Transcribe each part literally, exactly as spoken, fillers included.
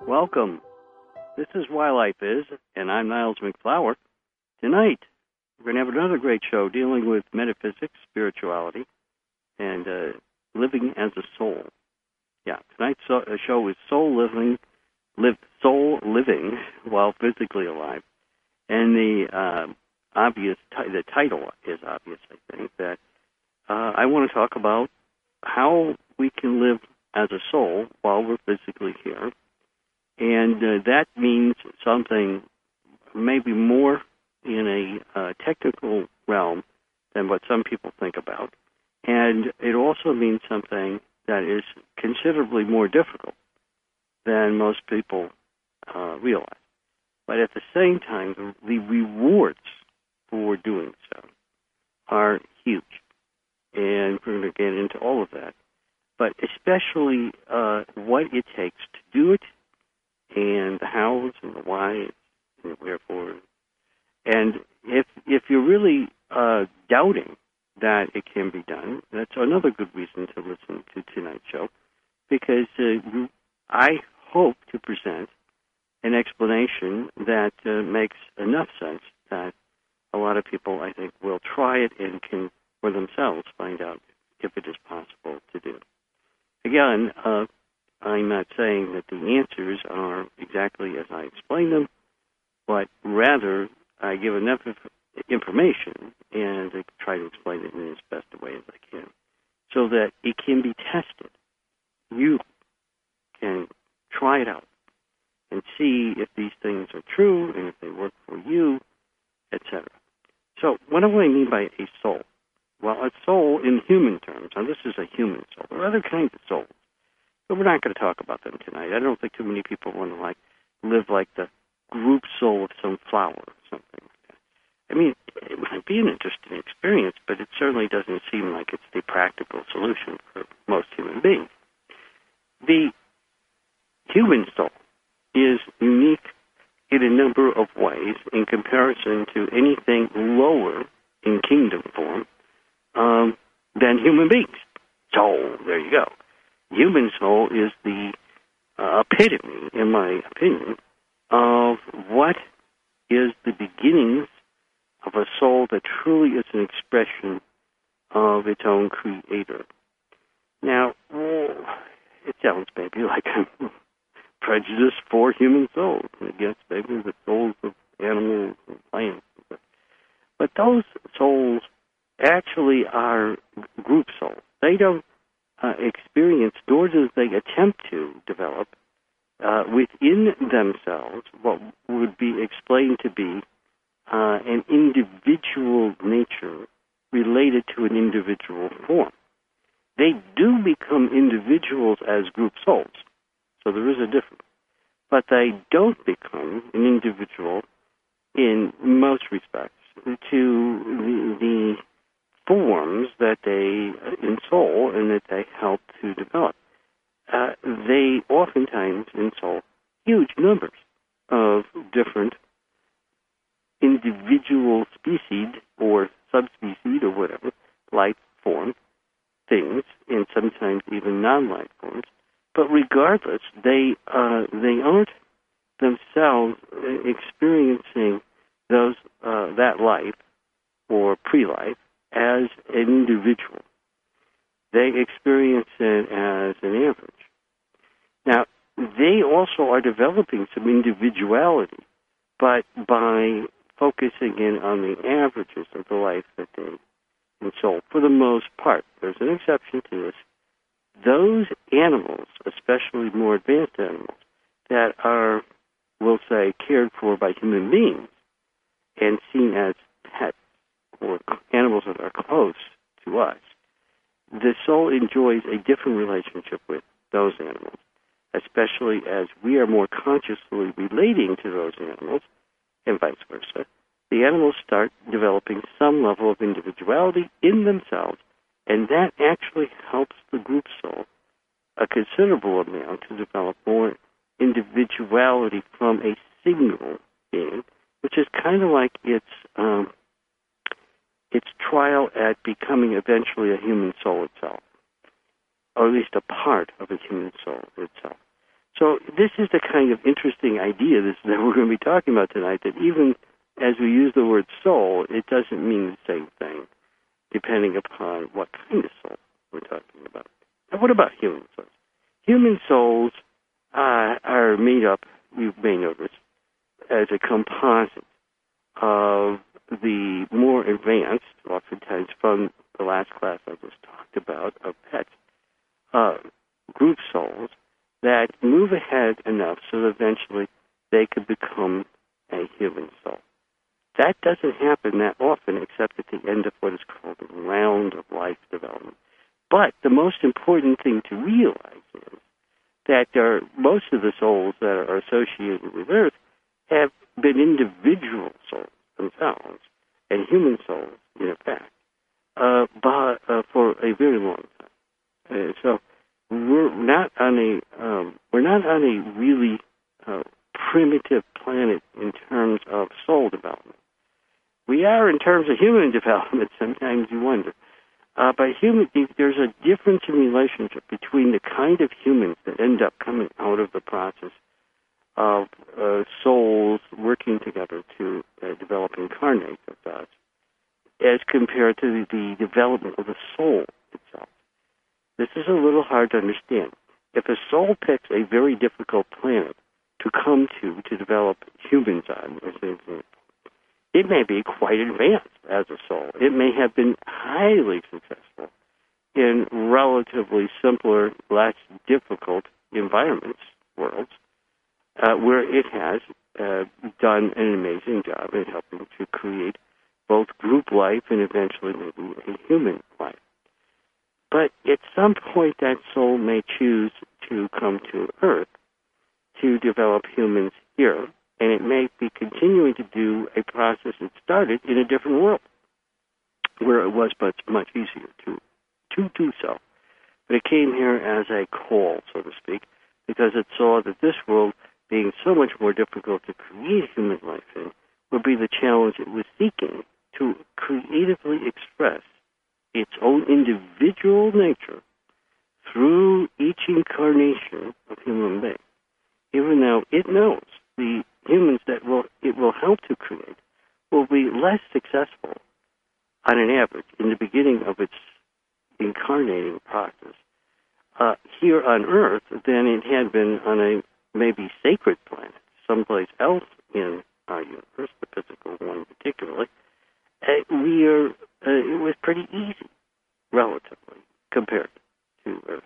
Welcome. This is Why Life Is, and I'm Niles McFlower. Tonight, we're going to have another great show dealing with metaphysics, spirituality, and uh, living as a soul. Yeah, tonight's show is soul living, live soul living while physically alive, and the uh, obvious t- the title is obvious. I think that uh, I want to talk about how we can live as a soul while we're physically here. And uh, that means something maybe more in a uh, technical realm than what some people think about. And it also means something that is considerably more difficult than most people uh, realize. But at the same time, the, the rewards for doing so are huge. And we're going to get into all of that. But especially uh, what it takes to do it, and the hows and the whys and the wherefore. And if if you're really uh, doubting that it can be done, that's another good reason to listen to tonight's show, because uh, I hope to present an explanation that uh, makes enough sense that a lot of people, I think, will try it and can, for themselves, find out if it is possible to do. Again, uh, I'm not saying that the answers are exactly as I explain them, but rather I give enough information and I try to explain it in as best a way as I can so that it can be tested. You can try it out and see if these things are true and if they work for you, et cetera. So what do I mean by a soul? Well, a soul in human terms, now this is a human soul. There are other kinds of souls, but we're not going to talk about them tonight. I don't think too many people want to like live like the group soul of some flower or something like that. I mean, it might be an interesting experience, but it certainly doesn't seem like it's the practical solution for most human beings. The human soul is unique in a number of ways in comparison to anything lower in kingdom form um, than human beings. So, there you go. Human soul is the uh, epitome, in my opinion, of what is the beginnings of a soul that truly is an expression of its own creator. Now, it sounds maybe like I'm prejudiced for human souls against maybe the souls of animals and plants. But those souls actually are group souls. They don't Uh, experience, nor do they attempt to develop uh, within themselves what would be explained to be uh, an individual nature related to an individual form. They do become individuals as group souls, so there is a difference. But they don't become an individual in most respects to the, the forms that they ensoul and that they help to develop. Uh, they oftentimes ensoul huge numbers of different individual species or subspecies or whatever, life form things, and sometimes even non-life forms. But regardless, they uh, they aren't themselves experiencing those uh, that life or pre-life as an individual. They experience it as an average. Now, they also are developing some individuality, but by focusing in on the averages of the life that they ensoul, for the most part, there's an exception to this, those animals, especially more advanced animals, that are, we'll say, cared for by human beings and seen as pets, or animals that are close to us, the soul enjoys a different relationship with those animals, especially as we are more consciously relating to those animals, and vice versa. The animals start developing some level of individuality in themselves, and that actually helps the group soul a considerable amount to develop more individuality from a single being, which is kind of like its um, its trial at becoming eventually a human soul itself, or at least a part of a human soul itself. So this is the kind of interesting idea this, that we're going to be talking about tonight, that even as we use the word soul, it doesn't mean the same thing, depending upon what kind of soul we're talking about. Now, what about human souls? Human souls uh, are made up, you may notice, as a composite of the more advanced, oftentimes from the last class I just talked about, of pets, uh, group souls that move ahead enough so that eventually they could become a human soul. That doesn't happen that often except at the end of what is called a round of life development. But the most important thing to realize is that there are, most of the souls that are associated with Earth have been individual souls themselves, and human souls, in effect, uh, but, uh, for a very long time. Uh, so we're not on a um, we're not on a really uh, primitive planet in terms of soul development. We are in terms of human development. Sometimes you wonder, uh, but human there's a difference in relationship between the kind of humans that end up coming out of the process of uh, souls working together to uh, develop incarnate with us, as compared to the development of the soul itself. This is a little hard to understand. If a soul picks a very difficult planet to come to to develop humans on, as an example, it may be quite advanced as a soul. It may have been highly successful in relatively simpler, less difficult environments, worlds, uh, where it has uh, done an amazing job in helping to create both group life and eventually maybe a human life. But at some point, that soul may choose to come to Earth to develop humans here, and it may be continuing to do a process that started in a different world, where it was much, much easier to, to do so. But it came here as a call, so to speak, because it saw that this world, being so much more difficult to create human life in, would be the challenge it was seeking to creatively express its own individual nature through each incarnation of human being, even though it knows the humans that will it will help to create will be less successful on an average in the beginning of its incarnating process uh, here on Earth than it had been on a maybe sacred planet, someplace else in our universe, the physical one particularly. Uh, we are. Uh, it was pretty easy, relatively, compared to Earth.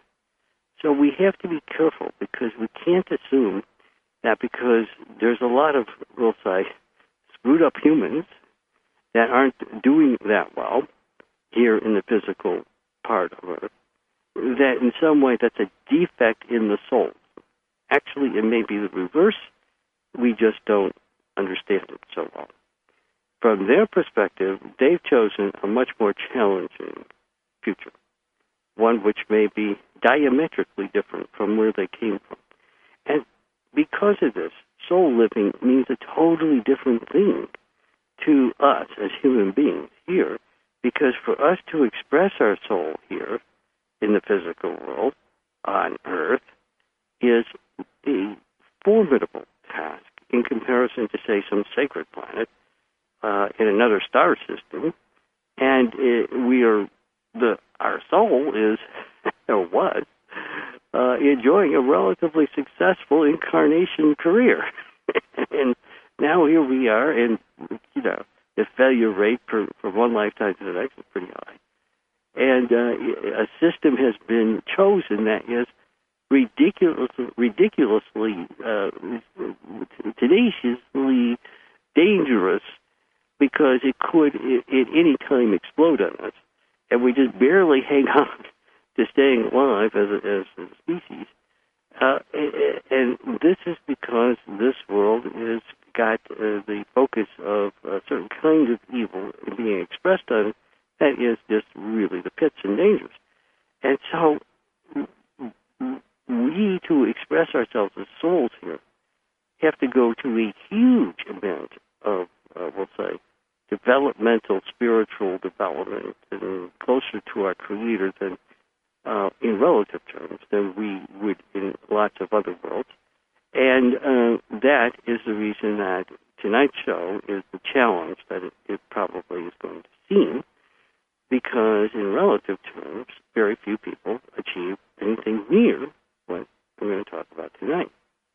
So we have to be careful because we can't assume that because there's a lot of, we'll say, screwed up humans that aren't doing that well here in the physical part of Earth, that in some way that's a defect in the soul. Actually, it may be the reverse. We just don't understand it so well. From their perspective, they've chosen a much more challenging future, one which may be diametrically different from where they came from. And because of this, soul living means a totally different thing to us as human beings here, because for us to express our soul here in the physical world, on Earth, is a formidable task in comparison to, say, some sacred planet uh, in another star system. And it, we are, the our soul is, or was, uh, enjoying a relatively successful incarnation career. And now here we are, and, you know, the failure rate for, for one lifetime to the next is pretty high. And uh, a system has been chosen that is ridiculously, ridiculously, uh, tenaciously dangerous, because it could at any time explode on us, and we just barely hang on to staying alive as a, as a species. Uh, and this is because this world has got uh, the focus of a certain kind of evil being expressed on it that is just really the pits and dangers. And so we, to express ourselves as souls here, have to go to a huge amount of, uh, we'll say, developmental, spiritual development, and closer to our Creator than, uh, in relative terms, than we would in lots of other worlds. And uh, that is the reason that tonight's show is the challenge that it, it probably is going to seem, because in relative terms, very few people achieve anything near what we're going to talk about tonight.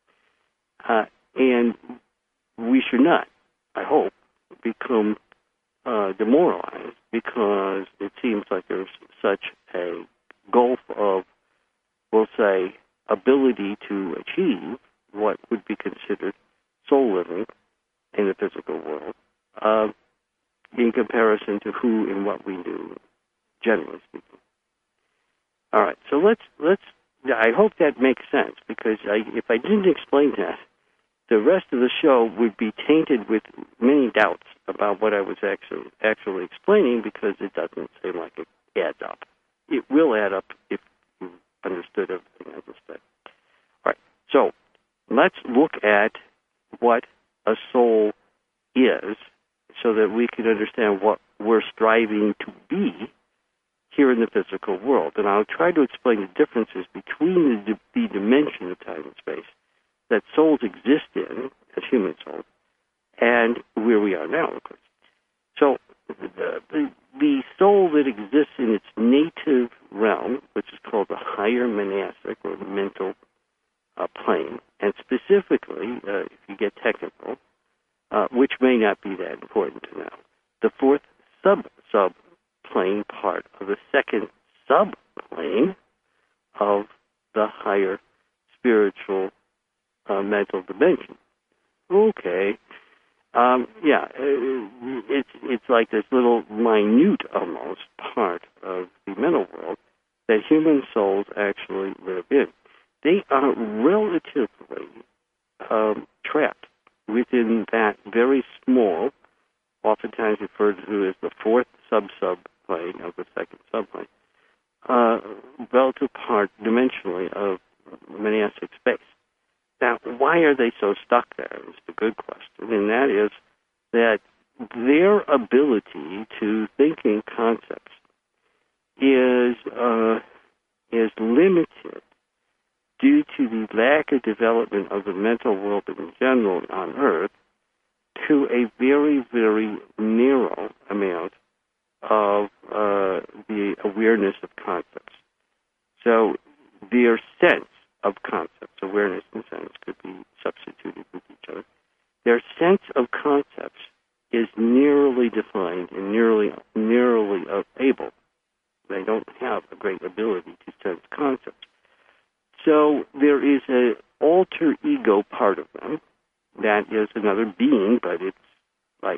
Uh, and we should not, I hope, become uh, demoralized because it seems like there's such a gulf of, we'll say, ability to achieve what would be considered soul living in the physical world uh, in comparison to who and what we do, generally speaking. All right, so let's, let's I hope that makes sense, because I, if I didn't explain that, the rest of the show would be tainted with many doubts about what I was actually actually explaining, because it doesn't seem like it adds up. It will add up if you understood everything I just said. All right, so let's look at what a soul is so that we can understand what we're striving to be here in the physical world. And I'll try to explain the differences between the, the dimension of time and space that souls exist in, as human souls, and where we are now, of course. So the, the, the soul that exists in its native realm, which is called the higher monastic or mental uh, plane, and specifically, uh, if you get technical, uh, which may not be that important to know, the fourth sub-sub-plane part of the second sub-plane of the higher spiritual Uh, mental dimension. Okay. Um, yeah, it's it's like this little minute, almost, part of the mental world that human souls actually live in. They are relatively um, trapped within that very small, oftentimes referred to as the fourth sub-sub-plane of the second subplane, uh, relative part, dimensionally, of monastic space. Now, why are they so stuck there is the good question, and that is that their ability to think in concepts is uh, is limited due to the lack of development of the mental world in general on Earth to a very, very narrow amount of uh, the awareness of concepts. So their sense of concepts, awareness and sense could be substituted with each other. Their sense of concepts is narrowly defined and nearly, narrowly able. They don't have a great ability to sense concepts. So there is an alter ego part of them that is another being, but it's like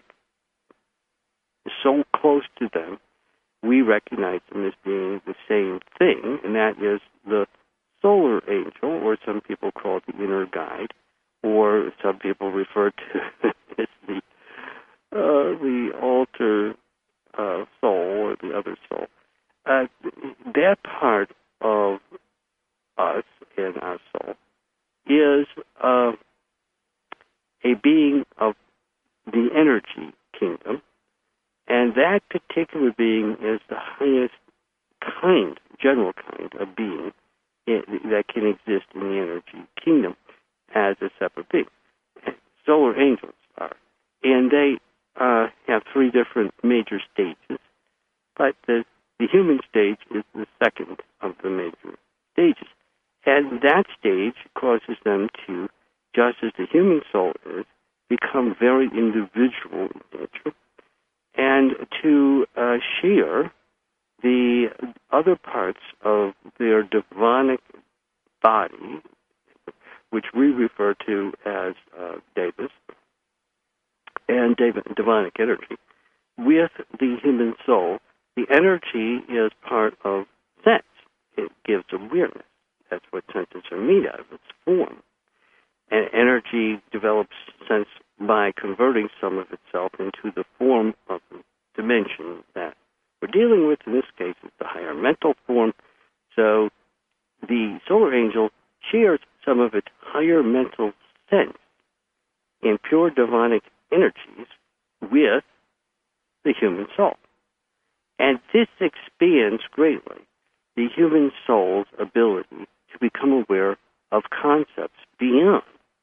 so close to them, we recognize them as being the same thing, and that is the solar angel, or some people call it the inner guide, or some people refer to it as the uh, the alter uh, soul, or the other soul. Uh, that part of us and our soul is uh, a being of the energy kingdom, and that particular being is the highest kind, general kind of being that can exist in the energy kingdom as a separate being. Solar angels are. And they uh, have three different major stages, but the, the human stage is the second of the major stages. And that stage causes them to, just as the human soul is, become very individual in nature, and to uh, share the other parts of their divinic body, which we refer to as uh, Davis, and divinic energy, with the human soul. The energy is part of sense. It gives awareness. That's what senses are made out of, its form. And energy develops sense by converting some of itself into the form of the dimension that we're dealing with. In this case, it's the higher mental form. So the solar angel shares some of its higher mental sense in pure divinic energies with the human soul. And this expands greatly the human soul's ability to become aware of concepts beyond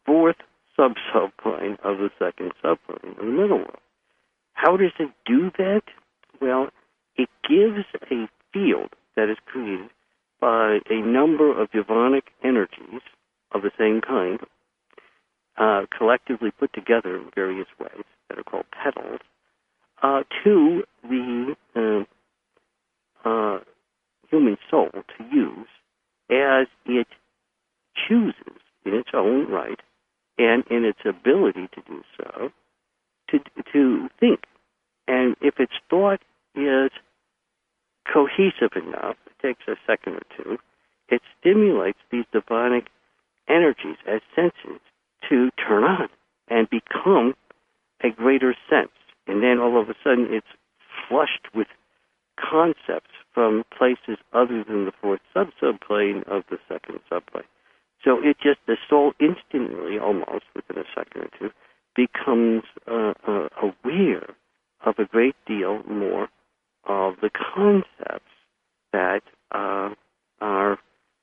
fourth sub-subplane of the second subplane of the middle world. How does it do that? Well, it gives a field that is created by a number of Yvonic energies of the same kind, uh, collectively put together in various ways that are called petals, uh, to the uh, uh, human soul to use as it chooses in its own right and in its ability to do so, to, to think. And if its thought is cohesive enough, it takes a second or two, it stimulates these demonic energies as senses to turn on and become a greater sense. And then all of a sudden it's flushed with concepts from places other than the fourth sub-subplane of the second subplane. So it just, the soul instantly, almost within a second or two, becomes uh, uh, aware of a great deal more of the concepts that uh, are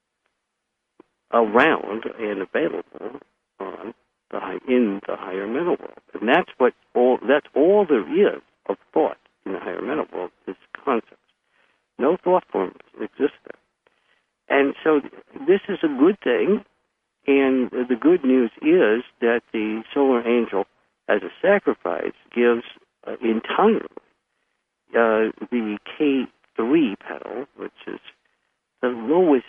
around and available on the high, in the higher mental world. And that's what all that's all there is of thought in the higher mental world is concepts. No thought forms exist there. And so this is a good thing, and the good news is that the solar angel, as a sacrifice, gives uh, entirely uh, the K three petal, which is the lowest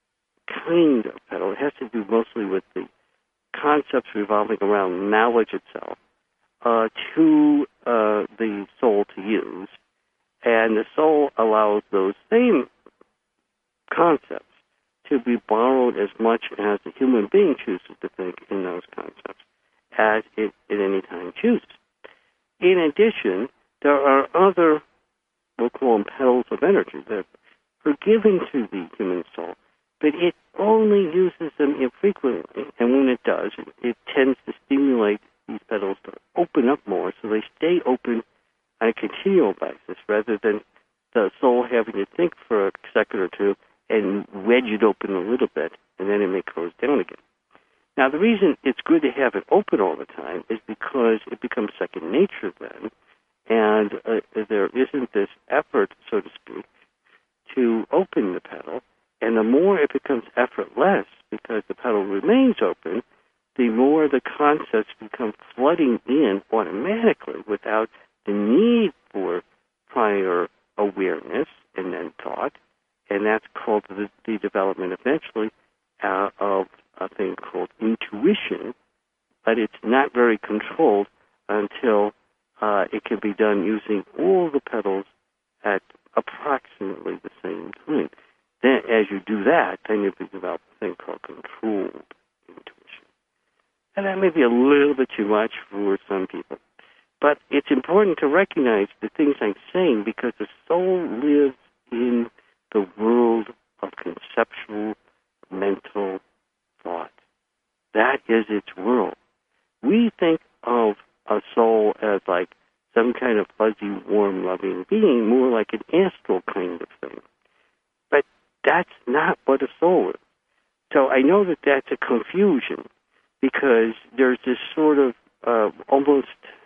kind of petal. It has to do mostly with the concepts revolving around knowledge itself, uh, to uh, the soul to use. And the soul allows those same concepts to be borrowed as much as the human being chooses to think in those concepts as it at any time chooses. In addition, there are other, we'll call them petals of energy, that are given to the human soul, but it only uses them infrequently, and when it does, it, it tends to stimulate these petals to open up more, so they stay open on a continual basis, rather than the soul having to think for a second or two and wedge it open a little bit, and then it may close down again. Now, the reason it's good to have it open all the time is because it becomes second nature then, and uh, there isn't this effort, so to speak, to open the petal. And the more it becomes effortless, because the petal remains open, the more the concepts become flooding in automatically without the need for prior awareness and then thought. And that's called the, the development eventually uh, of a thing called intuition, but it's not very controlled until uh, it can be done using all the petals at approximately the same time. Then, as you do that, then you develop a thing called controlled intuition. And that may be a little bit too much for some people. But it's important to recognize the things I'm saying because the soul lives in the world of conceptual, mental thought. That is its world. We think of a soul as like some kind of fuzzy, warm, loving being, more like an astral kind of thing. But that's not what a soul is. So I know that that's a confusion because there's this sort of uh, almost,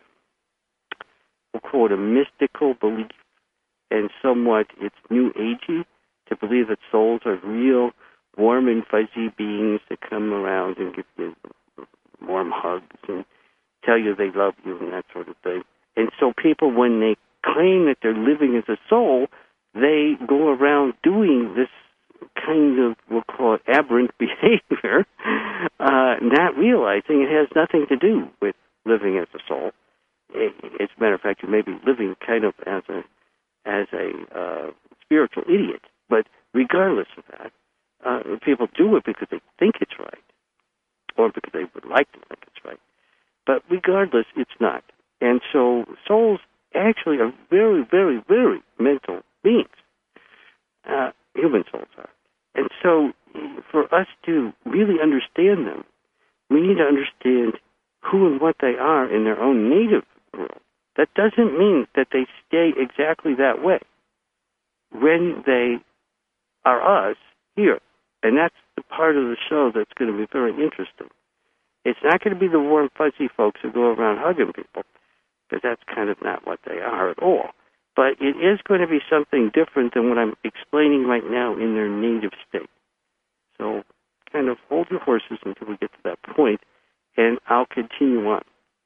we'll call it a mystical belief, and somewhat it's new agey to believe that souls are real, warm and fuzzy beings that come around and give you warm hugs and tell you they love you and that sort of thing. And so people, when they claim that they're living as a soul, they go around doing this kind of, we'll call it aberrant behavior, uh, not realizing it has nothing to do with living as a soul. It, as a matter of fact, you may be living kind of as a as a uh, spiritual idiot. But regardless of that, uh, people do it because they think it's right, or because they would like to think it's right. But regardless, it's not. And so souls actually are very, very, very mental beings. Uh, human souls are. And so for us to really understand them, we need to understand who and what they are in their own native world. That doesn't mean that they stay exactly that way when they are us here. And that's the part of the show that's going to be very interesting. It's not going to be the warm, fuzzy folks who go around hugging people, because that's kind of not what they are at all. But it is going to be something different than what I'm explaining right now in their native state. So kind of hold your horses until we get to that point, and I'll continue on.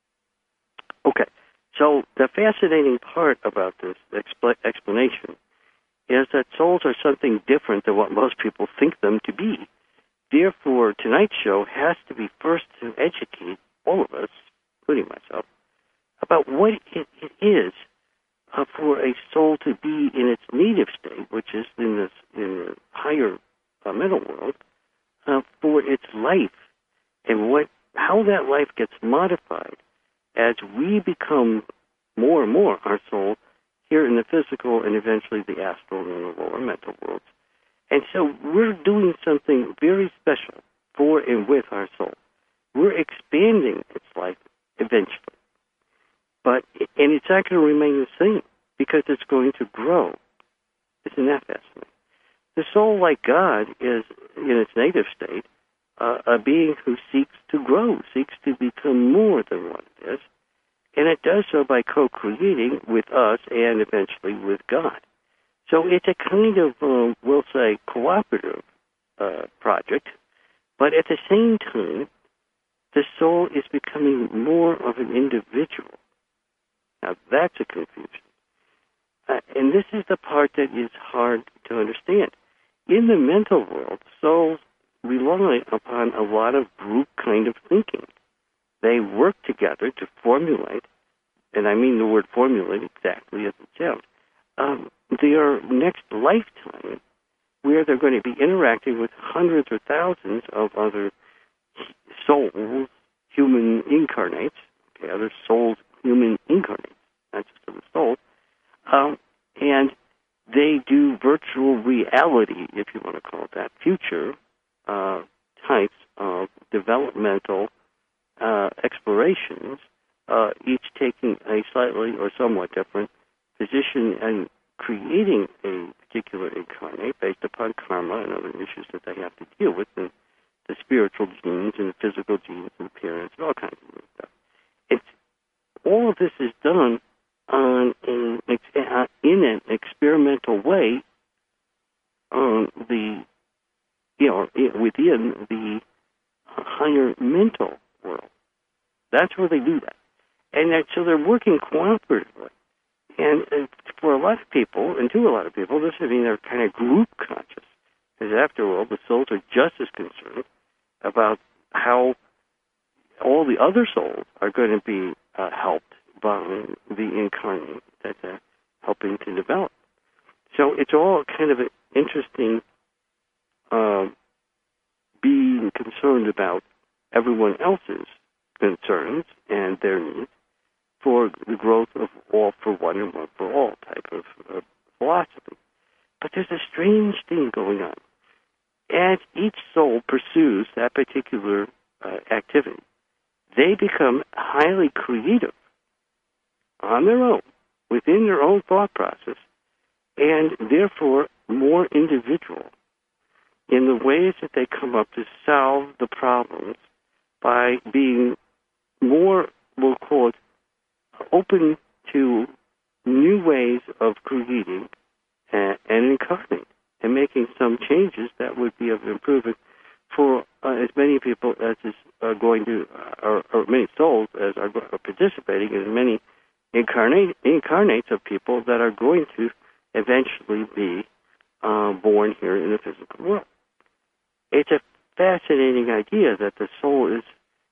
Okay, so the fascinating part about this expl- explanation is that souls are something different than what most people think them to be. Therefore, tonight's show has to be first to educate all of us, including myself, about what it, it is uh, for a soul to be in its native state, which is in, this, in the higher uh, mental world, uh, for its life, and what how that life gets modified as we become more and more our soul here in the physical and eventually the astral and the lower mental worlds. And so we're doing something very special for and with our soul. We're expanding its life eventually. But, and it's not going to remain the same because it's going to grow. Isn't that fascinating? The soul, like God, is in its native state, uh, a being who seeks to grow, seeks to become more than what it is. And it does so by co-creating with us and eventually with God. So it's a kind of, um, we'll say, cooperative uh, project, but at the same time, the soul is becoming more of an individual. Now, that's a confusion. Uh, and this is the part that is hard to understand. In the mental world, souls rely upon a lot of group kind of thinking. They work together to formulate, and I mean the word formulate exactly as it sounds, um, their next lifetime, where they're going to be interacting with hundreds or thousands of other souls, human incarnates, okay, other souls, human incarnates, not just other souls, um, and they do virtual reality, if you want to call it that, future uh, types of developmental uh, explorations, uh, each taking a slightly or somewhat different position and creating a particular incarnate based upon karma and other issues that they have to deal with, and the spiritual genes and the physical genes and appearance and all kinds of stuff. It's, all of this is done on an, uh, in an experimental way on the, you know, within the higher mental world. That's where they do that. And that, so they're working cooperatively. And uh, for a lot of people, and to a lot of people, this would mean they're kind of group conscious. Because after all, the souls are just as concerned about how all the other souls are going to be uh, helped by the incarnate that they're helping to develop. So it's all kind of an interesting uh, being concerned about everyone else's concerns and their needs for the growth of all for one and one for all type of uh, philosophy. But there's a strange thing going on. As each soul pursues that particular uh, activity, they become highly creative on their own, within their own thought process, and therefore more individual in the ways that they come up to solve the problems by being more, we'll call it, open to new ways of creating and, and incarnating and making some changes that would be of improvement for uh, as many people as is uh, going to, uh, or, or many souls as are, are participating in many incarnate, incarnates of people that are going to eventually be uh, born here in the physical world. It's a fascinating idea that the soul is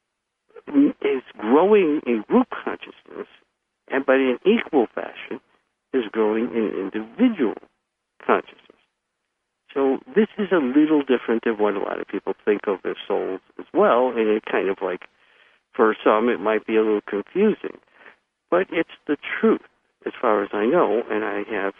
is growing in group consciousness, and but in equal fashion is growing in individual consciousness. So this is a little different than what a lot of people think of as souls as well, and it kind of like, for some, it might be a little confusing. But it's the truth, as far as I know, and I have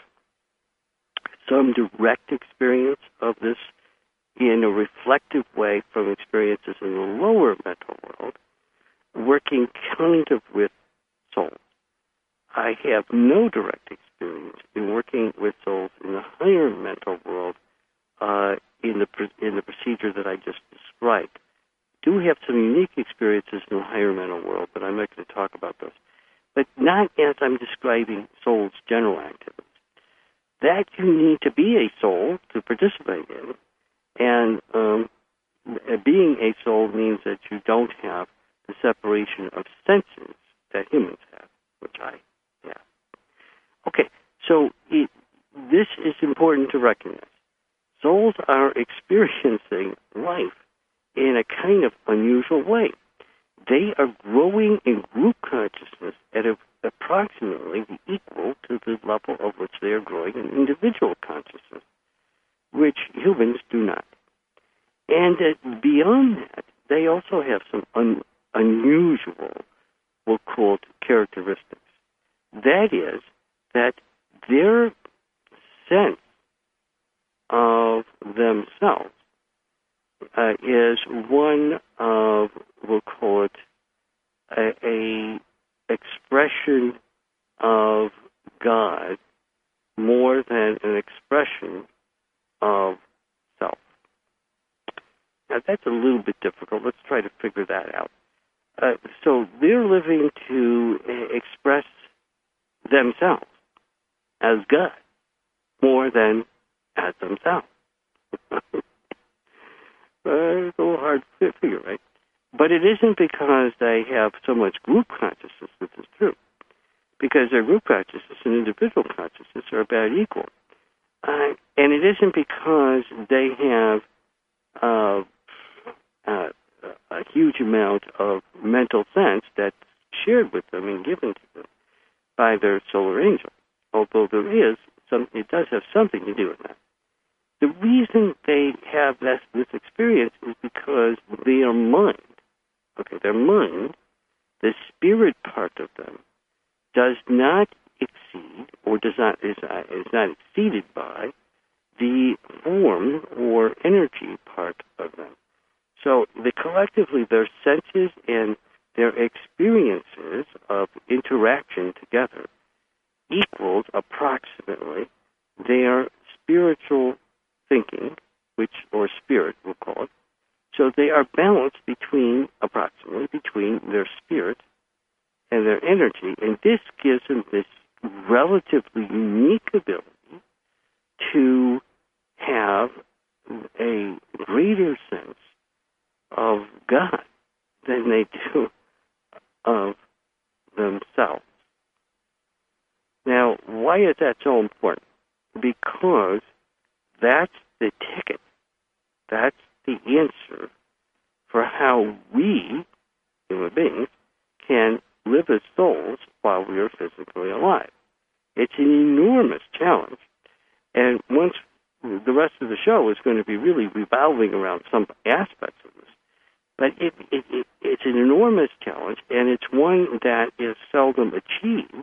some direct experience of this in a reflective way from experiences in the lower mental world, working kind of with souls. I have no direct experience in working with souls in the higher mental world uh, in the in the procedure that I just described. Do have some unique experience experiences in the higher mental world, but I'm not going to talk about those. But not as I'm describing soul's general activities. That you need to be a soul to participate in. And um, being a soul means that you don't have the separation of senses that humans have, which I have. Okay, so it, this is important to recognize. Souls are experiencing life in a kind of unusual way. They are growing in group consciousness at a, approximately equal to the level of which they are growing in individual consciousness, which humans do not. And uh, beyond that, they also have some un, unusual, we'll call it, characteristics. That is, that their sense of themselves uh, is one of, we'll call it, a, a expression of God more than an expression of self. Now, that's a little bit difficult. Let's try to figure that out. Uh, so they're living to uh, express themselves as God more than as themselves. uh, it's a little hard to figure, right? But it isn't because they have so much group consciousness, this is true. Because their group consciousness and individual consciousness are about equal. Uh, and it isn't because they have uh, uh, a huge amount of mental sense that's shared with them and given to them by their solar angel. Although there is some, it does have something to do with that. The reason they have this, this experience is because their mind, okay, their mind, the spirit part of them, does not exceed or does not is, uh, is not exceeded by the form or energy part of them. So the collectively their senses and their experiences of interaction together equals approximately their spiritual thinking, which or spirit we'll call it. So they are balanced between approximately between their spirit and their energy, and this gives them this relatively unique ability to have a greater sense of God than they do of themselves. Now, why is that so important? Because that's the ticket. That's the answer for how we, human beings, can live as souls while we are physically alive. It's an enormous challenge. And once the rest of the show is going to be really revolving around some aspects of this. But it, it, it, it's an enormous challenge, and it's one that is seldom achieved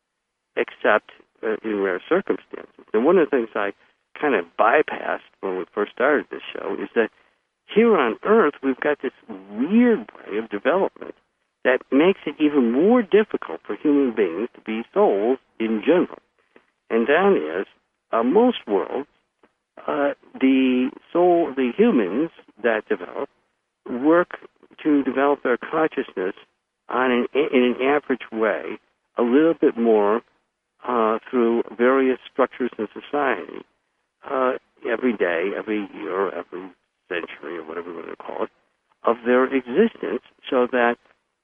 except uh, in rare circumstances. And one of the things I kind of bypassed when we first started this show is that here on Earth, we've got this weird way of development that makes it even more difficult for human beings to be souls in general. And that is, uh, most worlds, uh, the soul, the humans that develop, work to develop their consciousness on an, in an average way, a little bit more uh, through various structures in society, uh, every day, every year, every century, or whatever you want to call it, of their existence, so that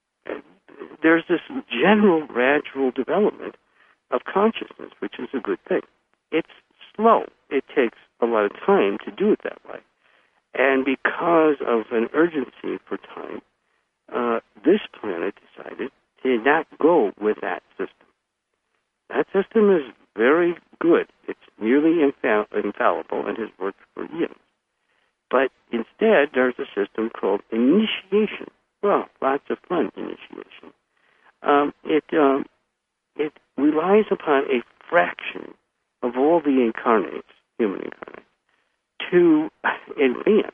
there's this general gradual development of consciousness, which is a good thing. It's slow. It takes a lot of time to do it that way. And because of an urgency for time, uh, this planet decided to not go with that system. That system is very good. It's nearly infall- infallible and has worked for years. But instead, there's a system called initiation. Well, lots of fun initiation. Um, it um, it relies upon a fraction of all the incarnates, human incarnates, to advance.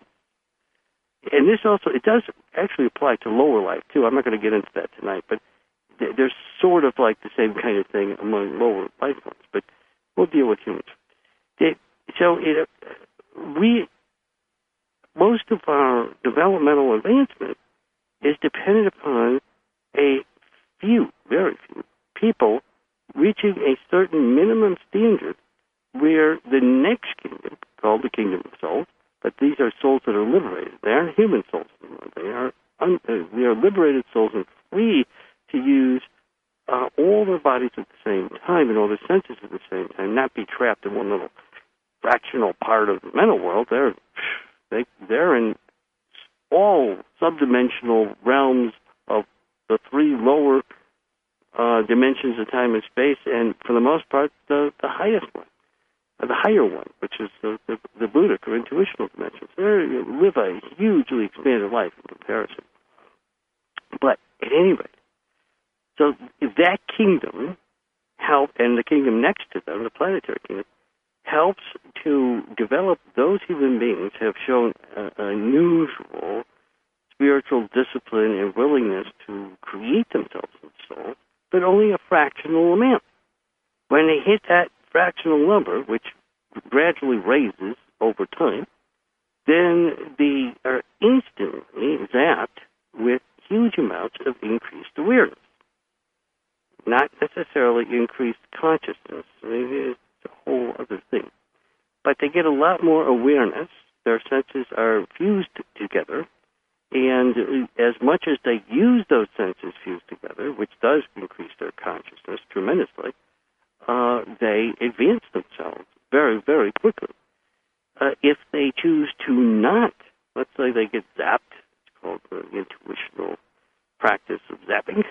And this also, it does actually apply to lower life, too. I'm not going to get into that tonight, but th- there's sort of like the same kind of thing among lower life forms, but we'll deal with humans. It, so it, we, most of our developmental advancement is dependent upon a few, very few, people reaching a certain minimum standard where the next kingdom, called the kingdom of souls, but these are souls that are liberated. They aren't human souls anymore. They are, un, uh, they are liberated souls and free to use uh, all their bodies at the same time and all their senses at the same time, not be trapped in one little fractional part of the mental world. They're, they, they're in all subdimensional realms of the three lower uh, dimensions of time and space, and for the most part, the, the highest one, uh, the higher one, which is the, the, the Buddhic or intuitional dimensions. They live a hugely expanded life in comparison. But at any rate, so if that kingdom help, and the kingdom next to them, the planetary kingdom, helps to develop those human beings who have shown uh, unusual spiritual discipline and willingness to create themselves in soul, but only a fractional amount. When they hit that fractional number, which gradually raises over time, then they are instantly zapped with huge amounts of increased awareness. Not necessarily increased consciousness. I mean, it's a whole other thing. But they get a lot more awareness. Their senses are fused together. And as much as they use those senses fused together, which does increase their consciousness tremendously, uh, they advance themselves very, very quickly. Uh, if they choose to not, let's say they get zapped, it's called the intuitional practice of zapping,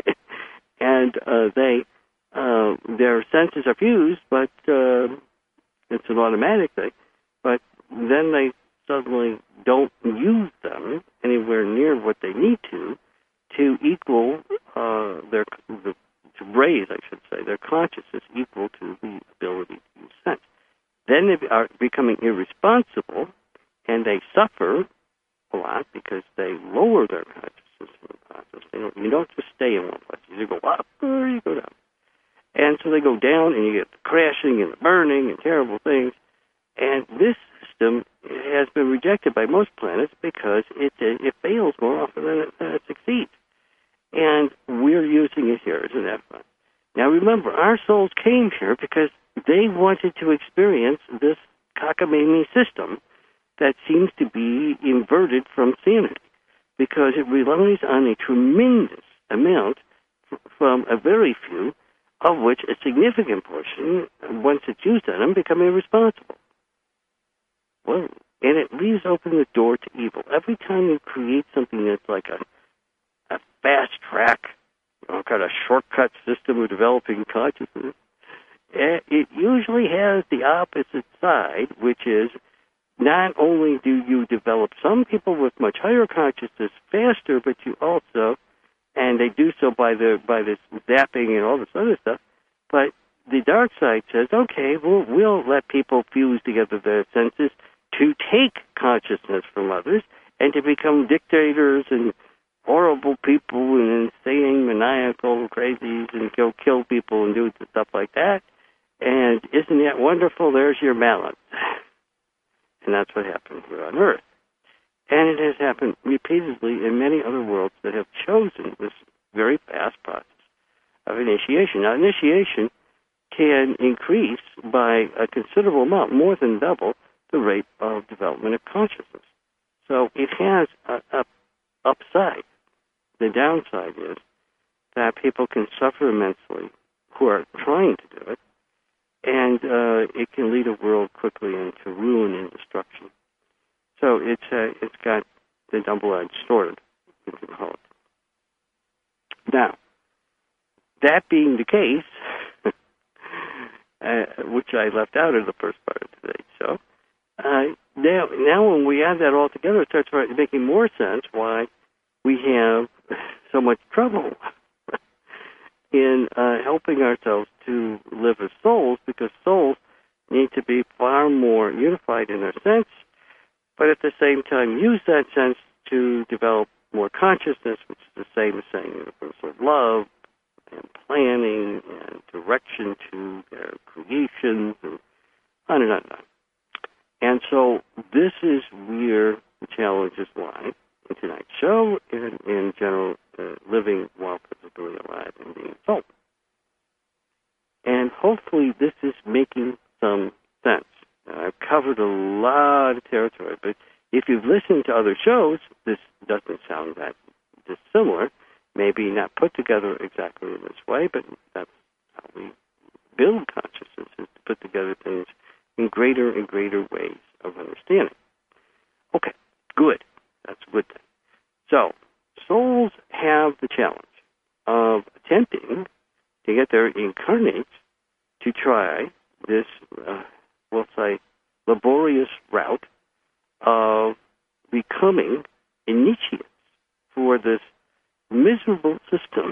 and uh, they uh, their senses are fused, but uh, it's an automatic thing, but then they suddenly don't use them anywhere near what they need to to equal uh, their, the, to raise, I should say, their consciousness equal to the ability to use sense. Then they are becoming irresponsible, and they suffer a lot because they lower their consciousness in the process. They don't, you don't just stay in one place. You go up or you go down. And so they go down, and you get the crashing and the burning and terrible things. And this system has been rejected by most planets because it it fails more often than it, than it succeeds. And we're using it here as an effort. Now remember, our souls came here because they wanted to experience this cockamamie system that seems to be inverted from sanity, because it relies on a tremendous amount from a very few, of which a significant portion, once it's used on them, become irresponsible. Well, and it leaves open the door to evil. Every time you create something that's like a, a fast track, you know, kind of shortcut system of developing consciousness, it usually has the opposite side, which is not only do you develop some people with much higher consciousness faster, but you also, and they do so by the by this zapping and all this other stuff, but the dark side says, okay, we'll, we'll let people fuse together their senses to take consciousness from others and to become dictators and horrible people and insane, maniacal crazies and go kill people and do stuff like that. And isn't that wonderful? There's your balance. And that's what happened here on Earth. And it has happened repeatedly in many other worlds that have chosen this very fast process of initiation. Now, initiation can increase by a considerable amount, more than double, the rate of development of consciousness. So it has a, a upside. The downside is that people can suffer immensely who are trying to do it, and uh, it can lead a world quickly into ruin and destruction. So it's uh, it's got the double-edged sword, you can call it. Now, that being the case, uh, which I left out in the first part of today's show, uh, now, now when we add that all together, it starts making more sense why we have so much trouble in uh, helping ourselves to live as souls, because souls need to be far more unified in their sense, but at the same time use that sense to develop more consciousness, which is the same as saying universal love and planning and direction to their creations and on and on and on. And so this is where the challenges lie in tonight's show and in general uh, living while physically alive and being soul. And hopefully this is making some sense. Now, I've covered a lot of territory, but if you've listened to other shows, this doesn't sound that dissimilar. Maybe not put together exactly in this way, but that's how we build consciousness, is to put together things in greater and greater ways of understanding. Okay, good. That's a good thing. So, souls have the challenge of attempting to get their incarnates to try this, uh, we'll say, laborious route of becoming initiates for this miserable system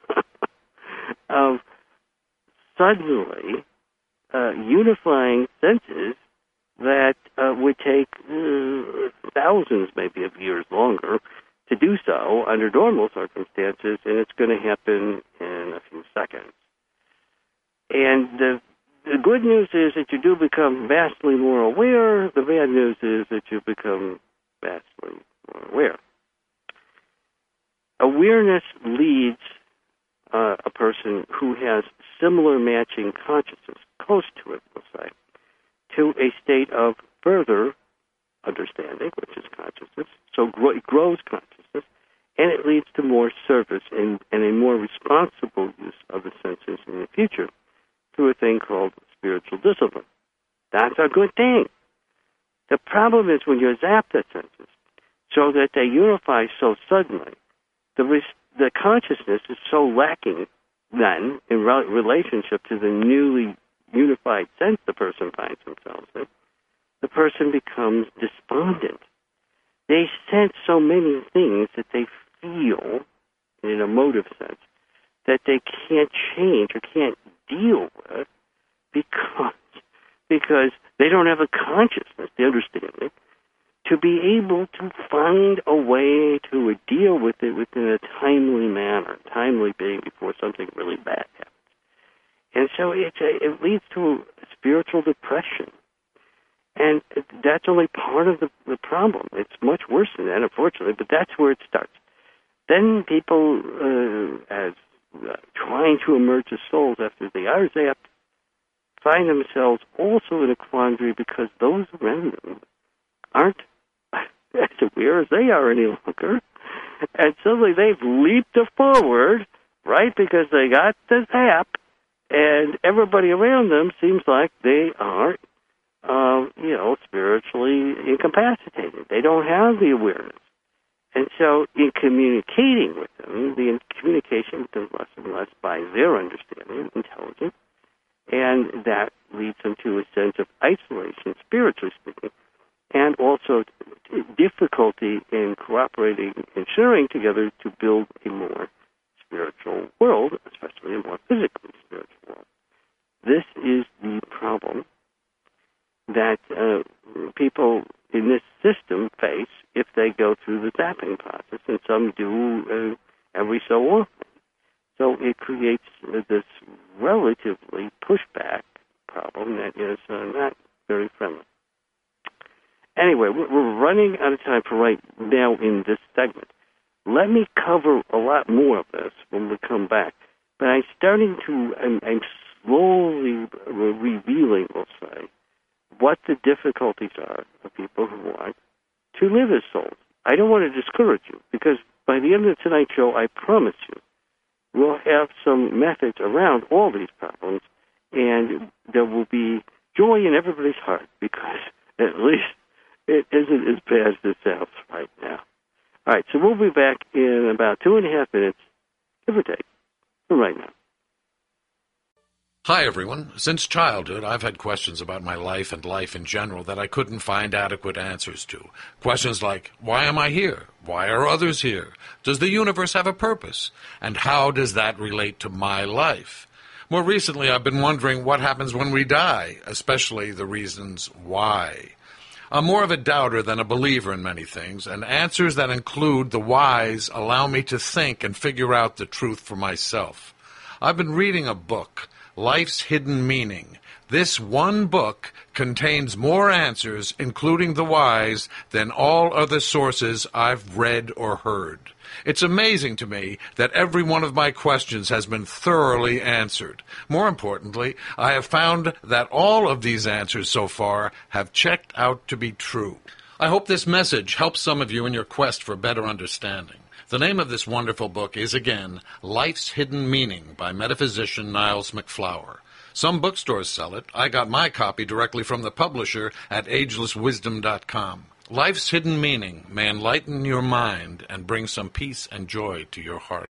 of suddenly uh, unifying senses that uh, would take uh, thousands, maybe, of years longer to do so under normal circumstances, and it's going to happen in a few seconds. And the, the good news is that you do become vastly more aware. The bad news is that you become vastly more aware. Awareness leads uh, a person who has similar matching consciousness, close to it, we'll say, to a state of further understanding, which is consciousness. So it grows consciousness, and it leads to more service and, and a more responsible use of the senses in the future through a thing called spiritual discipline. That's a good thing. The problem is when you zap the senses so that they unify so suddenly, the res- the consciousness is so lacking then in re- relationship to the newly unified sense the person finds themselves in, the person becomes despondent. They sense so many things that they feel in an emotive sense that they can't change or can't deal with because because they don't have a consciousness, the understanding, to be able to find a way to deal with it within a timely manner, timely being before something really bad happens. And so it, it leads to a spiritual depression. And that's only part of the, the problem. It's much worse than that, unfortunately, but that's where it starts. Then people, uh, as uh, trying to emerge as souls after they are zapped, find themselves also in a quandary because those around them aren't as aware as they are any longer. And suddenly they've leaped forward, right, because they got the zap, and everybody around them seems like they are, uh, you know, spiritually incapacitated. They don't have the awareness. And so in communicating with them, the communication becomes less and less by their understanding, intelligence, and that leads them to a sense of isolation, spiritually speaking, and also difficulty in cooperating and sharing together to build a more spiritual world, especially a more physically spiritual world. This is the problem that uh, people in this system face if they go through the zapping process, and some do uh, every so often. So it creates uh, this relatively pushback problem that is uh, not very friendly. Anyway, we're running out of time for right now in this segment. Let me cover a lot more of this when we come back. But I'm starting to, I'm, I'm slowly revealing, we'll say, what the difficulties are of people who want to live as souls. I don't want to discourage you, because by the end of tonight's show, I promise you, we'll have some methods around all these problems, and there will be joy in everybody's heart, because at least it isn't as bad as it sounds right now. All right, so we'll be back in about two and a half minutes, give or take, from right now. Hi, everyone. Since childhood, I've had questions about my life and life in general that I couldn't find adequate answers to. Questions like, why am I here? Why are others here? Does the universe have a purpose? And how does that relate to my life? More recently, I've been wondering what happens when we die, especially the reasons why. I'm more of a doubter than a believer in many things, and answers that include the whys allow me to think and figure out the truth for myself. I've been reading a book, Life's Hidden Meaning, This one book contains more answers, including the whys, than all other sources I've read or heard. It's amazing to me that every one of my questions has been thoroughly answered. More importantly, I have found that all of these answers so far have checked out to be true. I hope this message helps some of you in your quest for better understanding. The name of this wonderful book is, again, Life's Hidden Meaning by metaphysician Niles MacFlower. Some bookstores sell it. I got my copy directly from the publisher at ageless wisdom dot com. Life's Hidden Meaning may enlighten your mind and bring some peace and joy to your heart.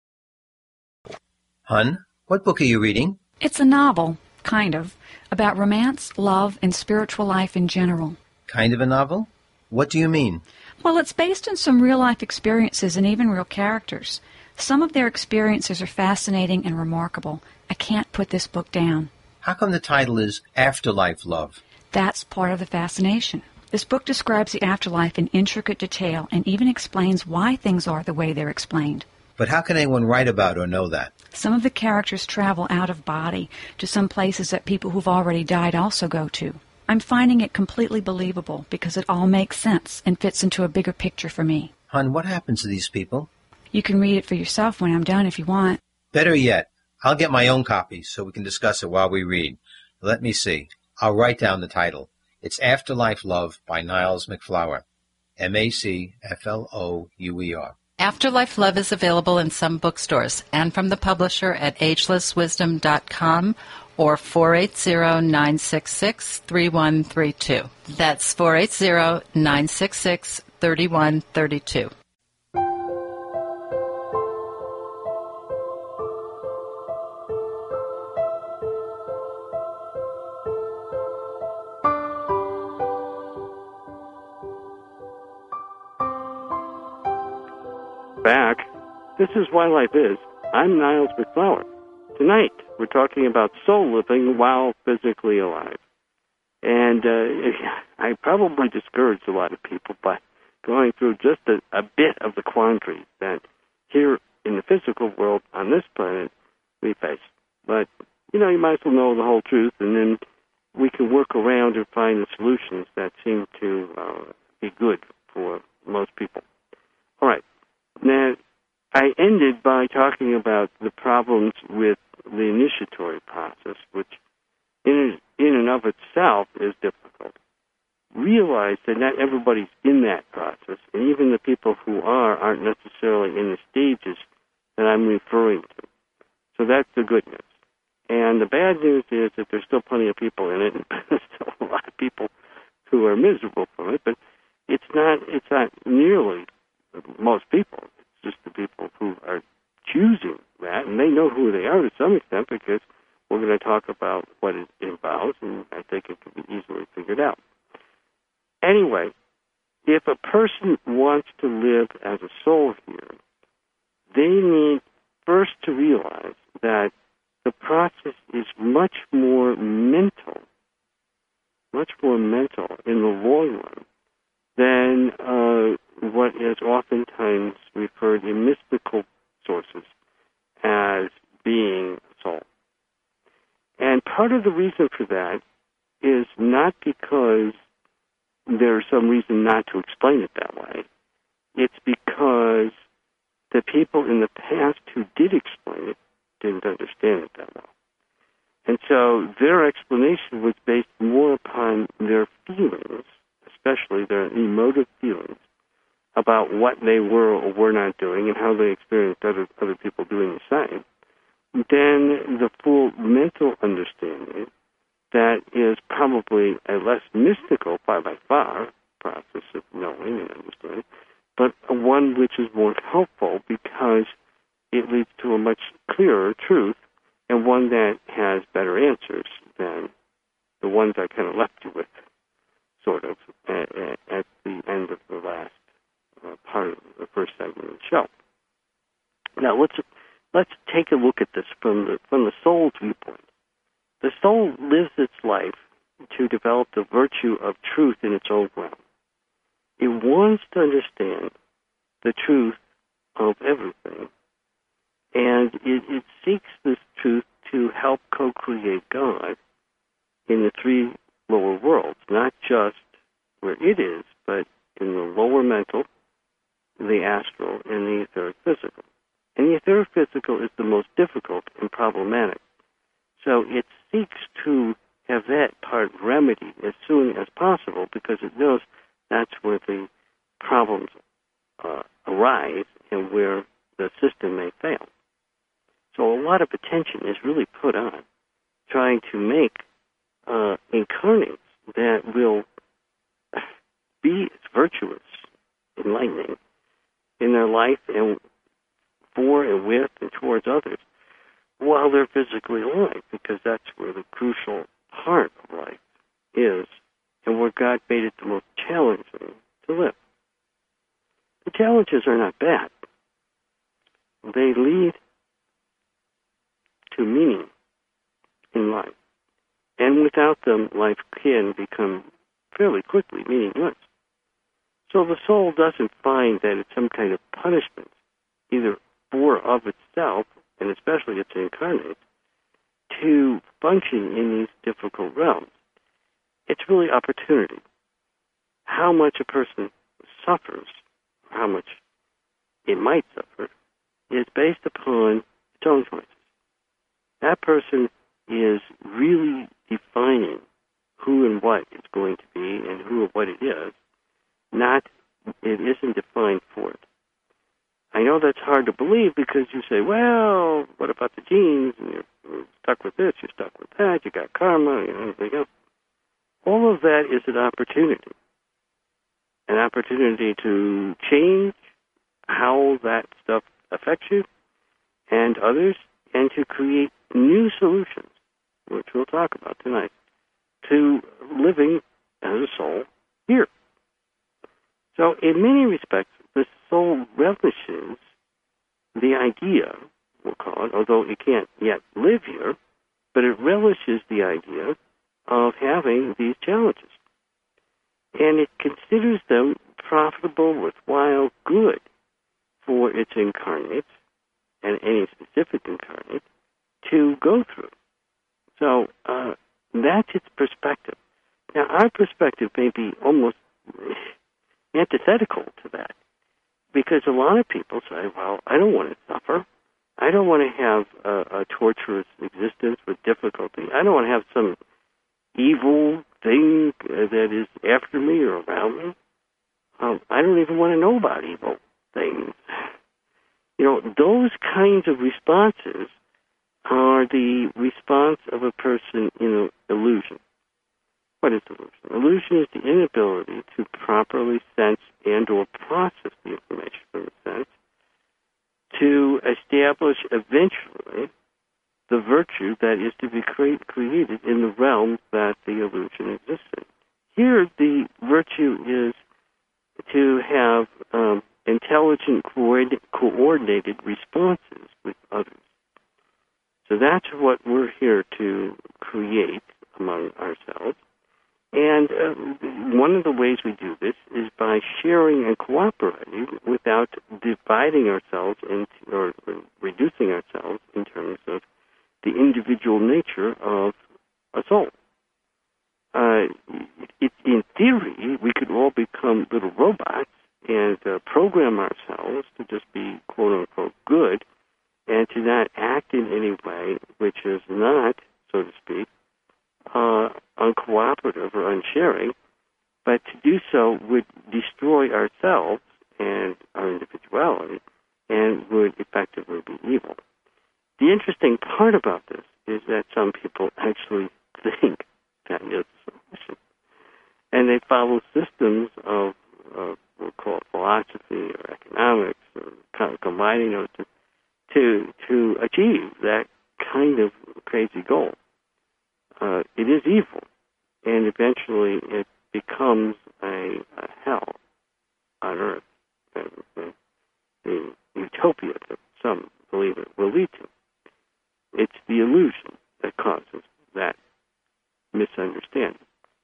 Hun, what book are you reading? It's a novel, kind of, about romance, love, and spiritual life in general. Kind of a novel? What do you mean? Well, it's based on some real-life experiences and even real characters. Some of their experiences are fascinating and remarkable. I can't put this book down. How come the title is Afterlife Love? That's part of the fascination. This book describes the afterlife in intricate detail and even explains why things are the way they're explained. But how can anyone write about or know that? Some of the characters travel out of body to some places that people who've already died also go to. I'm finding it completely believable because it all makes sense and fits into a bigger picture for me. Hun, what happens to these people? You can read it for yourself when I'm done if you want. Better yet, I'll get my own copy so we can discuss it while we read. Let me see. I'll write down the title. It's Afterlife Love by Niles MacFlower. M A C F L O U E R. Afterlife Love is available in some bookstores and from the publisher at ageless wisdom dot com or four eight zero, nine six six, three one three two. That's four eight zero, nine six six, three one three two. Back. This is Why Life Is. I'm Niles MacFlower. Tonight, we're talking about soul living while physically alive. And uh, I probably discouraged a lot of people by going through just a, a bit of the quandary that here in the physical world on this planet we face. But, you know, you might as well know the whole truth, and then we can work around and find the solutions that seem to uh, be good for most people. All right. Now, I ended by talking about the problems with the initiatory process, which in, in and of itself is difficult. Realize that not everybody's in that process, and even the people who are aren't necessarily in the stages that I'm referring to. So that's the good news. And the bad news is that there's still plenty of people in it, and there's still a lot of people who are miserable from it, but it's not, it's not nearly most people. It's just the people who are choosing that, and they know who they are to some extent because we're going to talk about what it involves, and I think it can be easily figured out. Anyway, if a person wants to live as a soul here, they need first to realize that the process is much more mental, much more mental in the long run than uh, what is oftentimes referred in mystical sources as being a soul. And part of the reason for that is not because there's some reason not to explain it that way. It's because the people in the past who did explain it didn't understand it that well. And so their explanation was based more upon their feelings, especially their emotive feelings, about what they were or were not doing and how they experienced other, other people doing the same, than the full mental understanding that is probably a less mystical, by, by far, process of knowing and understanding, but one which is more helpful because it leads to a much clearer truth and one that has better answers than the ones I kind of left you with, sort of, at, at the end of the last uh, part of the first segment of the show. Now, let's let's take a look at this from the from the soul's viewpoint. The soul lives its life to develop the virtue of truth in its own realm. It wants to understand the truth of everything, and it, it seeks this truth to help co-create God in the three lower worlds, not just where it is, but in the lower mental, the astral, and the etheric physical. And the etheric physical is the most difficult and problematic. So it seeks to have that part remedied as soon as possible because it knows that's where the problems uh, arise and where the system may fail. So a lot of attention is really put on trying to make uh, incarnates that will be virtuous, enlightening in their life and for and with and towards others while they're physically alive, because that's where the crucial part of life is and where God made it the most challenging to live. The challenges are not bad. They lead to meaning in life. And without them, life can become fairly quickly meaningless. So the soul doesn't find that it's some kind of punishment, either for of itself, and especially its incarnate, to function in these difficult realms. It's really opportunity. How much a person suffers, how much it might suffer, is based upon its own choices. That person is really defining who and what it's going to be and who and what it is, not, it isn't defined for it. I know that's hard to believe because you say, well, what about the genes? And you're, you're stuck with this, you're stuck with that, you got karma, you know, everything else. All of that is an opportunity. An opportunity to change how that stuff affects you and others, and to create new solutions, which we'll talk about tonight, to living as a soul here. So in many respects, the soul relishes the idea, we'll call it, although it can't yet live here, but it relishes the idea of having these challenges. And it considers them profitable, worthwhile, good for its incarnate, and any specific incarnate, to go through. So uh, that's its perspective. Now, our perspective may be almost antithetical to that, because a lot of people say, well, I don't want to suffer. I don't want to have a, a torturous existence with difficulty. I don't want to have some evil thing uh, that is after me or around me. Um, I don't even want to know about evil things. You know, those kinds of responses are the response of a person in illusion. What is illusion? Illusion is the inability to properly sense and or process the information from the sense to establish eventually the virtue that is to be cre- created in the realm that the illusion exists in. Here, the virtue is to have um, intelligent, coordinated responses with others. So that's what we're here to create among ourselves. And uh, one of the ways we do this is by sharing and cooperating without dividing ourselves into, or reducing ourselves in terms of the individual nature of a soul. Uh, it, in theory, we could all become little robots and uh, program ourselves to just be quote-unquote good and to not act in any way which is not, so to speak, uh, uncooperative or unsharing, but to do so would destroy ourselves and our individuality and would effectively be evil. The interesting part about this is that some people actually think that is the solution. And they follow systems of, uh, we'll call it philosophy or economics or kind of combining those to, to, to achieve that kind of crazy goal. Uh, it is evil, and eventually it becomes a, a hell on earth, and the, the utopia that some believe it will lead to. It's the illusion that causes that misunderstanding.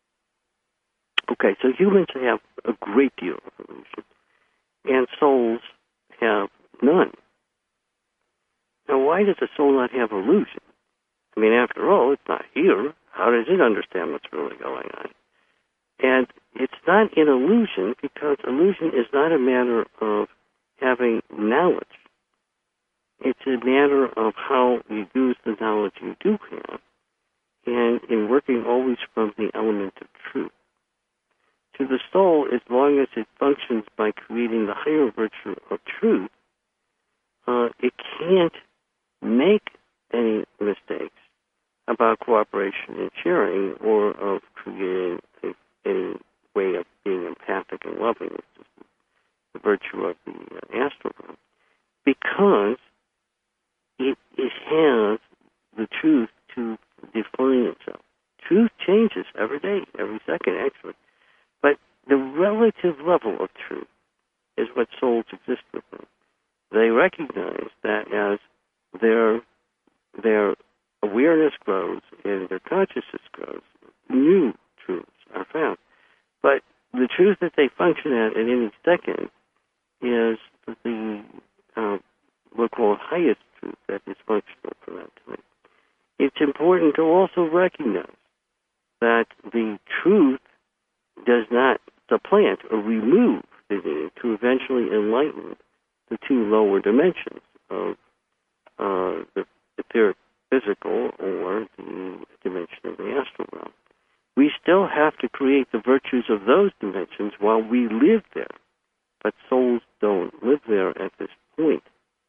Okay, so humans have a great deal of illusion, and souls have none. Now, why does a soul not have illusion? I mean, after all, it's not here. How How does it understand what's really going on? And it's not an illusion, because illusion is not a matter of having knowledge. It's a matter of how you use the knowledge you do have, and in working always from the element of truth. To the soul, as long as it functions by creating the higher virtue of truth, uh, it can't make any mistakes about cooperation and sharing, or of creating a, a way of being empathic and loving, which is the virtue of the uh, astral realm, because it, it has the truth to define itself. Truth changes every day, every second, actually. But the relative level of truth is what souls exist within. They recognize that as their their awareness grows and their consciousness grows, new truths are found. But the truth that they function at at any second is the uh, we'll call it highest truth that is functional for that time. It's important to also recognize that the truth does not supplant or remove the need to eventually enlighten the two lower dimensions of uh, the etheric physical or the dimension of the astral realm. We still have to create the virtues of those dimensions while we live there, but souls don't live there at this point.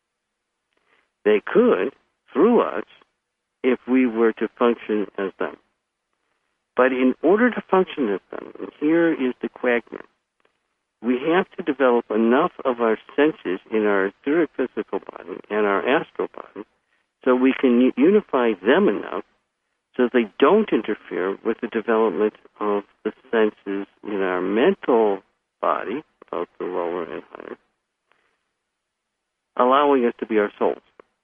They could, through us, if we were to function as them. But in order to function as them, and here is the quagmire, we have to develop enough of our senses in our etheric physical body and our astral body so we can unify them enough so they don't interfere with the development of the senses in our mental body, both the lower and higher, allowing us to be our souls.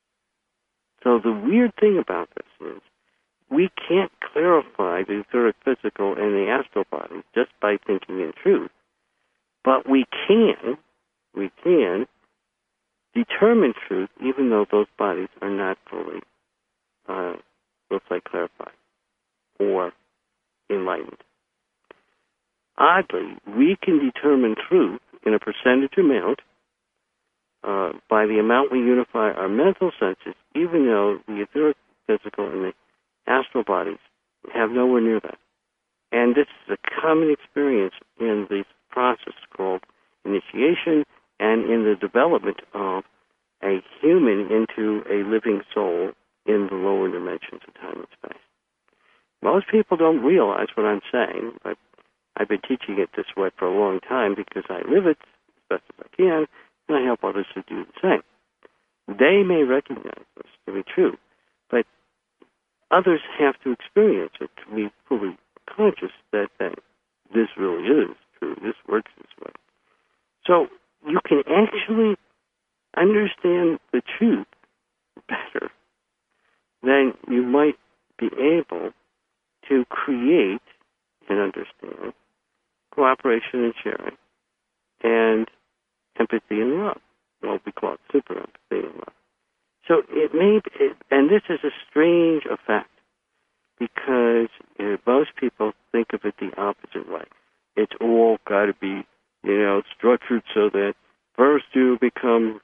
So the weird thing about this is we can't clarify the etheric physical and the astral body just by thinking in truth, but we can, we can determine truth even though those bodies are not fully, uh, let's say, clarified or enlightened. Oddly, we can determine truth in a percentage amount uh, by the amount we unify our mental senses, even though the etheric physical and the astral bodies have nowhere near that. And this is a common experience in this process called initiation and in the development of a human into a living soul in the lower dimensions of time and space. Most people don't realize what I'm saying, but I've been teaching it this way for a long time because I live it as best as I can, and I help others to do the same. They may recognize this to be true, but others have to experience it to be fully conscious that, that this really is true, this works this way. So you can actually understand the truth better than you might be able to create and understand cooperation and sharing and empathy and love. Well, we call it super empathy and love. So it may be, and this is a strange effect because you know, most people think of it the opposite way. It's all got to be, you know, structured so that first you become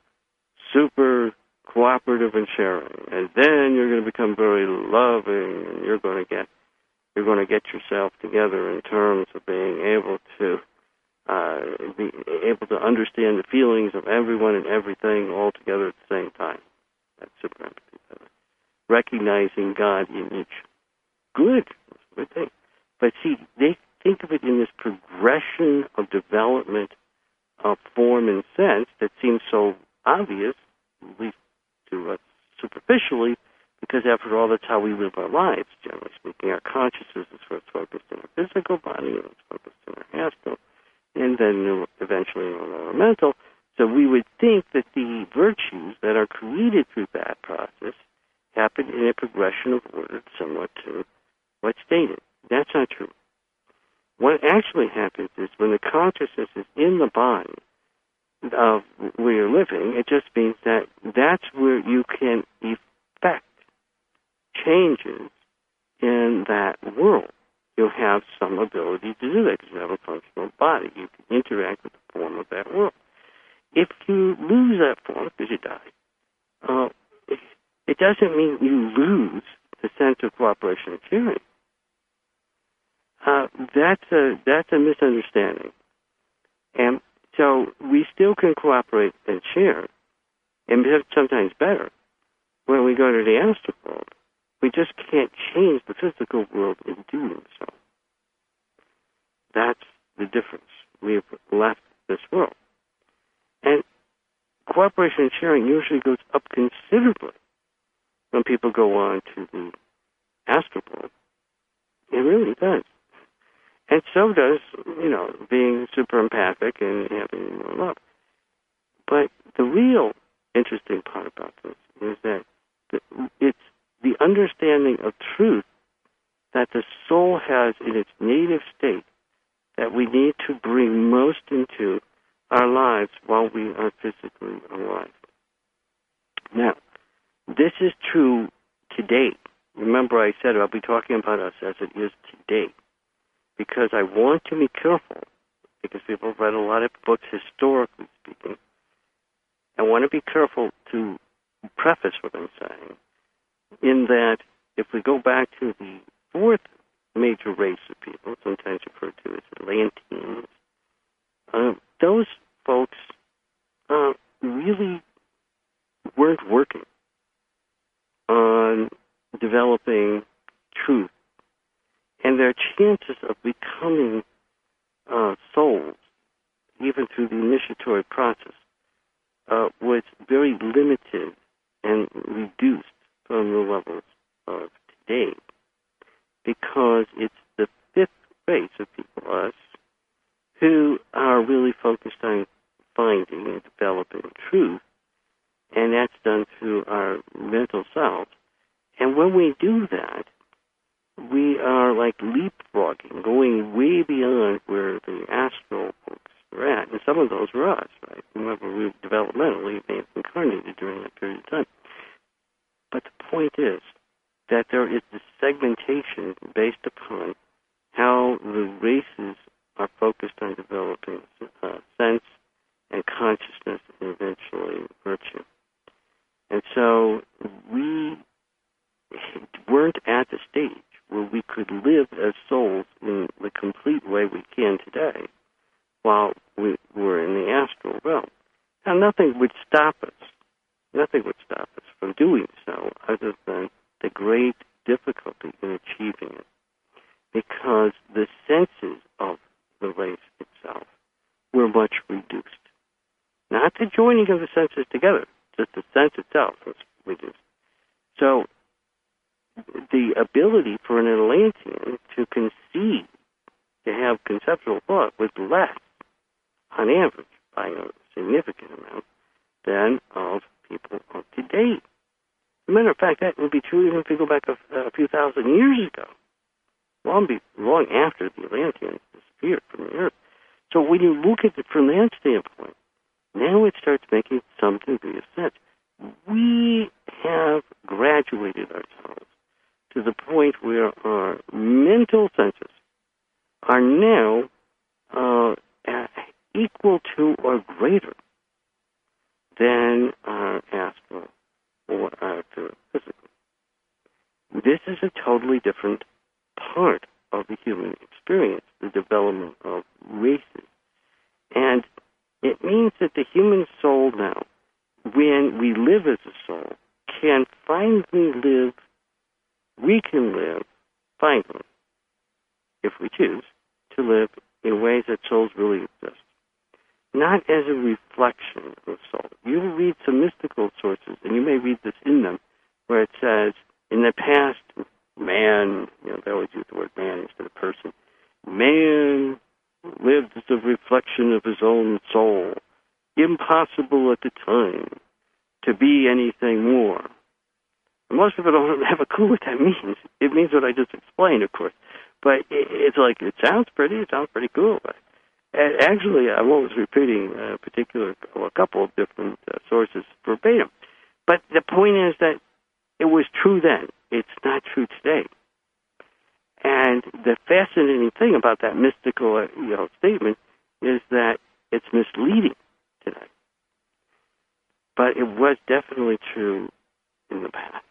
super cooperative and sharing, and then you're going to become very loving, and you're going to get you're going to get yourself together in terms of being able to uh, be able to understand the feelings of everyone and everything all together at the same time. That's super empathy. Recognizing God in each good, good thing. But see, they think of it in this progression of development of form and sense that seems so obvious, at least to us superficially, because after all, that's how we live our lives, generally speaking. Our consciousness is first focused in our physical body, and it's focused in our astral, and then eventually in our mental. So we would think that the virtues that are created through that process happen in a progression of order somewhat to what's stated. That's not true. What actually happens is when the consciousness is in the body of where you're living, it just means that that's where you can effect changes in that world. You'll have some ability to do that because you have a functional body. You can interact with the form of that world. If you lose that form because you die, uh, it doesn't mean you lose the sense of cooperation and sharing. Uh, that's a that's a misunderstanding. And so we still can cooperate and share, and sometimes better, when we go to the astral world. We just can't change the physical world in doing so. That's the difference. We've left this world. And cooperation and sharing usually goes up considerably when people go on to the astral world. It really does. And so does, you know, being super empathic and having more love. But the real interesting part about this is that it's the understanding of truth that the soul has in its native state that we need to bring most into our lives while we are physically alive. Now, this is true today. Remember I said I'll be talking about us as it is today, because I want to be careful, because people have read a lot of books historically speaking. I want to be careful to preface what I'm saying, in that if we go back to the fourth major race of people, sometimes referred to as Atlanteans, uh, those folks uh, really weren't working on developing truth. And their chances of becoming uh, souls, even through the initiatory process, uh, was very limited and reduced from the levels of today, because it's the fifth race of people, us, who are really focused on finding and developing truth, and that's done through our mental selves. And when we do that, we are like leapfrogging, going way beyond where the astral folks are at. And some of those were us, right? Remember, we developmentally may have incarnated during that period of time. But the point is that there is this segmentation based upon how the races are focused on developing uh, sense and consciousness and eventually virtue. And so we weren't at the stage where we could live as souls in the complete way we can today while we were in the astral realm. Now, nothing would stop us. Nothing would stop us from doing so other than the great difficulty in achieving it, because the senses of the race itself were much reduced. Not the joining of the senses together, just the sense itself was reduced. So the ability for an Atlantean to conceive, to have conceptual thought, was less, on average, by a significant amount, than of people of today. As a matter of fact, that would be true even if we go back a, a few thousand years ago, long, be, long after the Atlanteans disappeared from the Earth. So when you look at it from that standpoint, now it starts making some degree of sense. We have graduated ourselves to the point where our mental senses are now uh, equal to or greater than our astral or our physical. This is a totally different part of the human experience, the development of races. And it means that the human soul now, when we live as a soul, can finally live, we can live, finally, if we choose, to live in ways that souls really exist. Not as a reflection of soul. You will read some mystical sources, and you may read this in them, where it says, in the past, man, you know, they always use the word man instead of person, man lived as a reflection of his own soul. Impossible at the time to be anything more. And most people don't have a clue what that means. It means what I just explained, of course. But it's like, it sounds pretty, it sounds pretty cool. But actually, I'm always repeating a particular, or a couple of different uh, sources verbatim. But the point is that it was true then. It's not true today. And the fascinating thing about that mystical, you know, statement is that it's misleading today. But it was definitely true in the past.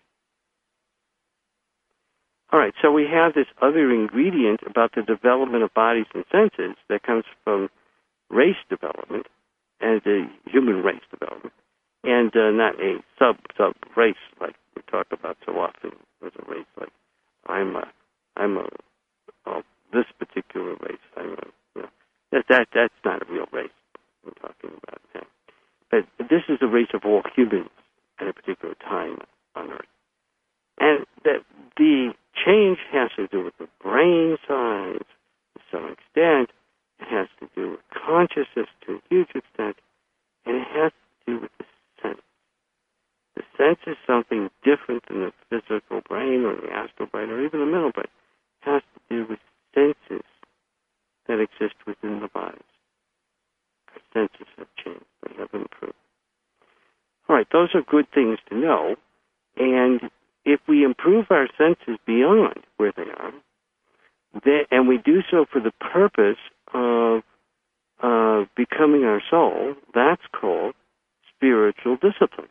All right, so we have this other ingredient about the development of bodies and senses that comes from race development and the human race development, and uh, not a sub sub race like we talk about so often as a race. Like I'm a, I'm a, uh, this particular race. I'm a, you know, that that that's not a real race we're talking about. Yeah. But this is a race of all humans at a particular time on Earth, and that the change has to do with the brain size to some extent. It has to do with consciousness to a huge extent, and it has to do with the sense. The sense is something different than the physical brain or the astral brain or even the mental brain. It has to do with senses that exist within the bodies. Our senses have changed. They have improved. All right, those are good things to know, and if we improve our senses beyond where they are, then, and we do so for the purpose of uh, becoming our soul, that's called spiritual discipline.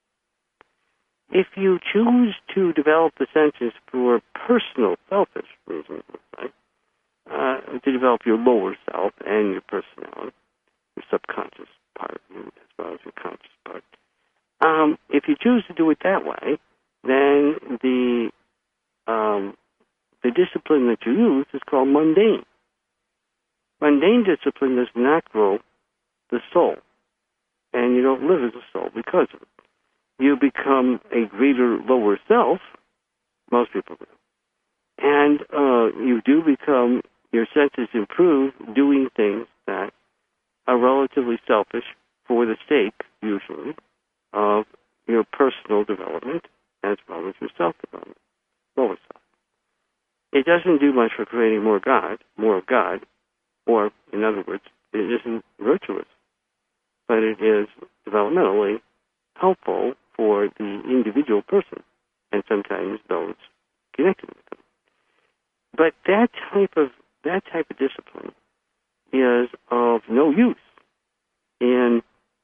If you choose to develop the senses for personal, selfish reasons, right, uh, to develop your lower self and your personality, your subconscious part of you as well as your conscious part, um, if you choose to do it that way, then the um, the discipline that you use is called mundane. Mundane discipline does not grow the soul, and you don't live as a soul because of it. You become a greater lower self, most people do, and uh, you do become, your senses improve doing things that are relatively selfish for the sake, usually, of your personal development as well as your self-development, lower self. It doesn't do much for creating more God, more of God, or, in other words, it isn't virtuous, but it is developmentally helpful for the individual person and sometimes those connected with them. But that type of that type of discipline is of no use in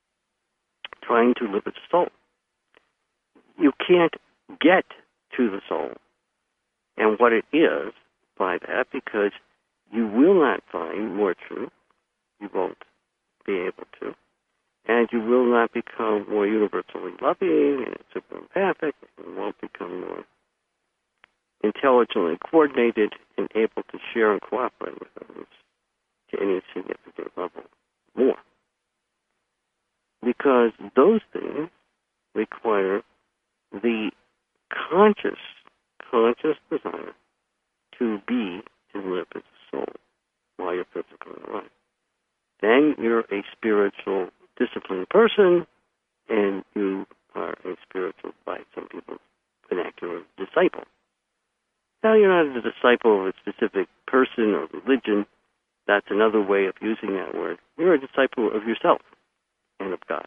trying to live as a soul. You can't get to the soul and what it is by that, because you will not find more truth. You won't be able to. And you will not become more universally loving and super empathic. You won't become more intelligently coordinated and able to share and cooperate with others to any significant level more. Because those things require the conscious, conscious desire to be, to live as a soul while you're physically alive. Then you're a spiritual, disciplined person, and you are a spiritual, by some people's vernacular, disciple. Now, you're not a disciple of a specific person or religion. That's another way of using that word. You're a disciple of yourself and of God.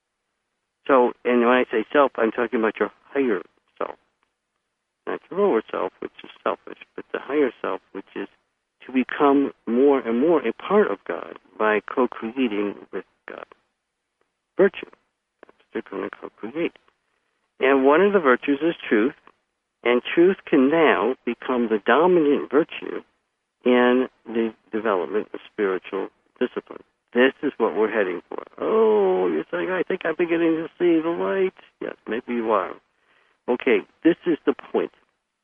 So, and when I say self, I'm talking about your higher self. Not your lower self, which is selfish, but the higher self, which is to become more and more a part of God by co-creating with God. Virtue. That's what they're going to co-create. And one of the virtues is truth, and truth can now become the dominant virtue in the development of spiritual discipline. This is what we're heading for. Oh, you're saying, I think I'm beginning to see the light. Yes, maybe you are. Okay, this is the point.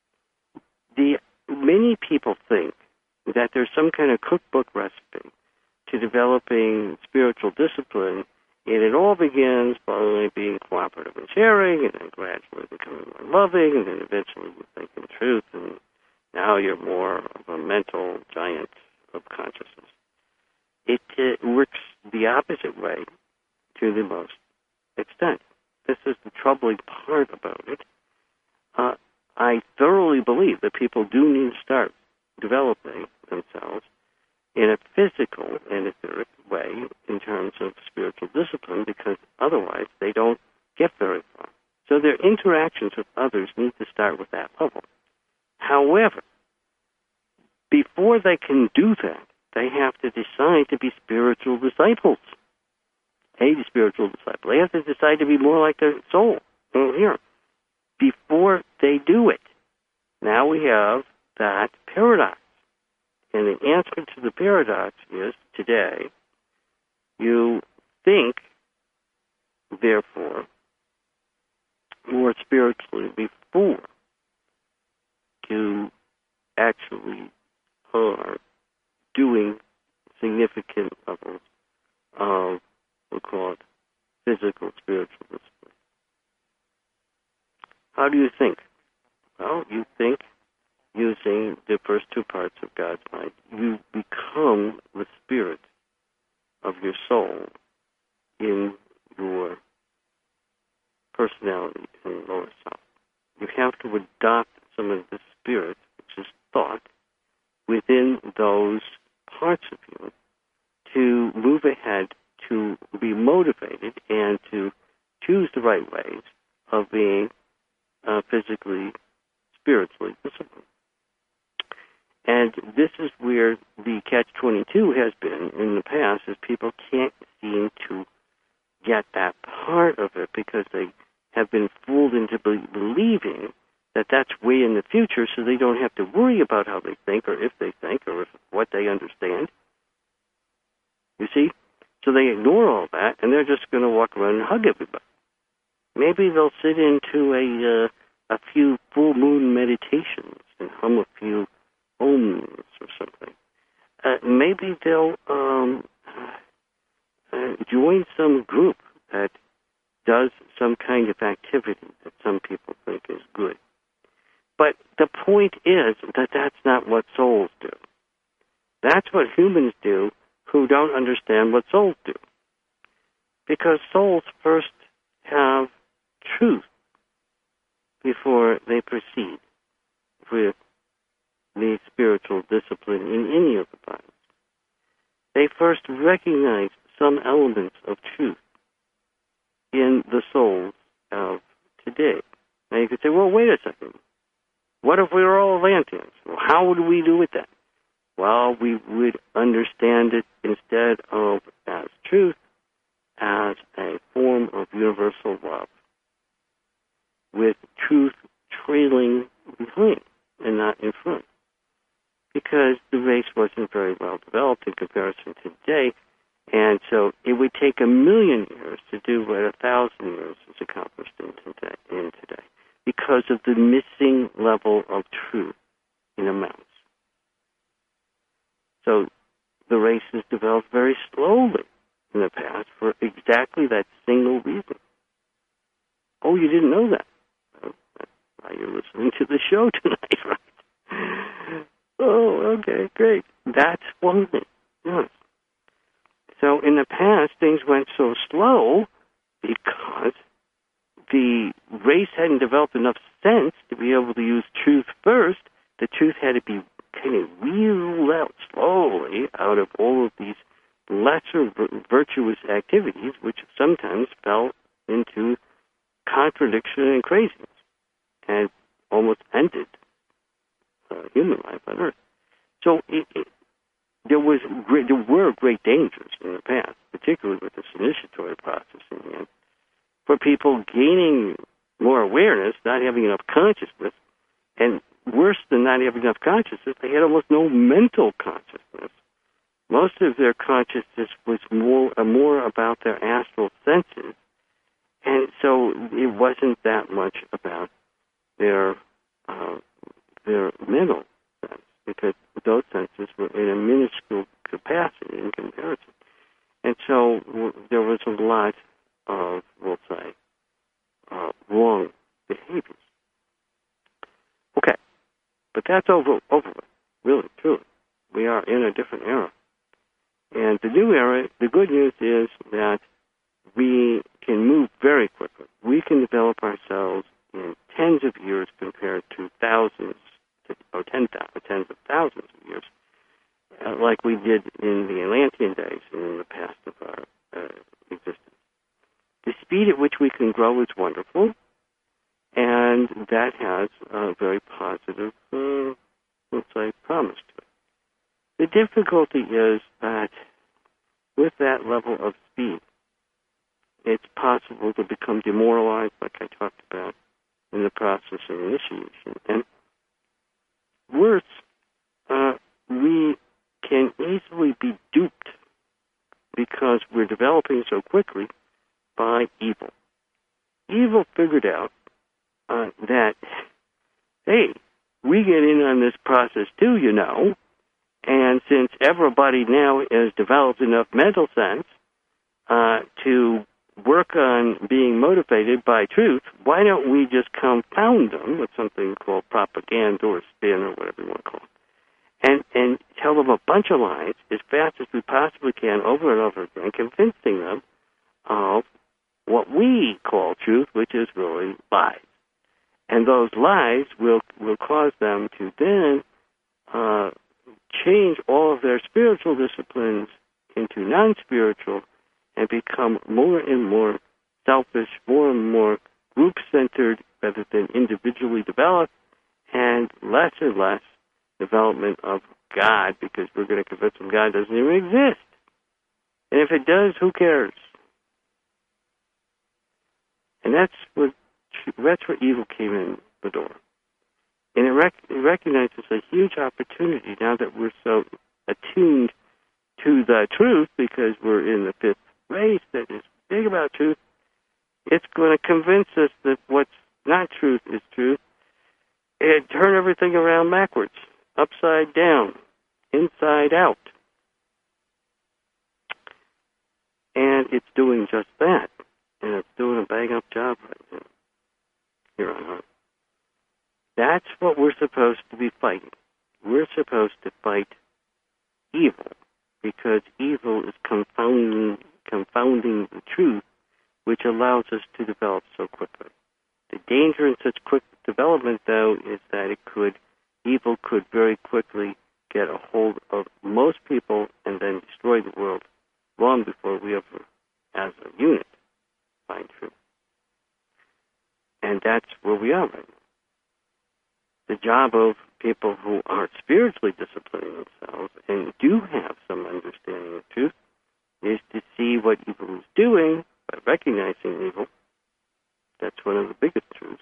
The many people think that there's some kind of cookbook recipe to developing spiritual discipline, and it all begins by being cooperative and sharing, and then gradually becoming more loving, and then eventually you think in truth, and now you're more of a mental giant of consciousness. It, it works the opposite way to the most extent. This is the troubling part about it. Uh, I thoroughly believe that people do need to start developing themselves in a physical and etheric way in terms of spiritual discipline, because otherwise they don't get very far. So their interactions with others need to start with that level. However, before they can do that, they have to decide to be spiritual disciples. A spiritual disciple. They have to decide to be more like their soul. Oh, here. Before they do it. Now we have that paradox. And the answer to the paradox is, today, you think, therefore, more spiritually before you actually are doing significant levels of, we'll call it, physical, spiritual discipline. How do you think? Well, you think using the first two parts of God's mind. You become the spirit of your soul in your personality and lower self. You have to adopt some of the spirit, which is thought, within those parts of you to move ahead, to be motivated, and to choose the right ways of being uh, physically, spiritually disciplined. And this is where the catch twenty-two has been in the past, is people can't seem to get that part of it because they have been fooled into be- believing that that's way in the future, so they don't have to worry about how they think or if they think or if, what they understand. You see? So they ignore all that, and they're just going to walk around and hug everybody. Maybe they'll sit into a uh, a few full moon meditations and hum a few Oms or something. Uh, maybe they'll um, uh, join some group that does some kind of activity that some people think is good. But the point is that that's not what souls do. That's what humans do who don't understand what souls do. Because souls first have truth before they proceed with the spiritual discipline in any of the bodies. They first recognize some elements of truth in the souls of today. Now you could say, well, wait a second. What if we were all Atlanteans? Well, how would we do with that? Well, we would understand it instead of as truth, as a form of universal love, with truth trailing behind and not in front. Because the race wasn't very well developed in comparison to today, and so it would take a million years to do what a thousand years is accomplished in today, in today because of the missing level of truth in amounts. So the race has developed very slowly in the past for exactly that single reason. Oh, you didn't know that? Well, that's why you're listening to the show tonight, right? Oh, okay, great. That's one thing. Yes. So in the past, things went so slow because the race hadn't developed enough sense to be able to use truth first. The truth had to be kind of wheeled out slowly out of all of these lesser virtuous activities, which sometimes fell into contradiction and craziness and almost ended uh, human life on Earth. So it, it, there was great, there were great dangers in the past, particularly with this initiatory process in the end, for people gaining more awareness, not having enough consciousness, and worse than not having enough consciousness, they had almost no mental consciousness. Most of their consciousness was more uh, more about their astral senses, and so it wasn't that much about their uh, their mental sense, because those senses were in a minuscule capacity in comparison. And so w- there was a lot of, we'll say, uh, wrong behaviors. Okay, but that's over, over with, really, truly. We are in a different era. And the new era, the good news is that we can move very quickly. We can develop ourselves in tens of years compared to thousands, to, or ten, tens of thousands of years, uh, like we did in the Atlantean days and in the past of our uh, existence. The speed at which we can grow is wonderful, and that has a very positive, uh, let's say, promise to it. The difficulty is that with that level of speed, it's possible to become demoralized, like I talked about, in the process of initiation. And worse, uh, we can easily be duped because we're developing so quickly by evil. Evil figured out uh, that, hey, we get in on this process too, you know, and since everybody now has developed enough mental sense uh, to work on being motivated by truth, why don't we just confound them with something called propaganda or spin or whatever you want to call it, and, and tell them a bunch of lies as fast as we possibly can over and over again, convincing them of what we call truth, which is really lies. And those lies will, will cause them to then uh, change all of their spiritual disciplines into non-spiritual and become more and more selfish, more and more group-centered rather than individually developed, and less and less development of God, because we're going to convince them God doesn't even exist. And if it does, who cares? And that's what that's where evil came in the door. And it, rec- it recognizes a huge opportunity now that we're so attuned to the truth, because we're in the fifth race that is big about truth. It's going to convince us that what's not truth is truth, and turn everything around backwards, upside down, inside out. And it's doing just that. And it's doing a bang-up job right now, here on Earth. That's what we're supposed to be fighting. We're supposed to fight evil, because evil is confounding, confounding the truth, which allows us to develop so quickly. The danger in such quick development, though, is that it could, evil could very quickly get a hold of most people and then destroy the world long before we ever, as a unit, find truth. And that's where we are right now. The job of people who are spiritually disciplining themselves and do have some understanding of truth is to see what evil is doing by recognizing evil. That's one of the biggest truths.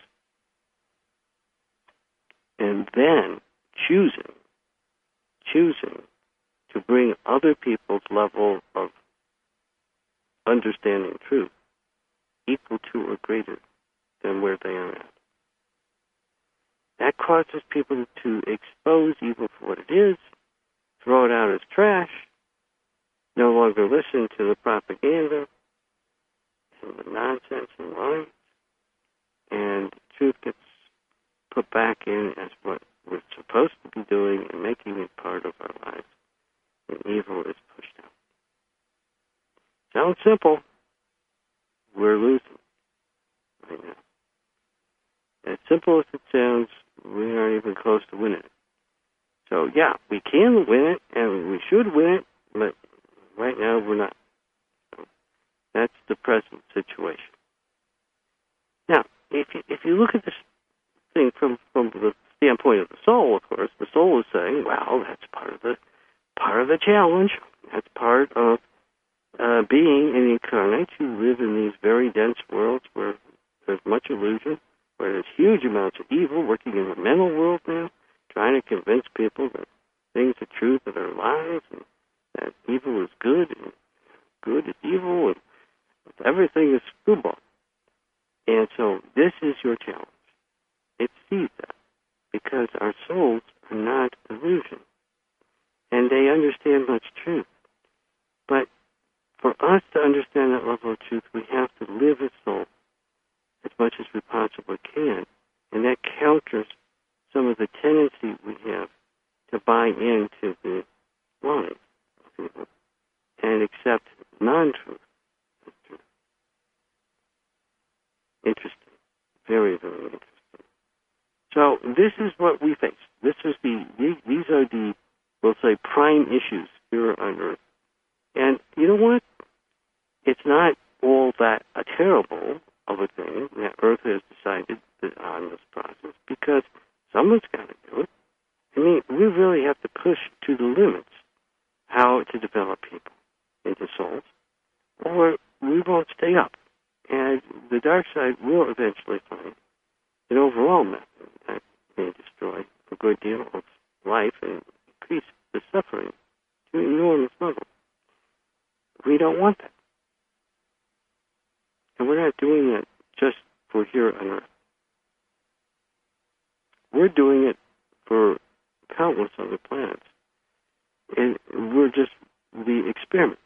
And then choosing, choosing to bring other people's level of understanding truth equal to or greater than where they are at. That causes people to expose evil for what it is, throw it out as trash, no longer listen to the propaganda and the nonsense and lies, and truth gets put back in as what we're supposed to be doing and making it part of our lives, and evil is pushed out. Sounds simple. We're losing right now. As simple as it sounds, we aren't even close to winning it. So, yeah, we can win it, and we should win it, but right now we're not. So that's the present situation. Now, if you, if you look at this thing from, from the standpoint of the soul, of course, the soul is saying, well, that's part of the part of the challenge. That's part of uh, being an incarnate. You live in these very dense worlds where there's much illusion, where there's huge amounts of evil working in the mental world now, trying to convince people that things are truth that are lies, and that evil is good, and good is evil, and everything is screwball. And so this is your challenge. It sees that, because our souls are not illusion, and they understand much truth. But for us to understand that level of truth, we have to live as soul as much as we possibly can, and that counters some of the tendency we have to buy into the lies of evil and accept non-truth as truth. Interesting. Very, very interesting. So this is what we face. This is the, these are the, we'll say, prime issues here on Earth. And you know what? It's not all that a terrible of a thing that Earth has decided on this process, because someone's got to do it. I mean, we really have to push to the limits how to develop people into souls, or we won't stay up. And the dark side will eventually find an overall method that may destroy a good deal of life and increase the suffering to an enormous level. We don't want that. And we're not doing that just for here on Earth. We're doing it for countless other planets. And we're just the experiment.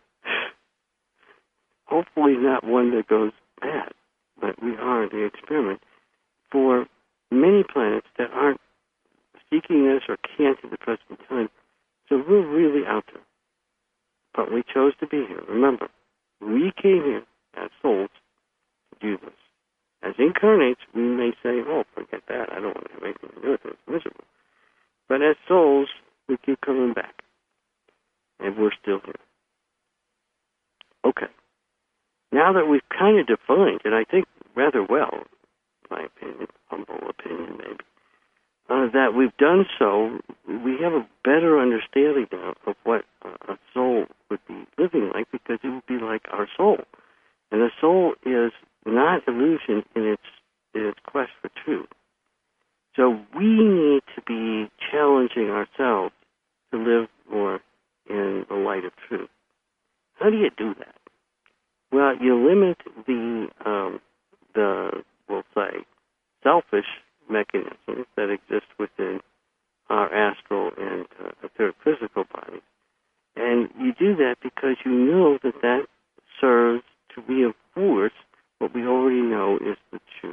Hopefully not one that goes bad, but we are the experiment for many planets that aren't seeking this or can't at the present time. So we're really out there. But we chose to be here. Remember, we came here as souls to do this. As incarnates, we may say, oh, forget that. I don't want to have anything to do with it. It's miserable. But as souls, we keep coming back. And we're still here. Okay. Now that we've kind of defined, and I think rather well, in my opinion, humble opinion maybe, uh, that we've done so, we have a better understanding now of what uh, a soul would be living like, because it would be like our soul. And the soul is not illusion in its, in its quest for truth. So we need to be challenging ourselves to live more in the light of truth. How do you do that? Well, you limit the, um, the, we'll say, selfish mechanisms that exist within our astral and uh, etheric physical bodies. And you do that because you know that that serves to reinforce what we already know is the truth.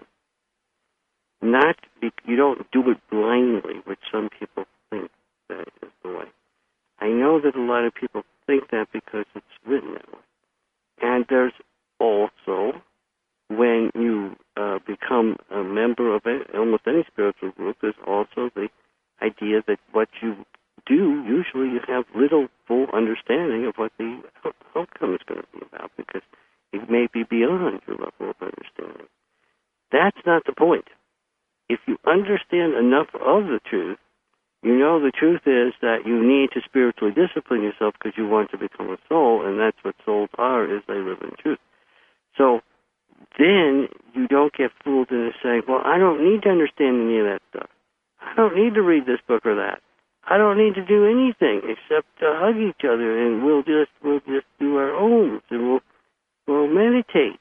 Not, you don't do it blindly, which some people think that is the way. I know that a lot of people think that because it's written that way. And there's also, when you uh, become a member of a, almost any spiritual group, there's also the idea that what you do, usually you have little full understanding of what the outcome is going to be about, because it may be beyond your level of understanding. That's not the point. If you understand enough of the truth, you know the truth is that you need to spiritually discipline yourself because you want to become a soul, and that's what souls are, is they live in truth. So then you don't get fooled into saying, well, I don't need to understand any of that stuff. I don't need to read this book or that. I don't need to do anything except to hug each other, and we'll just we'll just do our own, and we'll we'll meditate.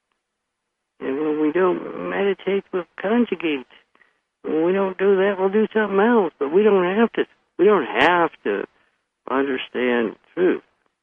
And when we don't meditate, we'll conjugate. When we don't do that, we'll do something else. But we don't have to. We don't have to understand truth.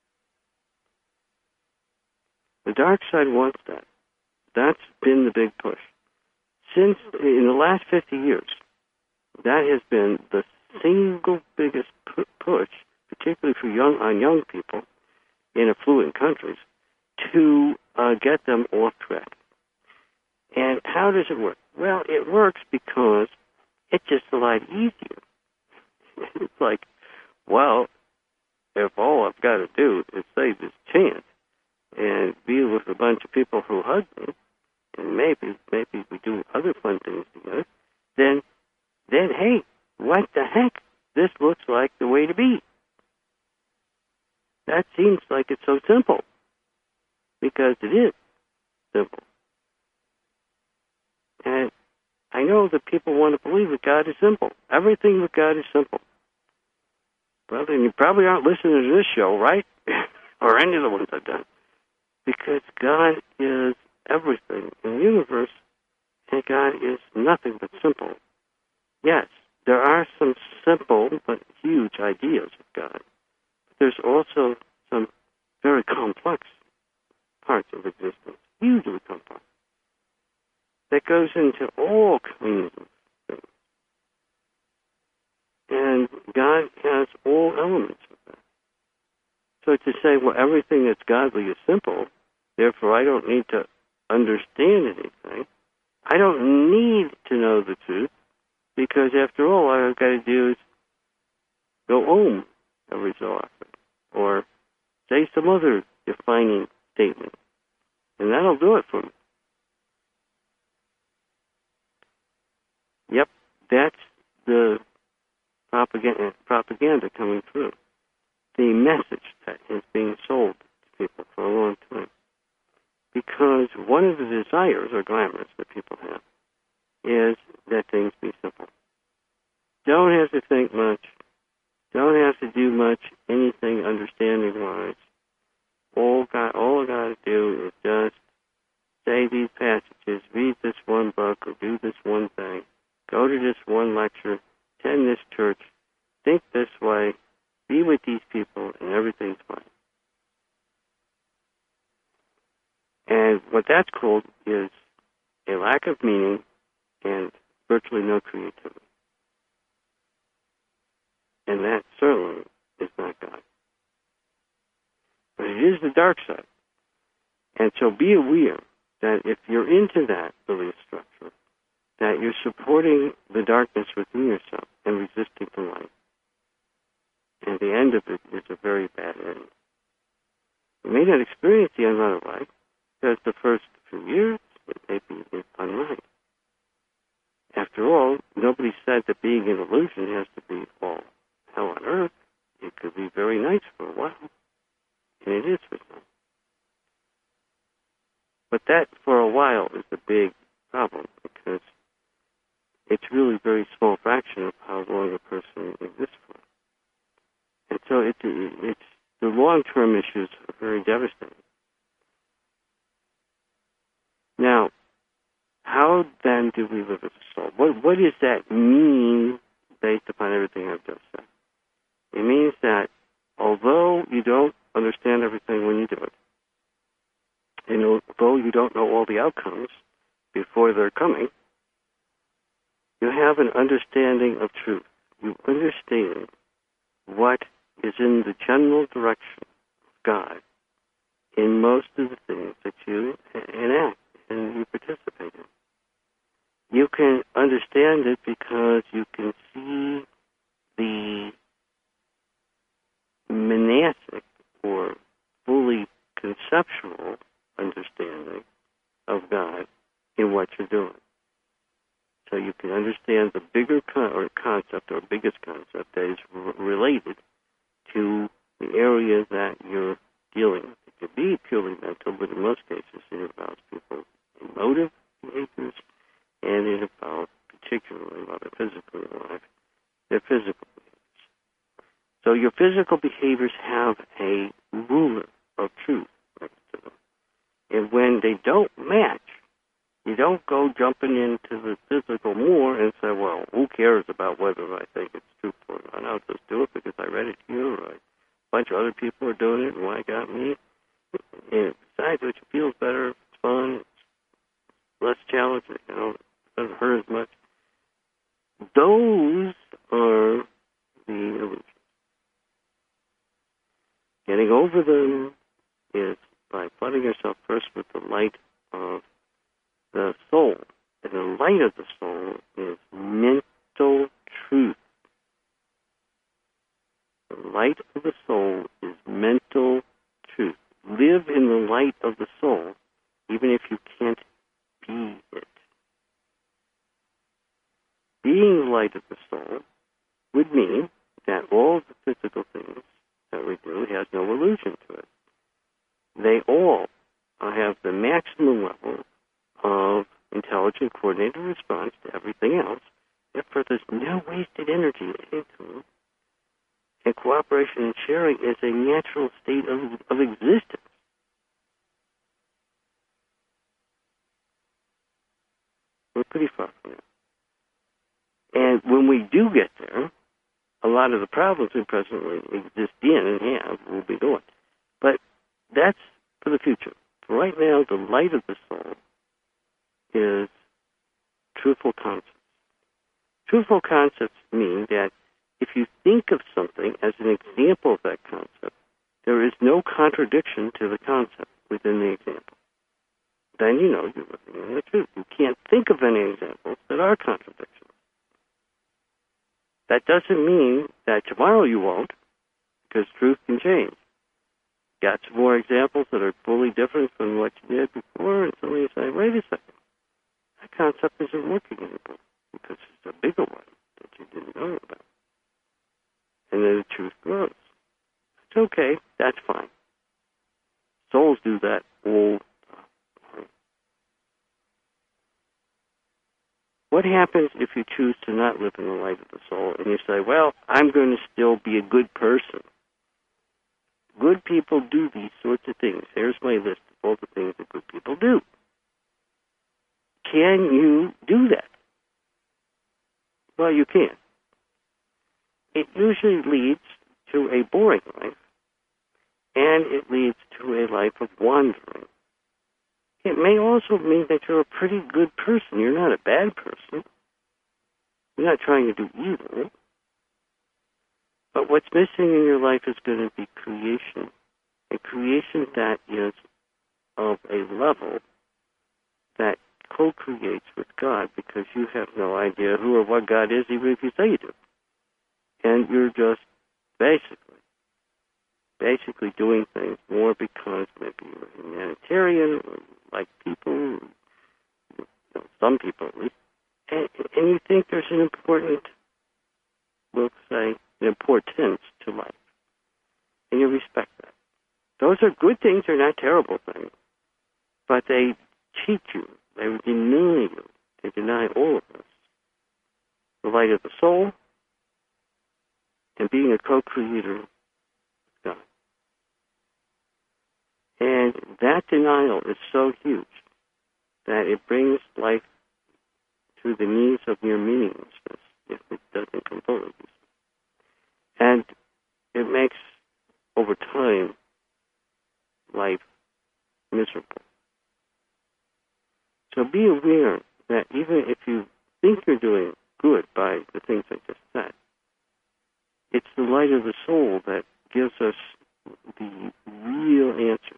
The dark side wants that. That's been the big push. Since, in the last fifty years, that has been the single biggest pu- push, particularly for young on young people in affluent countries, to uh, get them off track. And how does it work? Well, it works because it's just a lot easier. It's like, well, if all I've got to do is say this chant and be with a bunch of people who hug me, and maybe maybe we do other fun things together, then, then hey, what the heck? This looks like the way to be. That seems like it's so simple, because it is simple. And I know that people want to believe that God is simple. Everything with God is simple. Brother, and you probably aren't listening to this show, right? Or any of the ones I've done. Because God is everything in the universe, and God is nothing but simple. Yes, there are some simple but huge ideas of God. But there's also some very complex parts of existence, hugely complex, that goes into all kinds of things. And God has all elements of that. So to say, well, everything that's godly is simple, therefore I don't need to understand anything, I don't need to know the truth, because after all, all I've got to do is go home every so often, or say some other defining statement, and that'll do it for me. Yep, that's the propaganda, propaganda coming through. the message that is being sold to people for a long time. Because one of the desires or glamours that people have is that things be simple. Don't have to think much. Don't have to do much, anything understanding-wise. All got, all I got to do is just say these passages, read this one book, or do this one thing, go to this one lecture, attend this church, think this way, be with these people, and everything's fine. And what that's called is a lack of meaning and virtually no creativity. And that certainly is not God. But it is the dark side. And so be aware that if you're into that belief structure, that you're supporting the darkness within yourself and resisting the light. And the end of it is a very bad end. You may not experience the end right away, because the first few years it may be unright. After all, nobody said that being an illusion has to be all hell on earth. It could be very nice for a while, and it is for some. But that, for a while, is the big problem, because it's really a very small fraction of how long a person exists for. And so it, it, it's the long-term issues are very devastating. Now, how then do we live as a soul? What, what does that mean based upon everything I've just said? It means that although you don't understand everything when you do it, and although you don't know all the outcomes before they're coming, you have an understanding of truth. You understand what is in the general direction of God in most of the things that you enact and you participate in. You can understand it because you can see the monastic or fully conceptual understanding of God in what you're doing. So you can understand the bigger con- or concept or biggest concept that is r- related to the area that you're dealing with. It could be purely mental, but in most cases it involves people emotive behaviors, and it involves, particularly while they're physically alive, their physical behaviors. So your physical behaviors have a ruler of truth next to them. And when they don't match, you don't go jumping into the physical more and say, well, who cares about whether I think it's truthful or not? I'll just do it because I read it here, or a bunch of other people are doing it, and why got me? And besides, which feels better, it's fun, it's less challenging, you know, it doesn't hurt as much. Those are the illusions. Getting over them is by flooding yourself first with the light of the soul. And the light of the soul is mental truth. The light of the soul is mental truth. Live in the light of the soul, even if you can't be it. Being the light of the soul would mean that all the physical things that we do has no illusion to it. They all have the maximum level of intelligent, coordinated response to everything else. Therefore, there's no wasted energy into them. And cooperation and sharing is a natural state of, of existence. We're pretty far from that. And when we do get there, a lot of the problems we presently exist in and have will be gone. But that's for the future. For right now, the light of the soul is truthful concepts. Truthful concepts mean that if you think of something as an example of that concept, there is no contradiction to the concept within the example. Then you know you're living in the truth. You can't think of any examples that are contradictions. That doesn't mean that tomorrow you won't, because truth can change. Got some more examples that are fully different from what you did before, and suddenly you say, wait a second, that concept isn't working anymore, because it's a bigger one that you didn't know about. And then the truth grows. what happens if you choose to not live in the light of the soul and you say, well, I'm going to still be a good person? Good people do these sorts of things. Here's my list of all the things that good people do. Can you do that? Well, you can. It usually leads to a boring life, and it leads to a life of wandering. It may also mean that you're a pretty good person. You're not a bad person. You're not trying to do evil. But what's missing in your life is going to be creation. A creation that is of a level that co-creates with God, because you have no idea who or what God is, even if you say you do. And you're just basically, basically doing things more because maybe you're a humanitarian, or like people, you know, some people at least, and, and you think there's an important, we'll say, an importance to life, and you respect that. Those are good things, they're not terrible things, but they cheat you, they deny you, they deny all of us the light of the soul and being a co-creator with God. And that denial is so huge that it brings life to the knees of mere meaninglessness if it doesn't compose. And it makes, over time, life miserable. So be aware that even if you think you're doing good by the things I just said, it's the light of the soul that gives us the real answers.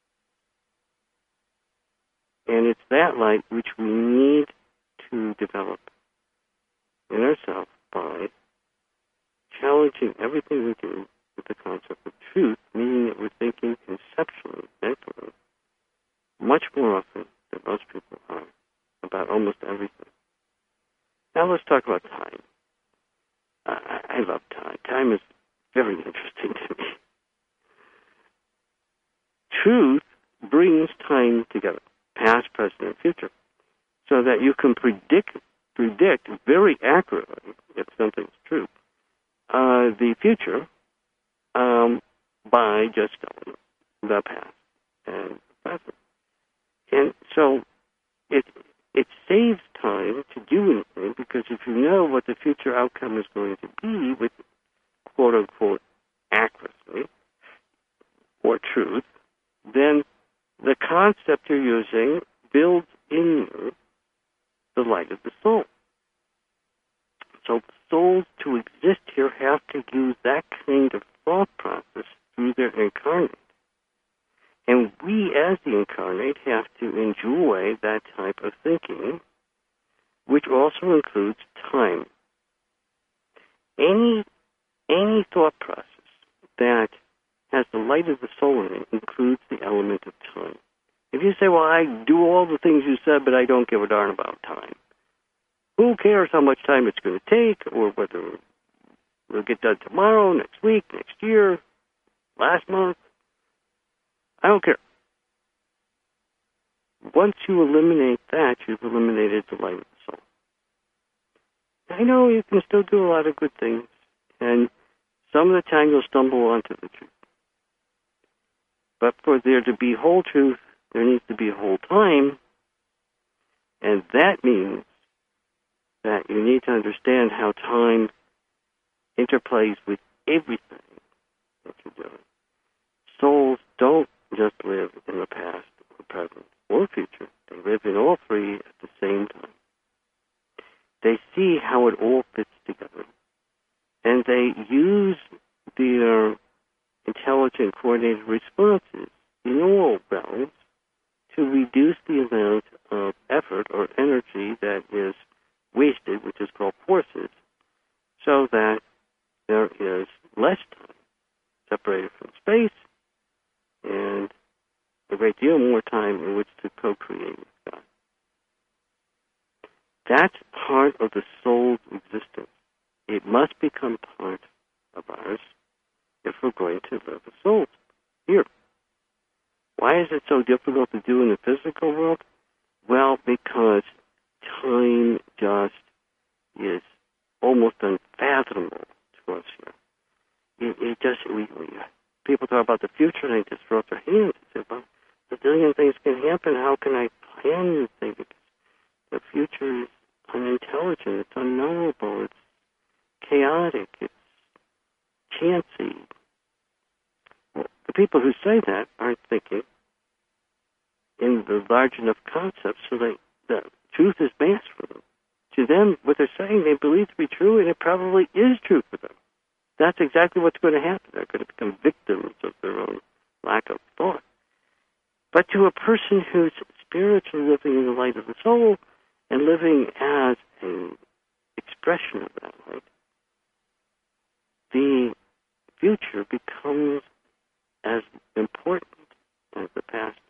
And it's that light which we need to develop in ourselves by challenging everything we do with the concept of truth, meaning that we're thinking conceptually, mentally, much more often than most people are about almost everything. Now let's talk about time. I, I love time. Time is very interesting to me. Truth brings time together, past, present, and future, so that you can predict predict very accurately, if something's true, uh, the future um, by just knowing the past and the present. And so it it saves time to do anything, because if you know what the future outcome is going to be with quote-unquote accuracy or truth, then the concept you're using builds in you the light of the soul. So souls to exist here have to use that kind of thought process through their incarnate. And we, as the incarnate, have to enjoy that type of thinking, which also includes time. Any, any thought process that has the light of the soul in it includes the element of time. If you say, well, I do all the things you said, but I don't give a darn about time, who cares how much time it's going to take, or whether we'll get done tomorrow, next week, next year, last month? I don't care. Once you eliminate that, you've eliminated the light of the soul. I know you can still do a lot of good things, and some of the time you'll stumble onto the truth. But for there to be whole truth, there needs to be whole time, and that means that you need to understand how time interplays with everything that you're doing. Souls don't just live in the past or present or future. They live in all three at the same time. They see how it all fits together. And they use their intelligent, coordinated responses in all realms to reduce the amount of effort or energy that is wasted, which is called forces, so that there is less time separated from space and a great deal more time in which to co-create with God. That's part of the soul's existence. It must become part of ours if we're going to live as souls here. Why is it so difficult to do in the physical world? Well, because time just is almost unfathomable to us here. It, it just, we, we, people talk about the future and they just throw up their hands and say, well, a billion things can happen. How can I plan anything? Because the future is unintelligent. It's unknowable. It's chaotic. It's chancy. Well, the people who say that aren't thinking in the large enough concepts so they, the truth is masked for them. To them, what they're saying they believe to be true, and it probably is true for them. That's exactly what's going to happen. They're going to become victims of their own lack of thought. But to a person who's spiritually living in the light of the soul and living as an expression of that light, the future becomes as important as the past.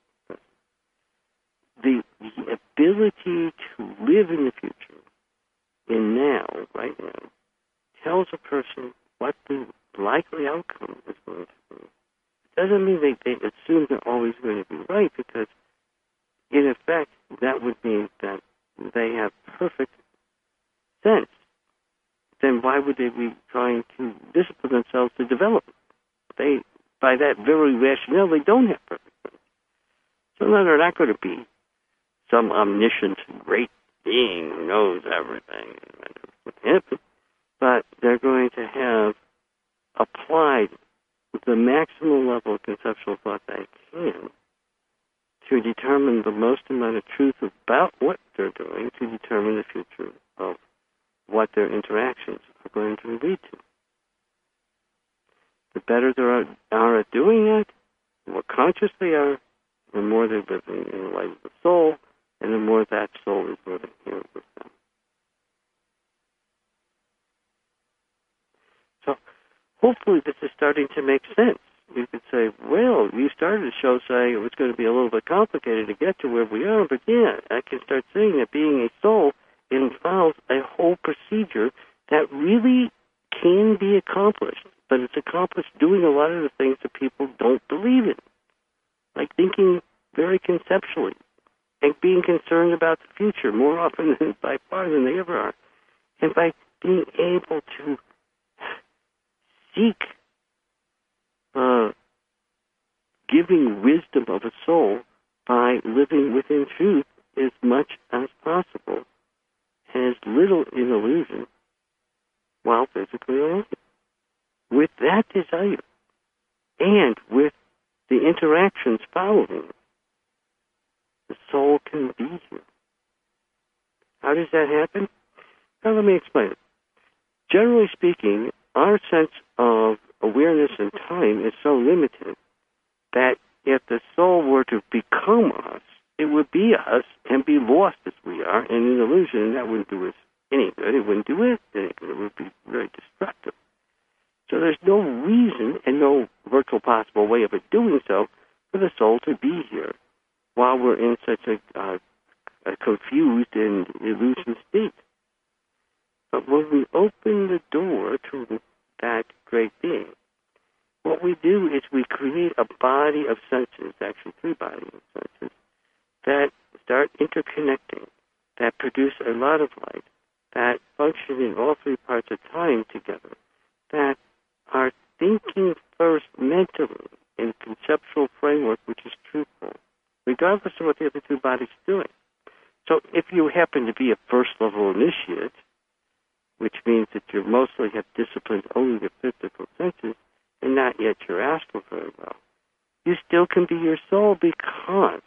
The, the ability to live in the future, in now, right now, tells a person what the likely outcome is going to be. It doesn't mean they, they assume they're always going to be right, because in effect, that would mean that they have perfect sense. Then why would they be trying to discipline themselves to develop it? They, by that very rationale, they don't have perfect sense. So no, they're not going to be some omniscient great being who knows everything. But they're going to have applied the maximum level of conceptual thought they can to determine the most amount of truth about what they're doing, to determine the future of what their interactions are going to lead to. The better they are, are at doing it, the more conscious they are, the more they're living in the light of the soul, and the more that soul is living here with them. So hopefully this is starting to make sense. You could say, well, you started the show saying it was going to be a little bit complicated to get to where we are, but yeah, I can start saying that being a soul involves a whole procedure that really can be accomplished, but it's accomplished doing a lot of the things that people don't believe in, like thinking very conceptually and being concerned about the future more often than by far than they ever are, and by being able to seek uh, giving wisdom of a soul by living within truth as much as possible, as little in illusion, while physically alive. With that desire, and with the interactions following, the soul can be here. How does that happen? Now let me explain it. Generally speaking, our sense of awareness and time is so limited that if the soul were to become us, it would be us and be lost as we are in an illusion, and that wouldn't do us any good. It wouldn't do it any good. It would be very destructive. So there's no reason and no virtual possible way of it doing so for the soul to be here while we're in such a, uh, a confused and illusion state. But when we open the door to that great being, what we do is we create a body of senses, actually three bodies of senses, that start interconnecting, that produce a lot of light, that function in all three parts of time together, that are thinking first mentally in a conceptual framework which is truthful, regardless of what the other two bodies are doing. So if you happen to be a first-level initiate, which means that you mostly have disciplined only the physical senses and not yet your astral very well, you still can be your soul, because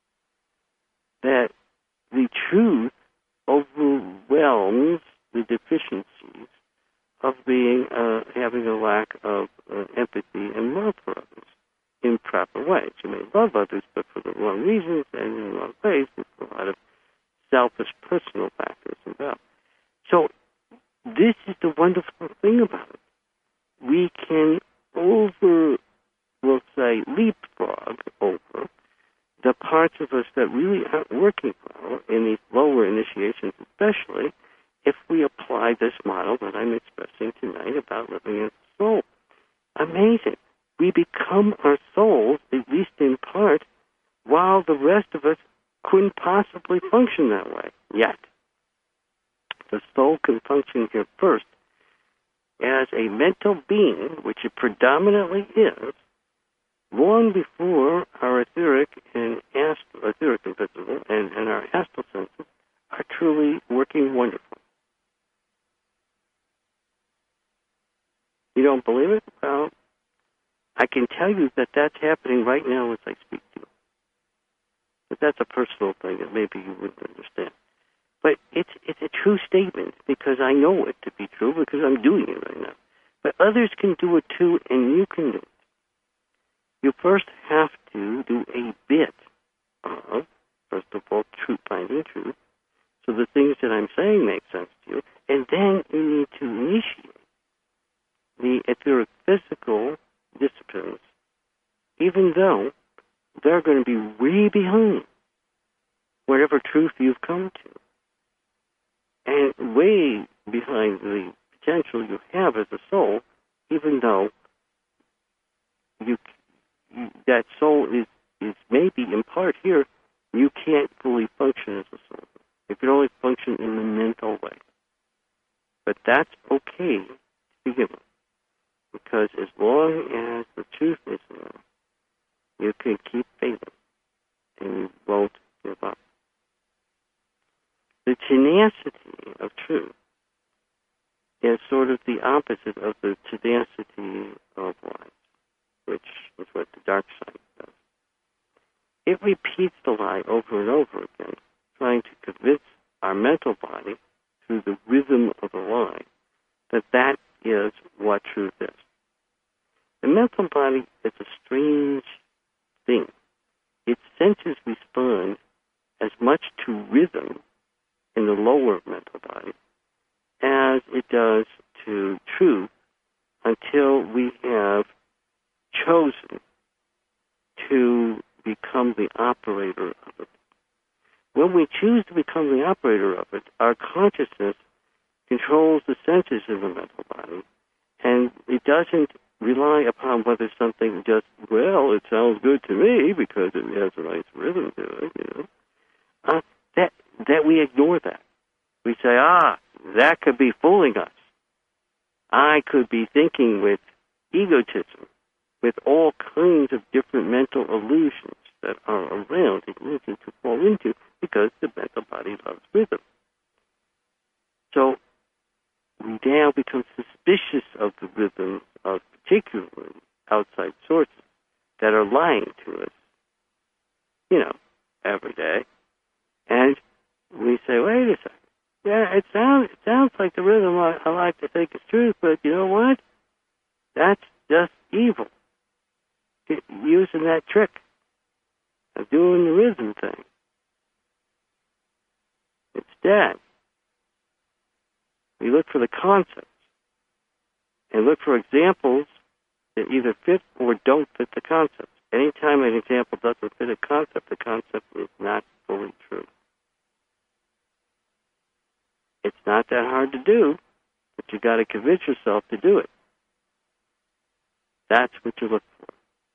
that the truth overwhelms the deficiencies of being uh, having a lack of uh, empathy and love for others in proper ways. You may love others, but for the wrong reasons and in the wrong ways. There's a lot of selfish personal factors involved. So this is the wonderful thing about it. We can over, we'll say, leapfrog over the parts of us that really aren't working well in these lower initiations, especially if we apply this model that I'm expressing tonight about living as a soul. Amazing. We become our souls, at least in part, while the rest of us couldn't possibly function that way yet. the soul can function here first as a mental being, which it predominantly is, long before our etheric and astral, etheric and physical, and, and our astral senses are truly working wonderful. You don't believe it? Well, I can tell you that that's happening right now as I speak to you. But that's a personal thing that maybe you wouldn't understand. But it's it's a true statement because I know it to be true because I'm doing it right now. But others can do it too, and you can do it. You first have to do a bit of, first of all, truth, finding truth. So the things that I'm saying make sense to you. And then you need to initiate the etheric physical disciplines, even though they're going to be way behind whatever truth you've come to. And way behind the potential you have as a soul, even though you, you that soul is, is maybe in part here, you can't fully function as a soul. You can only function in the mental way. But that's okay to begin with. Because as long as the truth is there, you can keep failing and you won't give up. The tenacity of truth is sort of the opposite of the tenacity of lies, which is what the dark side does. It repeats the lie over and over again, trying to convince our mental body through the rhythm of the lie that that is what truth is. The mental body is a strange thing. Its senses respond as much to rhythm in the lower mental body as it does to truth until we have chosen to become the operator of it. When we choose to become the operator of it, our consciousness controls the senses in the mental body, and it doesn't rely upon whether something just, well, it sounds good to me because it has a nice rhythm to it, you know. Uh, that, that we ignore that. We say, ah, that could be fooling us. I could be thinking with egotism, with all kinds of different mental illusions that are around and easy to fall into because the mental body loves rhythm. So we now become suspicious of the rhythm of particularly outside sources that are lying to us, you know, every day. And we say, wait a second. Yeah, it sounds it sounds like the rhythm I, I like to think is truth, but you know what? That's just evil. Using that trick of doing the rhythm thing. Instead, we look for the concepts and look for examples that either fit or don't fit the concept. Anytime an example doesn't fit a concept, the concept is not fully true. It's not that hard to do, but you got to convince yourself to do it. That's what you look for.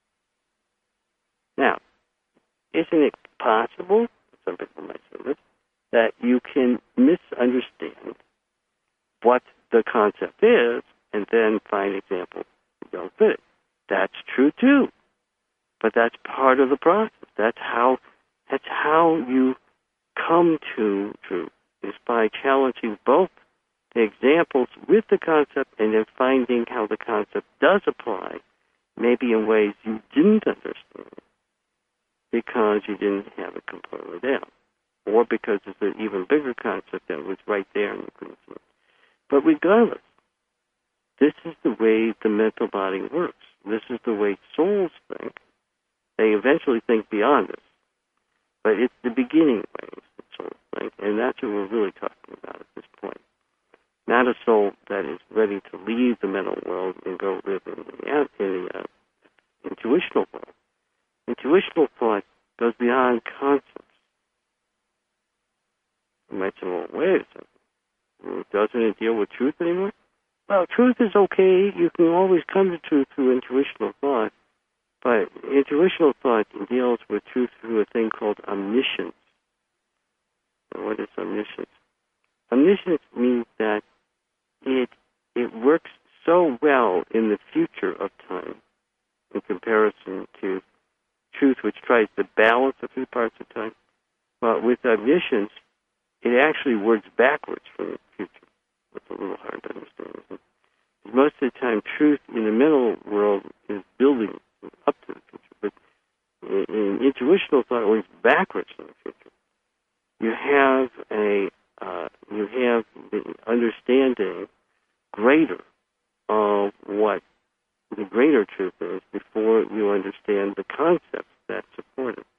Now, isn't it possible, some people might say this, that you can misunderstand what the concept is and then find examples that don't fit it? That's true too. But that's part of the process. That's how that's how you come to truth, is by challenging both the examples with the concept and then finding how the concept does apply, maybe in ways you didn't understand because you didn't have it completely down, or because it's an even bigger concept that was right there and you couldn't see it. But regardless, this is the way the mental body works. This is the way souls think. They eventually think beyond this. But it's the beginning ways that souls think, and that's what we're really talking about at this point. Not a soul that is ready to leave the mental world and go live in the, in the uh, intuitional world. Intuitional thought goes beyond concepts. You might say, well, wait a second. Doesn't it deal with truth anymore? Well, truth is okay. You can always come to truth through intuitional thought. But intuitional thought deals with truth through a thing called omniscience. And what is omniscience? omniscience means that it it works so well in the future of time in comparison to truth, which tries to balance the two parts of time. But with omniscience, it actually works backwards from the future. It's a little hard to understand, isn't it? Most of the time, truth in the mental world is building up to the future. But in intuitional thought, it works backwards from the future. You have a uh, you have the understanding greater of what the greater truth is before you understand the concepts that support it.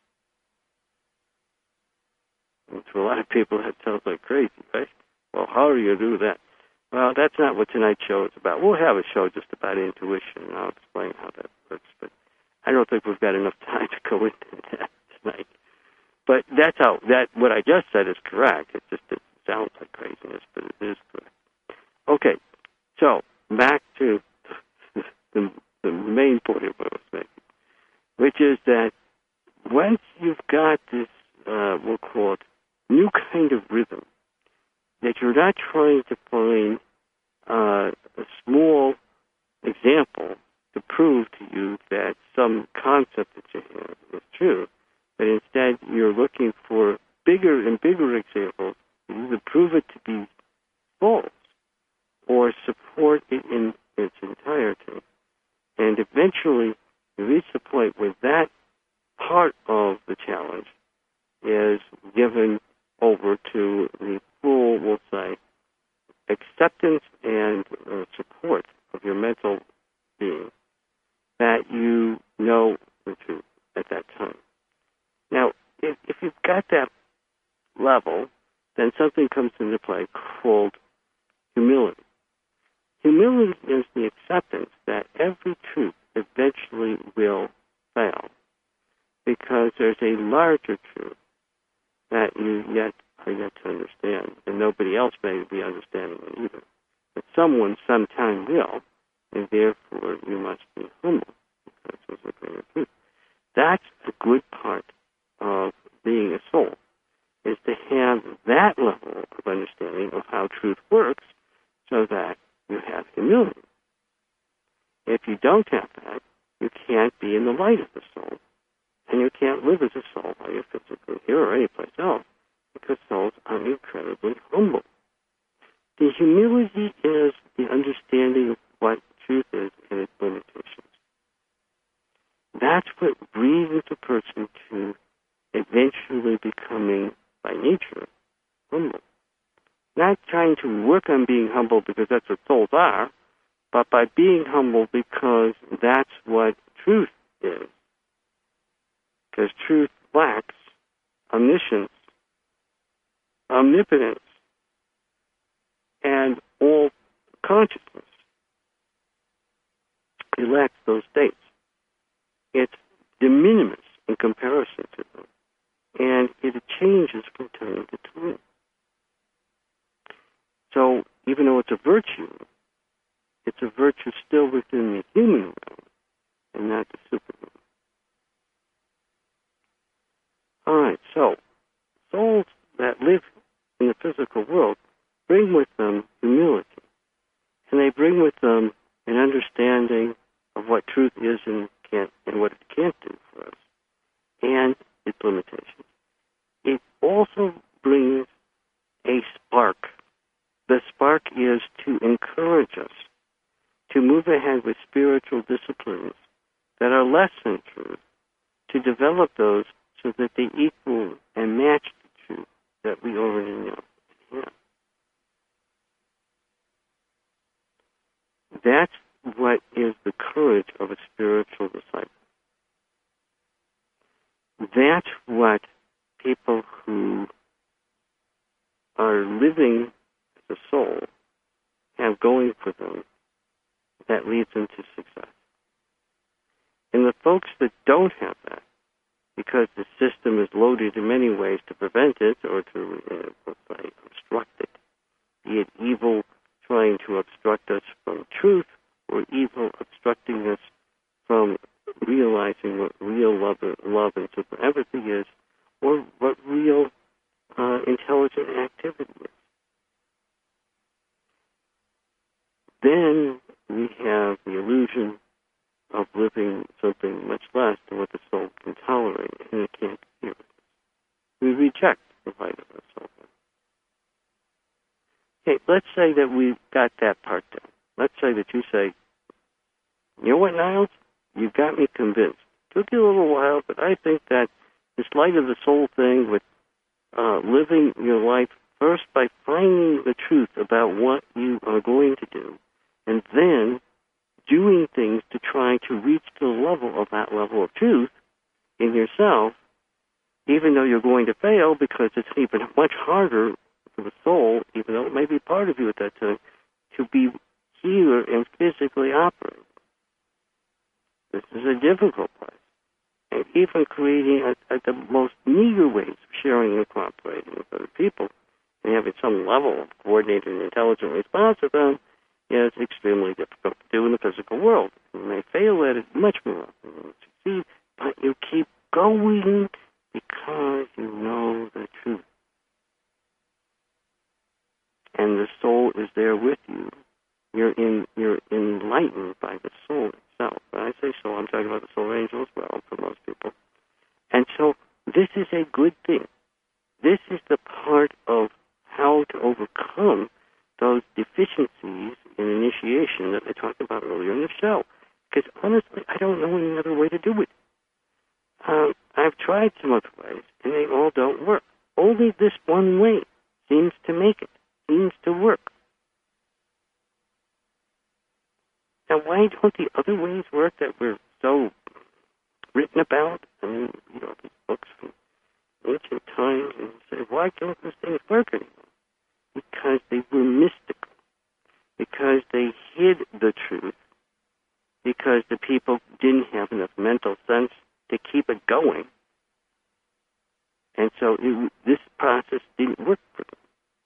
And to a lot of people, that sounds like crazy, right? Well, how are you going to do that? Well, that's not what tonight's show is about. We'll have a show just about intuition, and I'll explain how that works. But I don't think we've got enough time to go into that tonight. But that's how that what I just said is correct. It just it sounds like craziness, but it is correct. Okay, so back to the, the main point of what I was making, which is that once you've got this, uh, we'll call it, new kind of rhythm, that you're not trying to find uh, a small example to prove to you that some concept that you have is true, but instead you're looking for bigger and bigger examples to either prove it to be false or support it in its entirety. And eventually you reach the point where that part of the challenge is given over to the full, we'll say, acceptance and uh, support of your mental being, that you know the truth at that time. Now, if, if you've got that level, then something comes into play called humility. Humility is the acceptance that every truth eventually will fail, because there's a larger truth that you yet are yet to understand, and nobody else may be understanding it either. But someone sometime will, and therefore you must be humble, because there's a greater truth. That's a good part of being a soul, is to have that level of understanding of how truth works so that you have humility. If you don't have that, you can't be in the light of the soul, and you can't live as a soul while you're physically here or anyplace else, because souls are incredibly humble. The humility is the understanding of what truth is and its limitations. That's what brings a person to eventually becoming, by nature, humble. Not trying to work on being humble because that's what souls are, but by being humble because that's what truth is. Because truth lacks omniscience, omnipotence, and all consciousness. It lacks those states. It's de minimis in comparison to them, and it changes from time to time. So even though it's a virtue, it's a virtue still within the human realm and not the superhuman. All right, so souls that live in the physical world bring with them humility, and they bring with them an understanding of what truth is and can't, and what it can't do for us, and its limitations. It also brings a spark. The spark is to encourage us to move ahead with spiritual disciplines that are less than truth, to develop those so that they equal and match the truth that we already know. Yeah. That's what is the courage of a spiritual disciple. That's what people who are living as a soul have going for them that leads them to success. And the folks that don't have that, because the system is loaded in many ways to prevent it or to uh, let's say, obstruct it, be it evil trying to obstruct us from truth or evil obstructing us from realizing what real love, love and super empathy is, or what real uh, intelligent activity is. the light of the soul. Okay, let's say that we've got that part down. Let's say that you say, you know what, Niles? You've got me convinced. Took you a little while, but I think that this light of the soul thing with uh, living your life first by finding the truth about what you are going to do, and then doing things to try to reach the level of that level of truth in yourself, even though you're going to fail because it's even much harder for the soul, even though it may be part of you at that time, to be here and physically operate. This is a difficult place. And even creating a, a, the most meager ways of sharing and cooperating with other people and having some level of coordinated and intelligent response to them is extremely difficult to do in the physical world. You may fail at it much more often than you succeed, but you keep going because you know the truth. And the soul is there with you. You're in. You're enlightened by the soul itself. When I say soul, I'm talking about the soul angel as well for most people. And so this is a good thing. This is the part of how to overcome those deficiencies in initiation that I talked about earlier in the show. Because honestly, I don't know any other way to do it. Um, I've tried some other ways, and they all don't work. Only this one way seems to make it, seems to work. Now, why don't the other ways work that we're so written about? I mean, you know, these books from ancient times, and you say, why don't those things work anymore? Because they were mystical, because they hid the truth, because the people didn't have enough mental sense to keep it going. And so it, this process didn't work for them.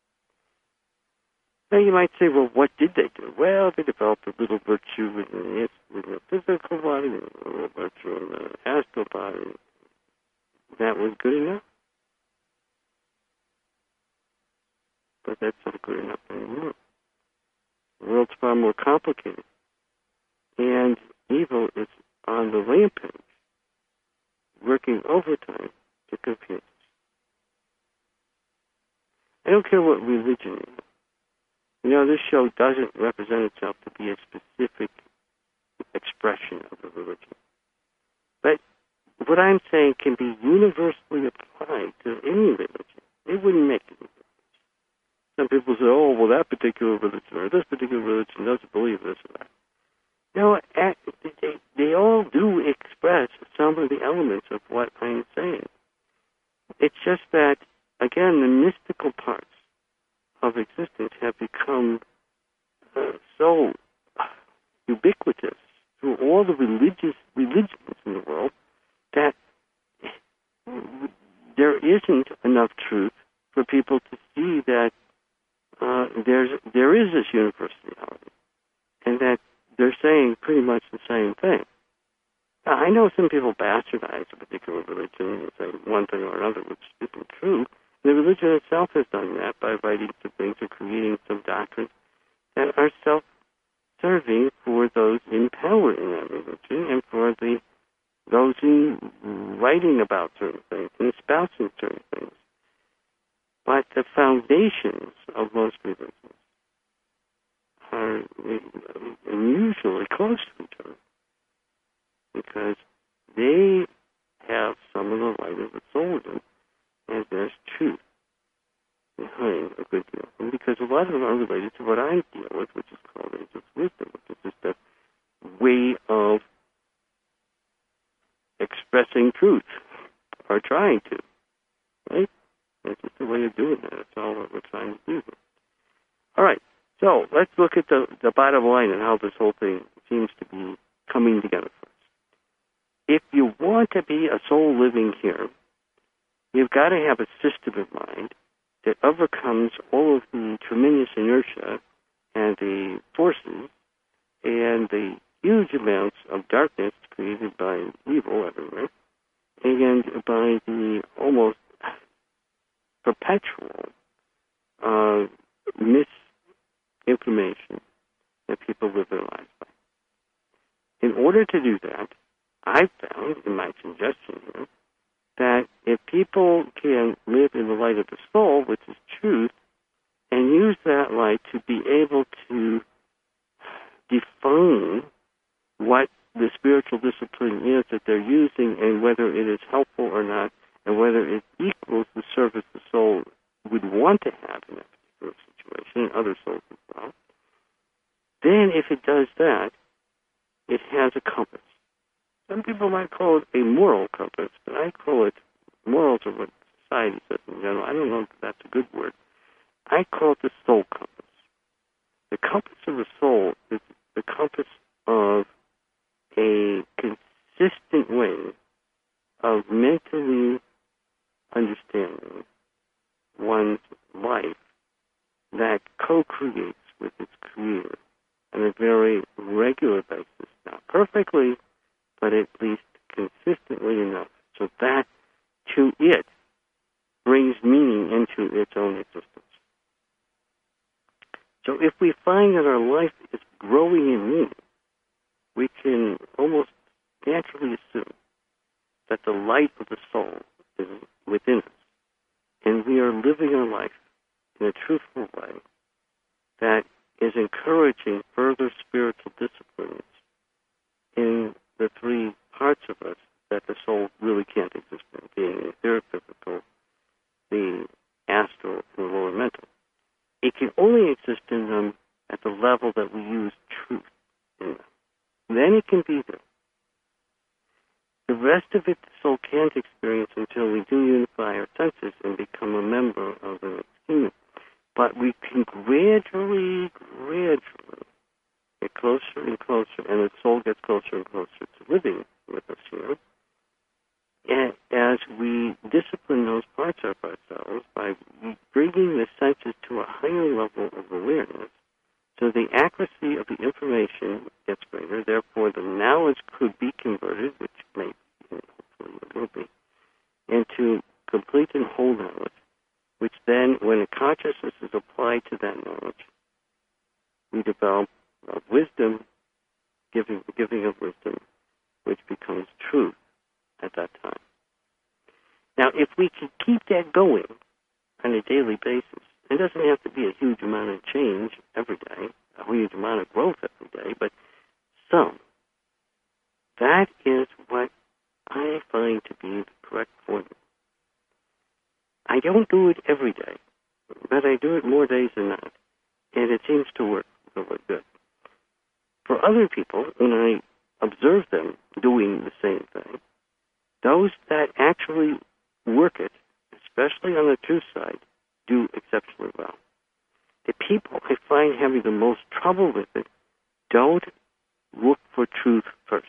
Now you might say, well, what did they do? Well, they developed a little virtue in the, in the physical body, and a little virtue in the astral body. That was good enough. But that's not good enough anymore. The world's far more complicated. And evil is on the rampage, working overtime to confuse us. I don't care what religion is. You know, this show doesn't represent itself to be a specific expression of a religion. But what I'm saying can be universally applied to any religion. It wouldn't make any difference. Some people say, oh, well, that particular religion or this particular religion doesn't believe this or that. No, they, they all do express some of the elements of what I'm saying. It's just that, again, the mystical parts of existence have become uh, so ubiquitous through all the religious religions in the world that there isn't enough truth for people to see that uh, there's there is this universality, and that they're saying pretty much the same thing. Now, I know some people bastardize a particular religion and say one thing or another, which isn't true. The religion itself has done that by writing some things or creating some doctrines that are self-serving for those in power in that religion and for the those in writing about certain things and espousing certain things. But the foundations of most religions are unusually close to each other because they have some of the light of the soul in them. And there's truth behind a good deal. And because a lot of them are related to what I deal with, which is called angel's wisdom, which is just a way of expressing truth, or trying to, right? That's just a way of doing that. That's all what we're trying to do. All right, so let's look at the, the bottom line and how this whole thing seems to be coming together for us. If you want to be a soul living here, you've got to have a system in mind that overcomes all of the tremendous inertia and the forces and the huge amounts of darkness created by evil everywhere and by the almost perpetual uh, misinformation that people live their lives by. In order to do that, I've found in my suggestion here that if people can live in the light of the soul, which is truth, and use that light to be able to define what the spiritual discipline is that they're using and whether it is helpful or not, and whether it equals the service the soul would want to have in that particular situation, and other souls as well, then if it does that, it has a compass. Some people might call it a moral compass, but I call it, morals are what society says in general. I don't know if that's a good word. I call it the soul compass. The compass of the soul is the compass of a consistent way of mentally understanding one's life that co-creates with its creator on a very regular basis. Not perfectly, but at least consistently enough so that to it brings meaning into its own existence. So if we find that our life is growing in meaning, we can almost naturally assume that the light of the soul is within us, and we are living our life in a truthful way that is encouraging further spiritual disciplines in the three parts of us that the soul really can't exist in, being the etheric, physical, the astral, and the lower mental. It can only exist in them at the level that we use truth in them. Then it can be there. The rest of it the soul can't experience until we do unify our senses and become a member of the next human. But we can gradually, gradually get closer and closer, and the soul gets closer and closer to living with us here. And as we discipline those parts of ourselves by bringing the senses to a higher level of awareness, so the accuracy of the information gets greater, therefore the knowledge could be converted, which may hopefully it will be, into complete and whole knowledge, which then, when a consciousness is applied to that knowledge, we develop uh, wisdom, giving, giving of wisdom, which becomes truth at that time. Now, if we can keep that going on a daily basis, it doesn't have to be a huge amount of change every day, a huge amount of growth every day, but some. That is what I find to be the correct formula. I don't do it every day, but I do it more days than not, and it seems to work really good. For other people, when I observe them doing the same thing, those that actually work it, especially on the truth side, do exceptionally well. The people I find having the most trouble with it don't look for truth first.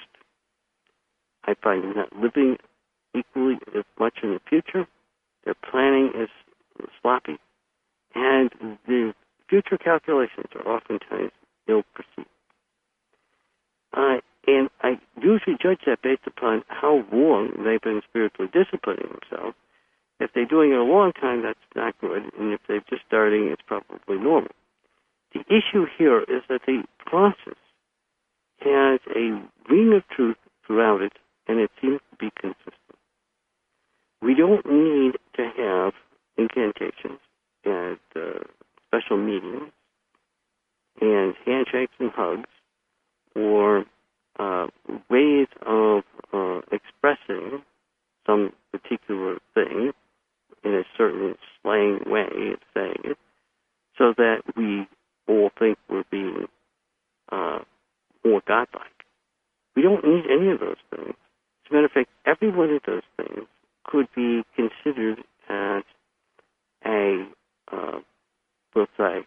I find them not living equally as much in the future. Their planning is sloppy, and the future calculations are oftentimes ill-perceived. Uh, and I usually judge that based upon how long they've been spiritually disciplining themselves. If they're doing it a long time, that's not good, and if they're just starting, it's probably normal. The issue here is that the process has a ring of truth throughout it, and it seems to be consistent. We don't need to have incantations and uh, special meetings and handshakes and hugs or uh, ways of uh, expressing some particular thing in a certain slang way of saying it so that we all think we're being uh, more godlike. We don't need any of those things. As a matter of fact, every one of those things could be considered as a, uh, let's say,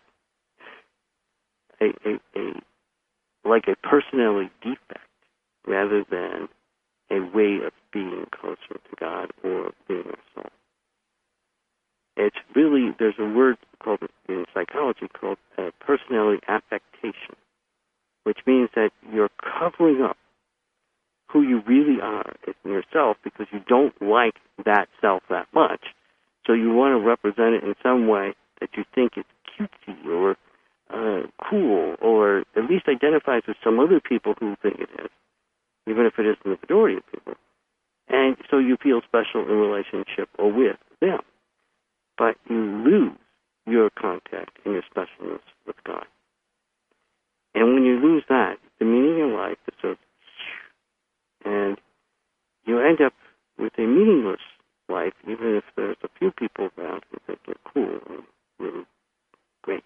a, a, a, like a personality defect rather than a way of being closer to God or being our soul. It's really, there's a word called in psychology called uh, personality affectation, which means that you're covering up who you really are in yourself because you don't like that self that much. So you want to represent it in some way that you think is cutesy or uh, cool or at least identifies with some other people who think it is, even if it isn't the majority of people. And so you feel special in relationship or with them. But you lose your contact and your specialness with God. And when you lose that, the meaning of life is sort of, and you end up with a meaningless life, even if there's a few people around who think you're cool and really great.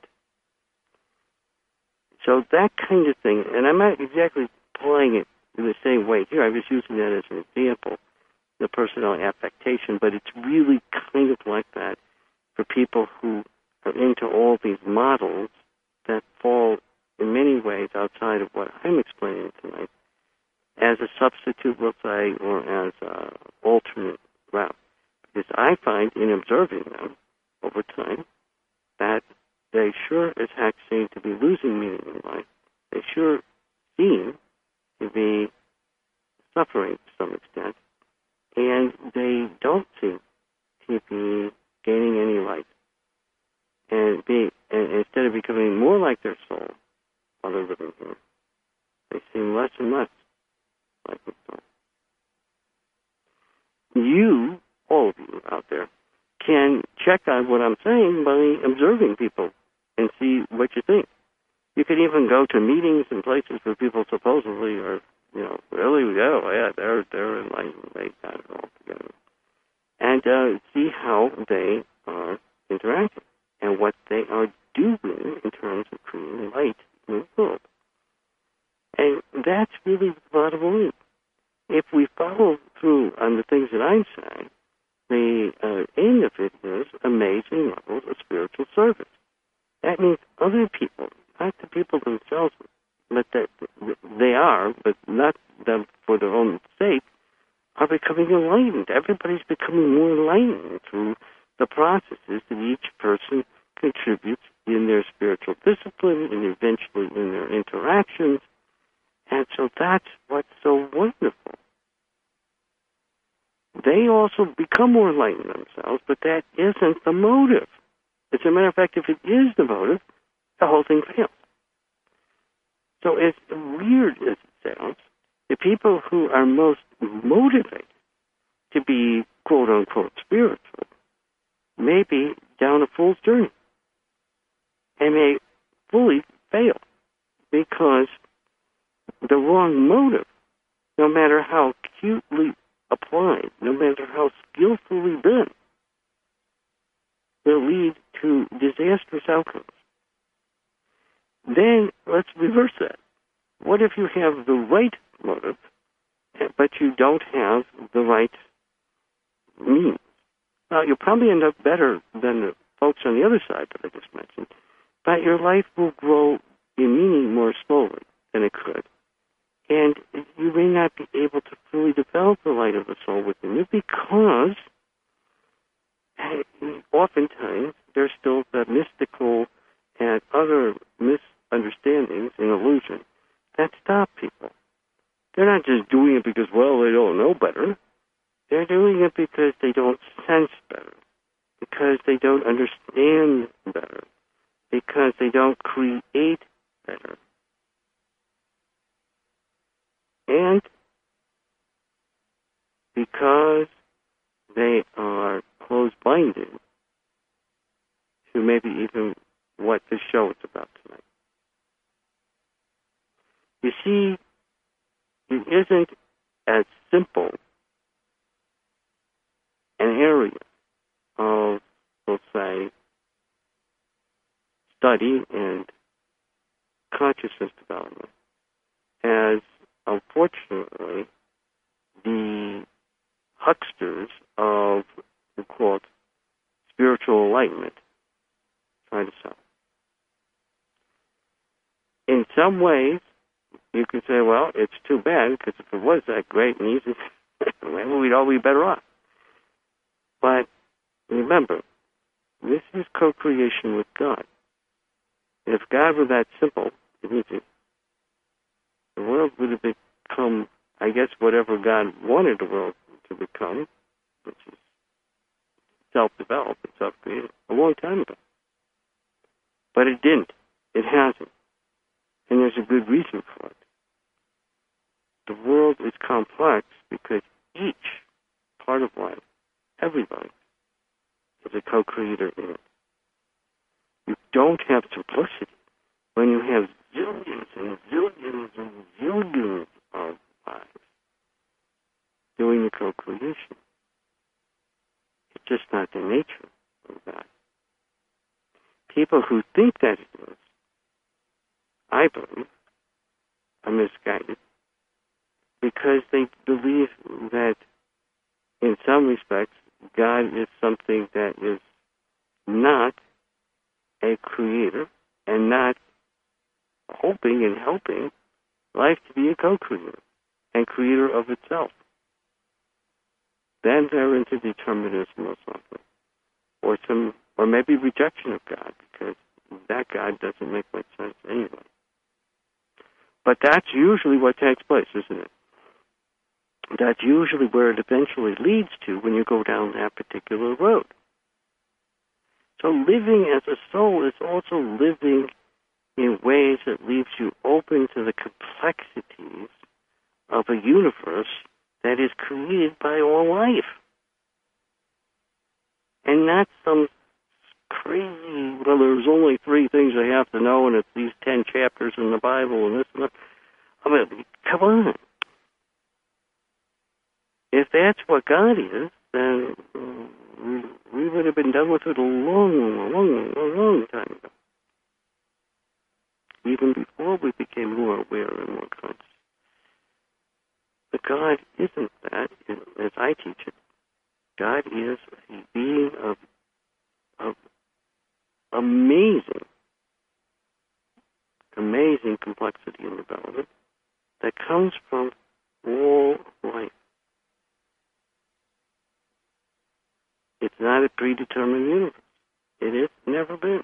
So that kind of thing, and I'm not exactly applying it in the same way here. I was using that as an example, the personality affectation, but it's really kind of like that for people who are into all these models that fall in many ways outside of what I'm explaining tonight as a substitute, we'll say, or as an alternate route. Because I find in observing them over time that they sure as heck seem to be losing meaning in life. They sure seem to be suffering to some extent, and they don't seem to be gaining any light. And, be, and instead of becoming more like their soul while they're living here, they seem less and less like their soul. You, all of you out there, can check on what I'm saying by observing people and see what you think. You can even go to meetings and places where people supposedly are, you know, really, oh, yeah, they're, they're enlightened, they got it all together. And uh, see how they are interacting and what they are doing in terms of creating light in the world. And that's really the bottom line. If we follow through on the things that I'm saying, the uh, end of it is amazing levels of spiritual service. That means other people, not the people themselves, but that they are, but not them for their own sake, are becoming enlightened. Everybody's becoming more enlightened through the processes that each person contributes in their spiritual discipline and eventually in their interactions. And so that's what's so wonderful. They also become more enlightened themselves, but that isn't the motive. As a matter of fact, if it is the motive, the whole thing fails. So as weird as it sounds, the people who are most motivated to be quote-unquote spiritual may be down a fool's journey and may fully fail because the wrong motive, no matter how acutely applied, no matter how skillfully done, will lead to disastrous outcomes. Then let's reverse that. What if you have the right motive, but you don't have the right means? Well, you'll probably end up better than the folks on the other side that I just mentioned, but your life will grow in meaning more slowly than it could. And you may not be able to fully develop the light of the soul within you because oftentimes there's still the mystical and other misunderstandings and illusion that stop people. They're not just doing it because, well, they don't know better. They're doing it because they don't sense better, because they don't understand better, because they don't create better. And because they are closed-minded to maybe even what this show is about tonight. You see, it isn't as simple an area of, let's say, study and consciousness development as, unfortunately, the hucksters of, we call it, spiritual enlightenment try to sell. In some ways, you could say, well, it's too bad, because if it was that great and easy, maybe we'd all be better off. But remember, this is co-creation with God. And if God were that simple and easy, the world would have become, I guess, whatever God wanted the world to become, which is self-developed and self-created, a long time ago. But it didn't. It hasn't. And there's a good reason for it. The world is complex because each understand. You don't have simplicity when you have zillions and zillions and zillions of lives doing the co-creation. It's just not the nature of God. People who think that it is, I believe, are misguided because they believe that in some respects God is something that is not a creator and not hoping and helping life to be a co-creator and creator of itself. Then they're into determinism most likely, or some, or maybe rejection of God, because that God doesn't make much sense anyway. But that's usually what takes place, isn't it? That's usually where it eventually leads to when you go down that particular road. So living as a soul is also living in ways that leaves you open to the complexities of a universe that is created by all life. And not some crazy, well, there's only three things I have to know, and it's these ten chapters in the Bible, and this and that. I mean, come on. If that's what God is, then we, we would have been done with it a long, long, long, long time ago. Even before we became more aware and more conscious. But God isn't that, as I teach it. God is a being of, of amazing, amazing complexity and development that comes from all life. It's not a predetermined universe. It has never been.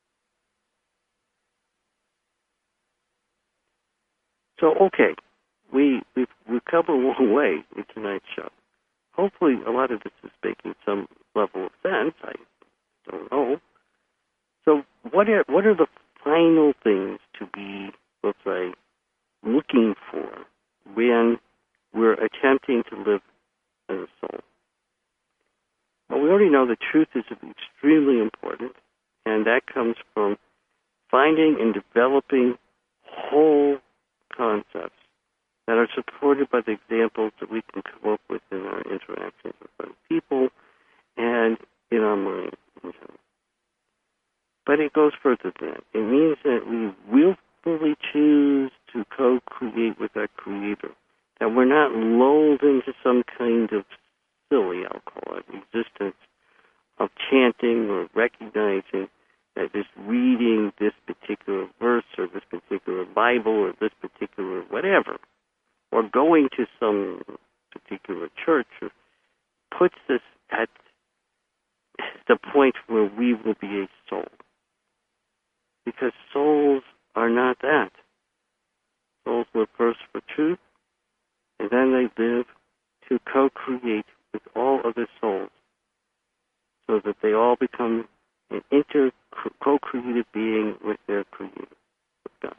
So, okay, we, we've, we've come a long way in tonight's show. Hopefully a lot of this is making some level of sense. I don't know. So what are, what are the final things to be, let's say, looking for when we're attempting to live as a soul? Well, we already know the truth is extremely important, and that comes from finding and developing whole concepts that are supported by the examples that we can come up with in our interactions with other people and in our mind in general. But it goes further than that. It means that we willfully choose to co-create with our Creator, that we're not lulled into some kind of silly, I'll call it, existence of chanting or recognizing that just reading this particular verse or this particular Bible or this particular whatever, or going to some particular church, or puts us at the point where we will be a soul. Because souls are not that. Souls live first for truth, and then they live to co-create with all other souls, so that they all become an inter co-creative being with their Creator, with God.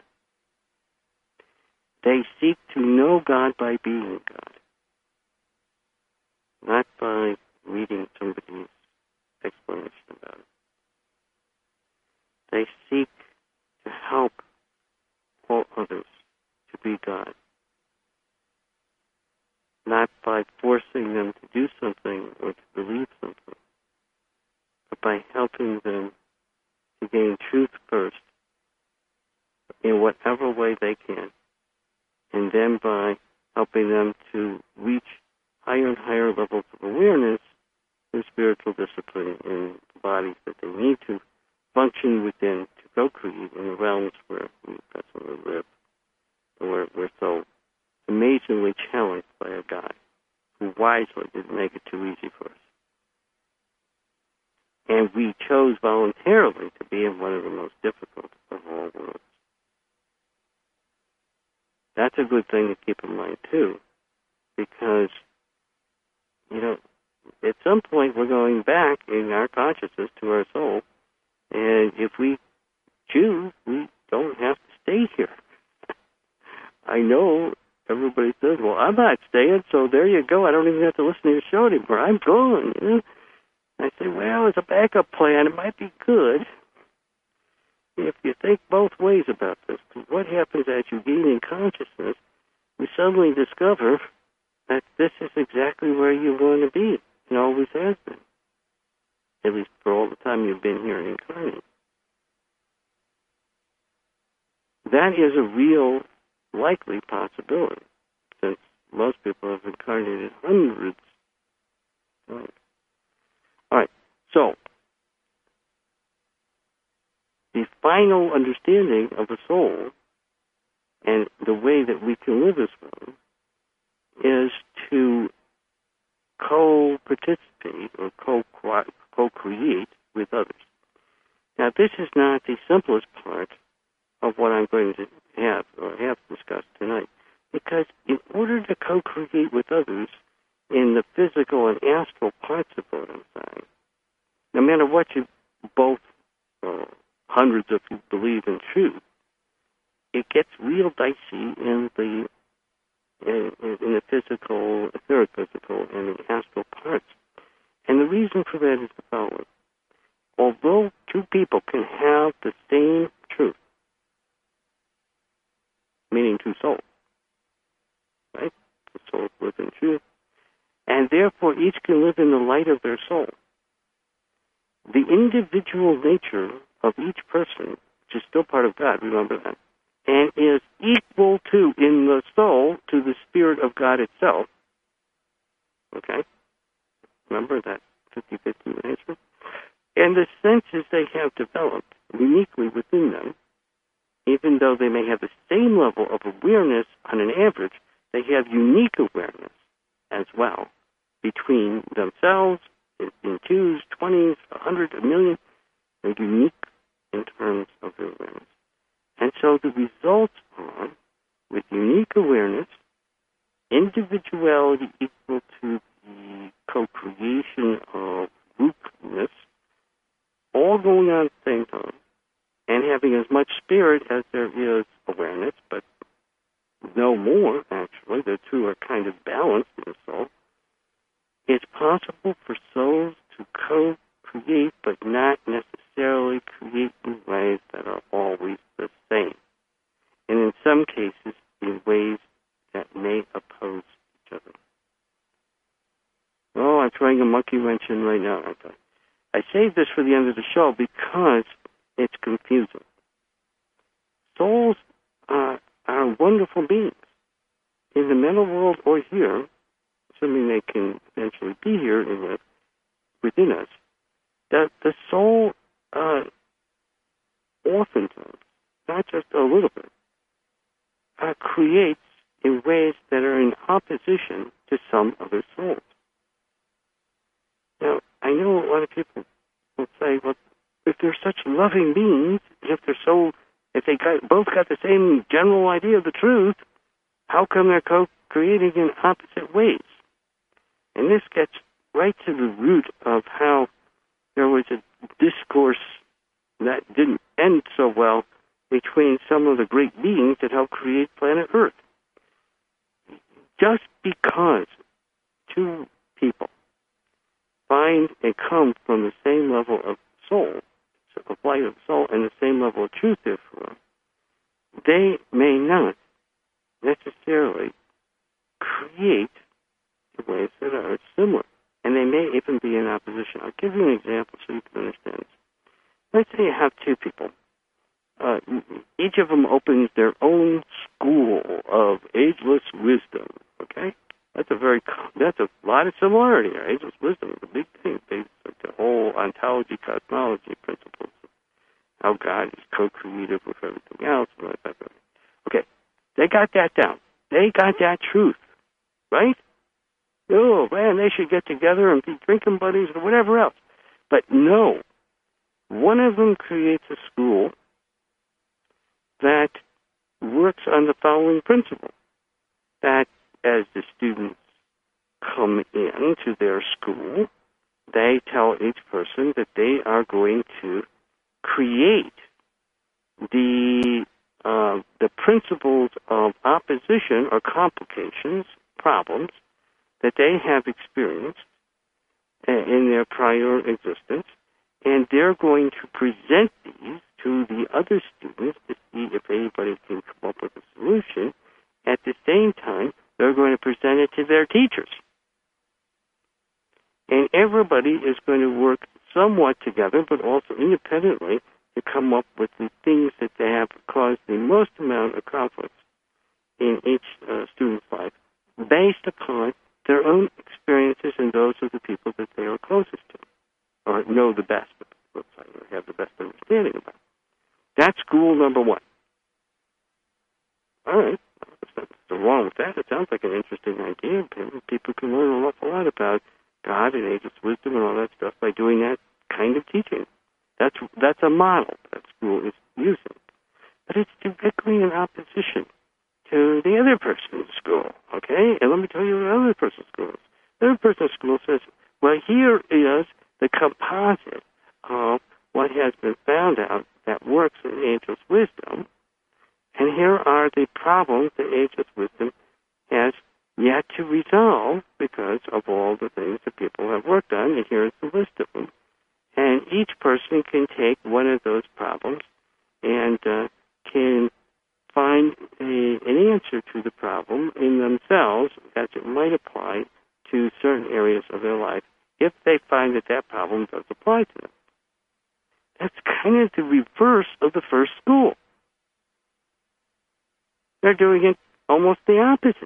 They seek to know God by being God, not by reading somebody's explanation about it. They seek to help all others to be God, not by forcing them to do something or to believe something, but by helping them to gain truth first in whatever way they can, and then by helping them to reach higher and higher levels of awareness through spiritual discipline in the bodies that they need to function within to co-create in the realms where we presently live. And we're, we're so amazingly challenged by a God who wisely didn't make it too easy for us. And we chose voluntarily to be in one of the most difficult of all worlds. That's a good thing to keep in mind, too, because, you know, at some point we're going back in our consciousness to our soul, and if we choose, we don't have to stay here. I know everybody says, well, I'm not staying, so there you go. I don't even have to listen to your show anymore. I'm gone. You know? I say, well, as a backup plan, it might be good if you think both ways about this. Because what happens as you gain in consciousness, you suddenly discover that this is exactly where you want to be. It always has been. At least for all the time you've been here incarnate. That is a real, likely possibility, since most people have incarnated hundreds of times. All right, so the final understanding of the soul and the way that we can live as one is to co-participate or co- co-create with others. Now, this is not the simplest part of what I'm going to have or have discussed tonight, because in order to co-create with others in the physical and astral parts of what I'm saying, no matter what you both, uh, hundreds of you believe in truth, it gets real dicey in the in, in the physical, etheric physical, and the astral parts. And the reason for that is the following. Although two people can have the same truth, meaning two souls, right? The souls live in truth, and therefore each can live in the light of their soul. The individual nature of each person, which is still part of God, remember that, and is equal to, in the soul, to the Spirit of God itself. Okay? Remember that fifty-fifty nature? And the senses they have developed uniquely within them, even though they may have the same level of awareness on an average, they have unique awareness as well between themselves in, in twos, twenties, a hundred, a million. They're unique in terms of their awareness. And so the results are, with unique awareness, individuality equal to the co-creation of groupness, all going on at the same time, and having as much spirit as there is awareness, but no more, actually. The two are kind of balanced in the soul. It's possible for souls to co-create, but not necessarily create in ways that are always the same. And in some cases, in ways that may oppose each other. Oh, I'm throwing a monkey wrench in right now, aren't I? I saved this for the end of the show because it's confusing. Souls uh, are wonderful beings. In the mental world or here, assuming they can eventually be here and live within us, that the soul uh, oftentimes, not just a little bit, uh, creates in ways that are in opposition to some other souls. Now, I know a lot of people will say, well, if they're such loving beings, if they're so, if they got, both got the same general idea of the truth, how come they're co-creating in opposite ways? And this gets right to the root of how there was a discourse that didn't end so well between some of the great beings that helped create planet Earth. Just because two people find and come from the same level of soul, of light of soul, and the same level of truth, therefore, they may not necessarily create in ways that are similar. And they may even be in opposition. I'll give you an example so you can understand this. Let's say you have two people. Uh, each of them opens their own school of ageless wisdom, okay? That's a very, that's a lot of similarity there. Ageless wisdom is a big thing. Based on the whole ontology, cosmology principles, how God is co-creative with everything else. And that type of thing. Okay, they got that down. They got that truth, right? Oh, man, they should get together and be drinking buddies or whatever else. But no, one of them creates a school that works on the following principle, that as the students come into their school, they tell each person that they are going to create the uh, the principles of opposition or complications, problems, that they have experienced, in their prior existence, and they're going to present these to the other students to see if anybody can come up with a solution. At the same time, they're going to present it to their teachers. And everybody is going to work somewhat together, but also independently, to come up with the things that they have caused the most amount of conflicts in each uh, student's life, based upon their own experiences and those of the people that they are closest to, or know the best, let's say, or have the best understanding about. That's school number one. All right. There's nothing wrong with that. It sounds like an interesting idea. People can learn an awful lot about God and ageless wisdom and all that stuff by doing that kind of teaching. That's that's a model that school is using. But it's directly in opposition to the other person's school, okay? And let me tell you what the other person's school is. The other person's school says, well, here is the composite of what has been found out that works in ageless wisdom, and here are the problems that ageless wisdom has yet to resolve because of all the things that people have worked on, and here's the list of them. And each person can take one of those problems and uh, can find a, an answer to the problem in themselves as it might apply to certain areas of their life if they find that that problem does apply to them. That's kind of the reverse of the first school. They're doing it almost the opposite.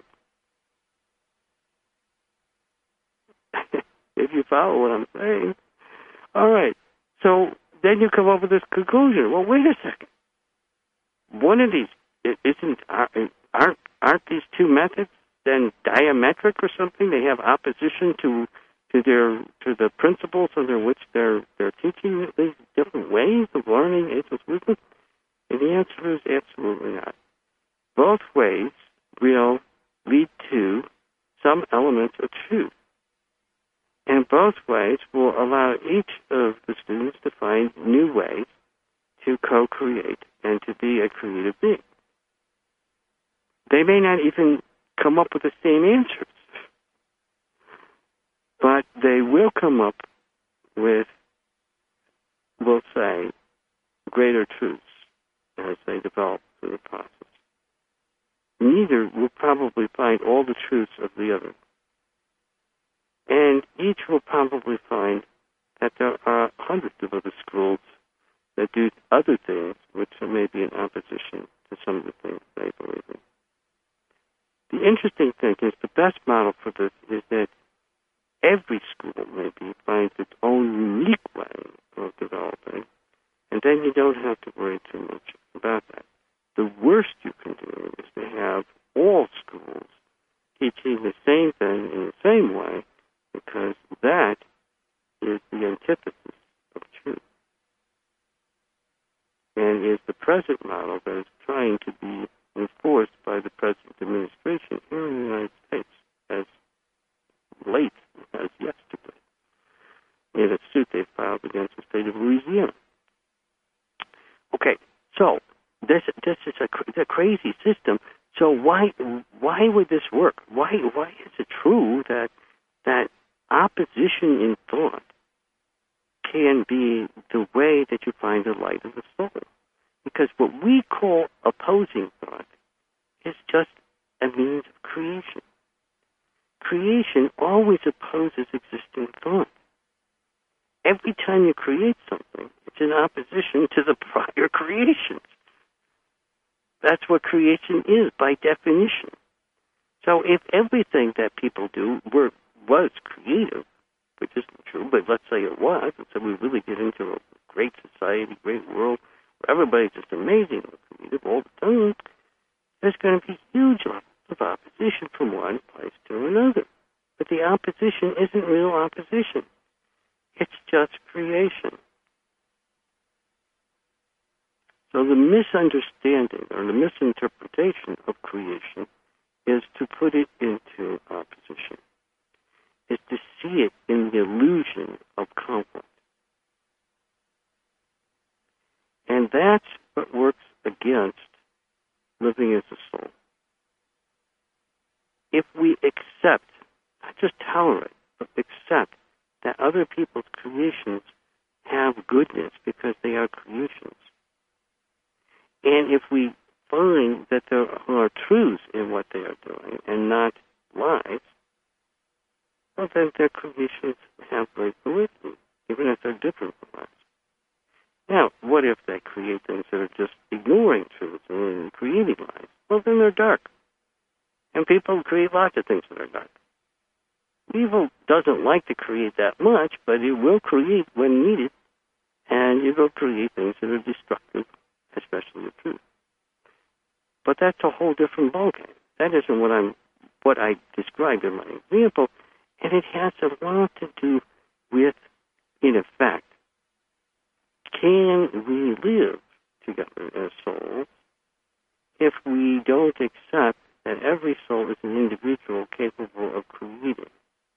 If you follow what I'm saying. All right. So then you come up with this conclusion. Well, wait a second. One of these isn't aren't aren't these two methods then diametric or something? They have opposition to to their to the principles under which they're they're teaching these different ways of learning ageless wisdom. And the answer is absolutely not. Both ways will lead to some elements of truth. And both ways will allow each of the students to find new ways to co-create and to be a creative being. They may not even come up with the same answers, but they will come up with, we'll say, greater truths as they develop through the process. Neither will probably find all the truths of the other. And each will probably find that there are hundreds of other schools that do other things which may be in opposition to some of the things they believe in. The interesting thing is the best model for this is that every school maybe finds its own unique way of developing, and then you don't have to worry too much about that. The worst you can do is to have all schools teaching the same thing in the same way, because that is the antithesis of truth and is the present model that is trying to be enforced by the present administration here in the United States as late as yesterday in a suit they filed against the state of Louisiana. Okay, so this this is a, a crazy system. So why why would this work? Why why is it true that that opposition in thought can be the way that you find the light of the soul? Because what we call opposing thought is just a means of creation. Creation always opposes existing thought. Every time you create something, it's in opposition to the prior creations. That's what creation is by definition. So if everything that people do were was creative, which isn't true, but let's say it was, and so we really get into a great society, great world, where everybody's just amazing and creative all the time, there's going to be huge levels of opposition from one place to another. But the opposition isn't real opposition. It's just creation. So the misunderstanding or the misinterpretation of creation is to put it into opposition, is to see it in the illusion of conflict. And that's what works against living as a soul. If we accept, not just tolerate, but accept that other people's creations have goodness because they are creations. And if we find that there are truths in what they are doing and not lies, well, then their creations have great validity, even if they're different from us. Now, what if they create things that are just ignoring truths and creating lies? Well, then they're dark. And people create lots of things that are dark. Evil doesn't like to create that much, but it will create when needed, and it will create things that are destructive, especially the truth. But that's a whole different ballgame. That isn't what I'm, what I described in my example, and it has a lot to do with, in effect, can we live together as souls if we don't accept that every soul is an individual capable of creating?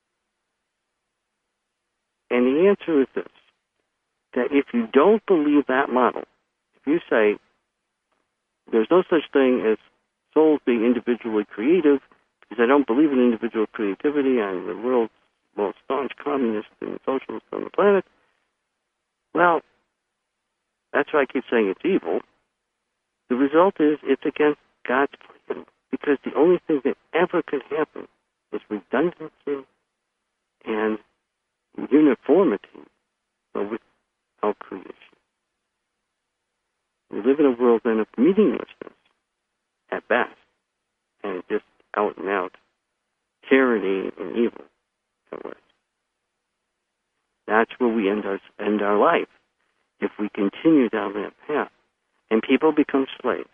And the answer is this, that if you don't believe that model, if you say there's no such thing as souls being individually creative, because I don't believe in individual creativity, I'm the world's most staunch communist and socialist on the planet, well, that's why I keep saying it's evil. The result is it's against God's plan, because the only thing that ever could happen is redundancy and uniformity without creation. We live in a world then of meaninglessness at best, and just out and out tyranny and evil at worst. That's where we end our, end our life if we continue down that path. And people become slaves.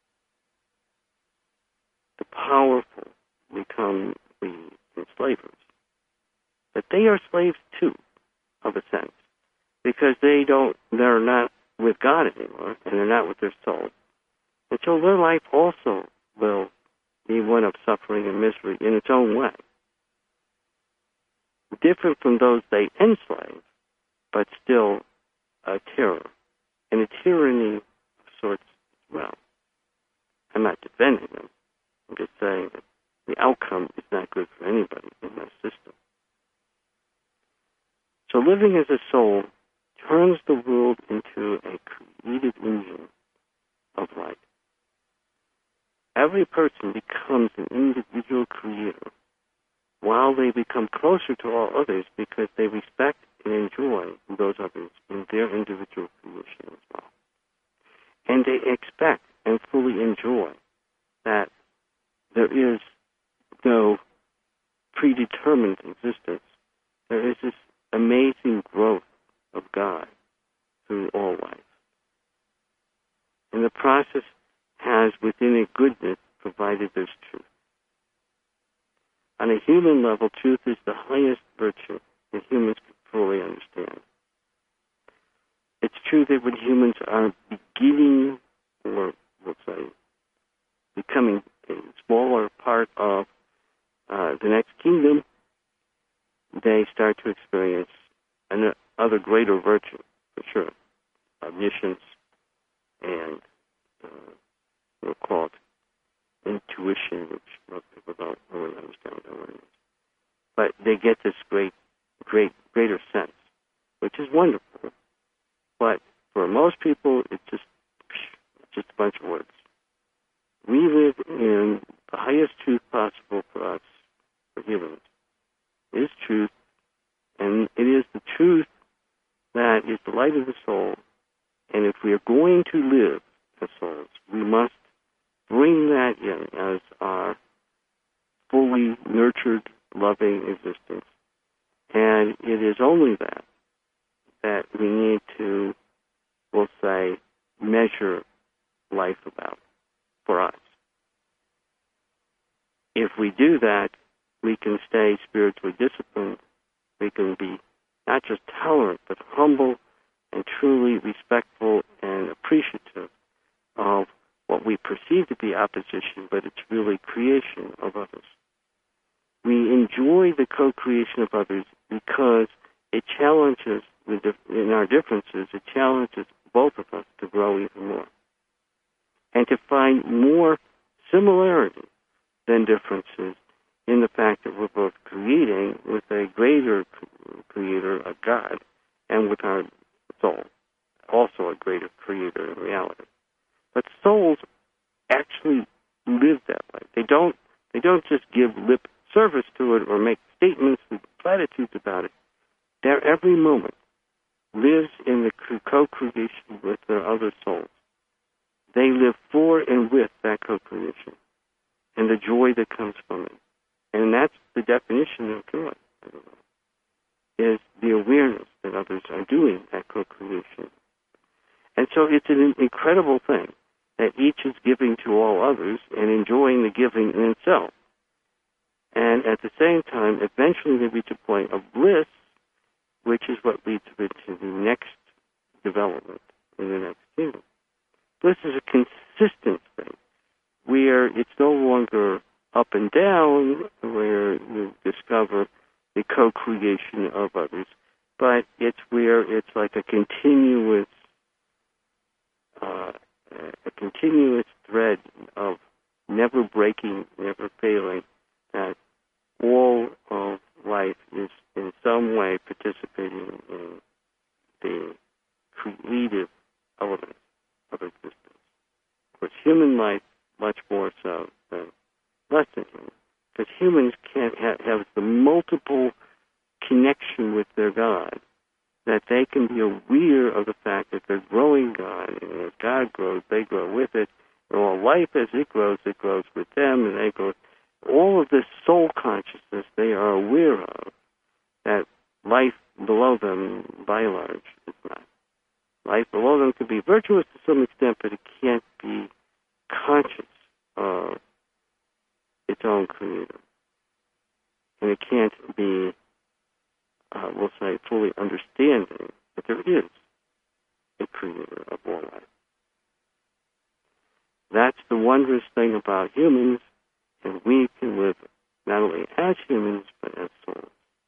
The powerful become the enslavers. But they are slaves too, of a sense, because they don't, they're not with God anymore, and they're not with their soul. And so their life also will be one of suffering and misery in its own way. Different from those they enslave, but still a terror, and a tyranny of sorts as well. I'm not defending them. I'm just saying that the outcome is not good for anybody in that system. So living as a soul turns the world into a creative engine of light. Every person becomes an individual creator while they become closer to all others because they respect and enjoy those others in their individual creation as well. And they expect and fully enjoy that there is no predetermined existence. There is this amazing growth of God through all life. And the process has within it goodness, provided there's truth. On a human level, truth is the highest virtue that humans can fully understand. It's true that when humans are beginning, or let's say, becoming a smaller part of uh, the next kingdom, they start to experience another greater virtue, for sure, omniscience and uh, we'll call it intuition, which most people don't really understand what that word is. But they get this great, great, greater sense, which is wonderful. But for most people, it's just, it's just a bunch of words. We live in the highest truth possible for us, for humans. It is truth, and it is the truth that is the light of the soul. And if we are going to live as souls, we must bring that in as our fully nurtured, loving existence. And it is only that that we need to, we'll say, measure life about for us. If we do that, we can stay spiritually disciplined. We can be not just tolerant, but humble and truly respectful and appreciative of what we perceive to be opposition, but it's really creation of others. We enjoy the co-creation of others because it challenges, in our differences, it challenges both of us to grow even more and to find more similarity than differences in the fact that we're both creating with a greater creator, a God, and with our soul, also a greater creator in reality. But souls actually live that way. They don't they don't just give lip service to it or make statements and platitudes about it. Their every moment lives in the co-creation with their other souls. They live for and with that co-creation and the joy that comes from it. And that's the definition of joy, by the way, is the awareness that others are doing that co-creation. And so it's an incredible thing that each is giving to all others and enjoying the giving in itself. And at the same time, eventually they reach a point of bliss, which is what leads to the next development in the next kingdom. Bliss is a consistent thing, where it's no longer up and down, where you discover the co-creation of others, but it's where it's like a continuous, uh, a continuous thread of never breaking, never failing, that all of life is in some way participating in the creative element of existence. Of course, human life much more so than less than human, because humans can't have, have the multiple connection with their God, that they can be aware of the fact that they're growing God, and as God grows, they grow with it, and all life as it grows, it grows with them, and they grow. All of this soul consciousness they are aware of, that life below them, by and large, is not. Life below them can be virtuous to some extent, but it can't be conscious of its own creator. And it can't be, uh, we'll say, fully understanding that there is a creator of all life. That's the wondrous thing about humans, and we can live not only as humans, but as souls.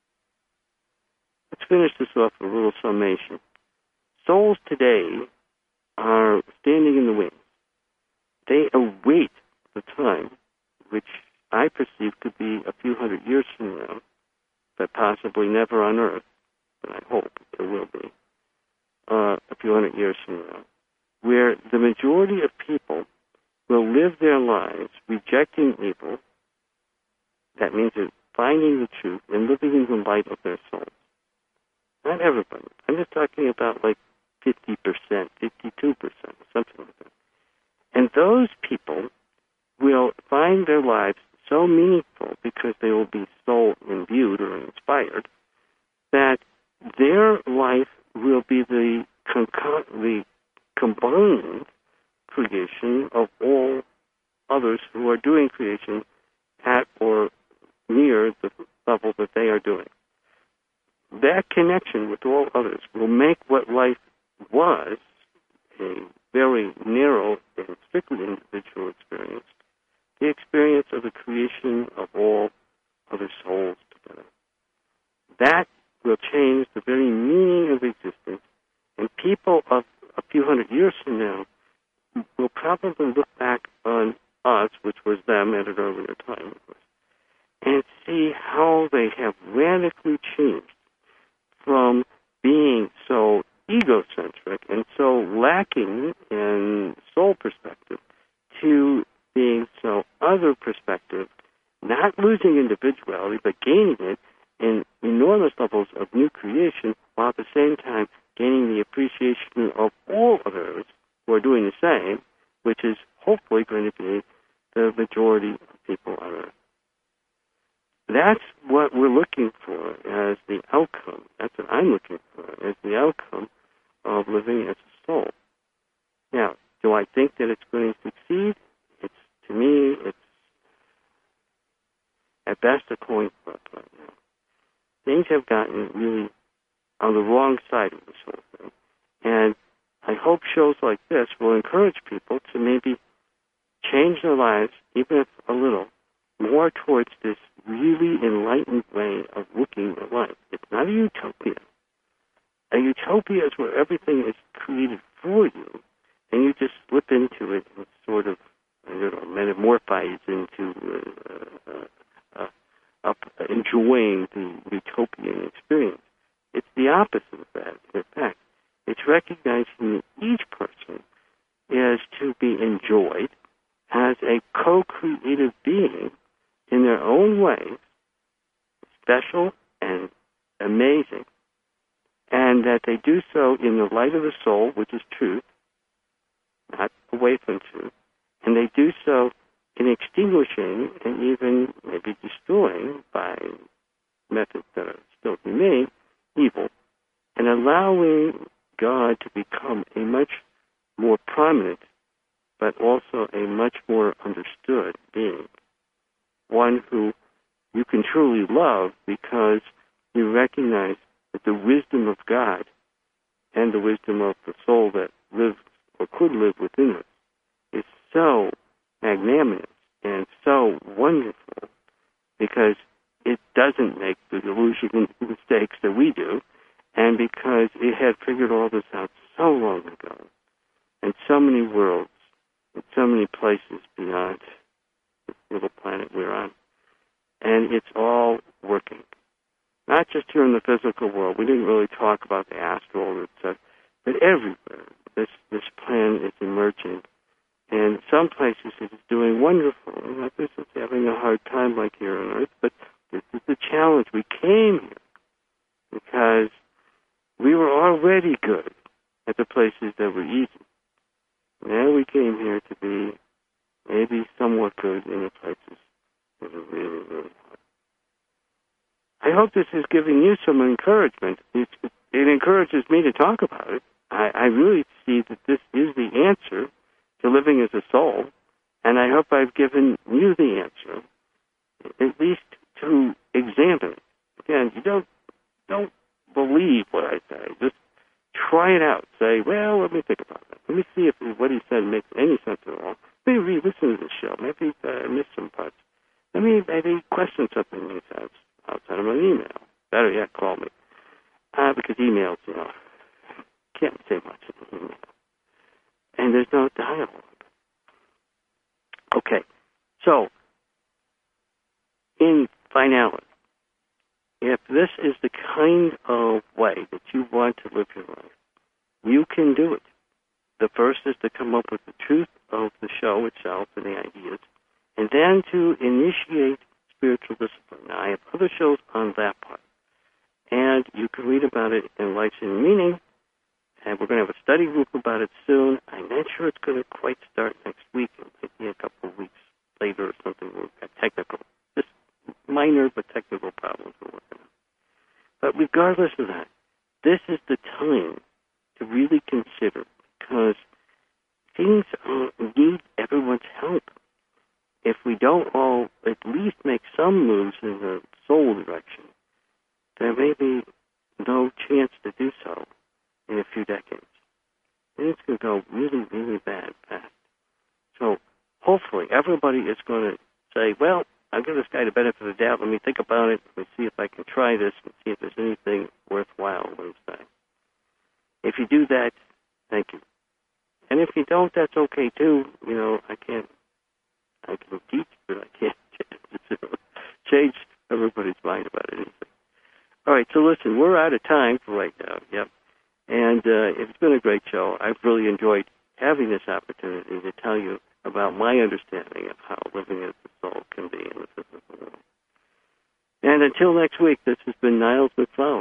Let's finish this off with a little summation. Souls today are standing in the wings. They await the time, which I perceive could be a few hundred years from now, but possibly never on Earth, but I hope there will be, uh, a few hundred years from now, where the majority of people will live their lives rejecting evil. That means they're finding the truth and living in the light of their souls. Not everybody. I'm just talking about like fifty percent, fifty-two percent, something like that. And those people will find their lives so meaningful because they will be so imbued or inspired that their life will be the, con- the combined creation of all others who are doing creation at or near the level that they are doing. That connection with all others will make what life was a very narrow and strictly individual experience, the experience of the creation of all other souls together. That will change the very meaning of existence, and people of a few hundred years from now will probably look back on us, which was them at an earlier time, of course, and see how they have radically changed from being so egocentric and so lacking in soul perspective to being so other perspective, not losing individuality, but gaining it in enormous levels of new creation, while at the same time gaining the appreciation of all others who are doing the same, which is hopefully going to be the majority of people on Earth. That's what we're looking for as the outcome. That's what I'm looking for as the outcome of living as a soul. Now, do I think that it's going to succeed? It's, to me, it's at best a coin flip right now. Things have gotten really on the wrong side of this whole thing. And I hope shows like this will encourage people to maybe change their lives, even if a little, more towards this really enlightened way of looking at life. It's not a utopia. A utopia is where everything is created for you, and you just slip into it and sort of, I don't know, metamorphize into uh, uh, uh, the light of the soul, which is truth, not away from truth, and they do so in extinguishing and even maybe destroying by methods that are still humane, evil, and allowing God to become a much more prominent, but also a much more understood being. One who you can truly love because you recognize that the wisdom of God and the wisdom of the soul that lives or could live within us is so magnanimous and so wonderful because it doesn't make the delusional mistakes that we do, and because it had figured all this out so long ago, and so many worlds, and so many places beyond the little planet we're on. And it's all working. Not just here in the physical world. We didn't really talk about the astral and stuff, but everywhere this this plan is emerging. And some places it's doing wonderful. And others it's having a hard time like here on Earth, but this is the challenge. We came here because we were already good at the places that were easy. Now we came here to be maybe somewhat good in the places that are really, really hard. I hope this is giving you some encouragement. It, it, it encourages me to talk about it. I, I really see that this is the answer to living as a soul, and I hope I've given you the answer, at least to examine it. Again, you don't don't believe what I say. Just try it out. Say, well, let me think about that. Let me see if what he said makes any sense at all. Maybe re-listen to the show. Maybe I uh, missed some parts. Let me maybe question something he says outside of an email. Better yet, call me. Uh, because emails, you know, can't say much in an email. And there's no dialogue. Okay, so in finality, if this is the kind of way that you want to live your life, you can do it. The first is to come up with the truth of the show itself and the ideas, and then to initiate spiritual discipline. Now, I have other shows on that part, and you can read about it in Lights and Meaning, and we're going to have a study group about it soon. I'm not sure it's going to quite start next week. It might be a couple of weeks later or something. We've got technical, just minor but technical problems we're working on. But regardless of that, this is the time to really consider, because things uh, need everyone's help. If we don't all at least make some moves in the soul direction, there may be no chance to do so in a few decades. And it's going to go really, really bad fast. So hopefully everybody is going to say, well, I'll give this guy the benefit of the doubt. Let me think about it. Let me see if I can try this and see if there's anything worthwhile what he's saying. If you do that, thank you. And if you don't, that's okay too. You know, I can't, I can teach, but I can't change everybody's mind about anything. All right, so listen, we're out of time for right now. Yep. And uh, it's been a great show. I've really enjoyed having this opportunity to tell you about my understanding of how living as a soul can be in the physical world. And until next week, this has been Niles McFlower.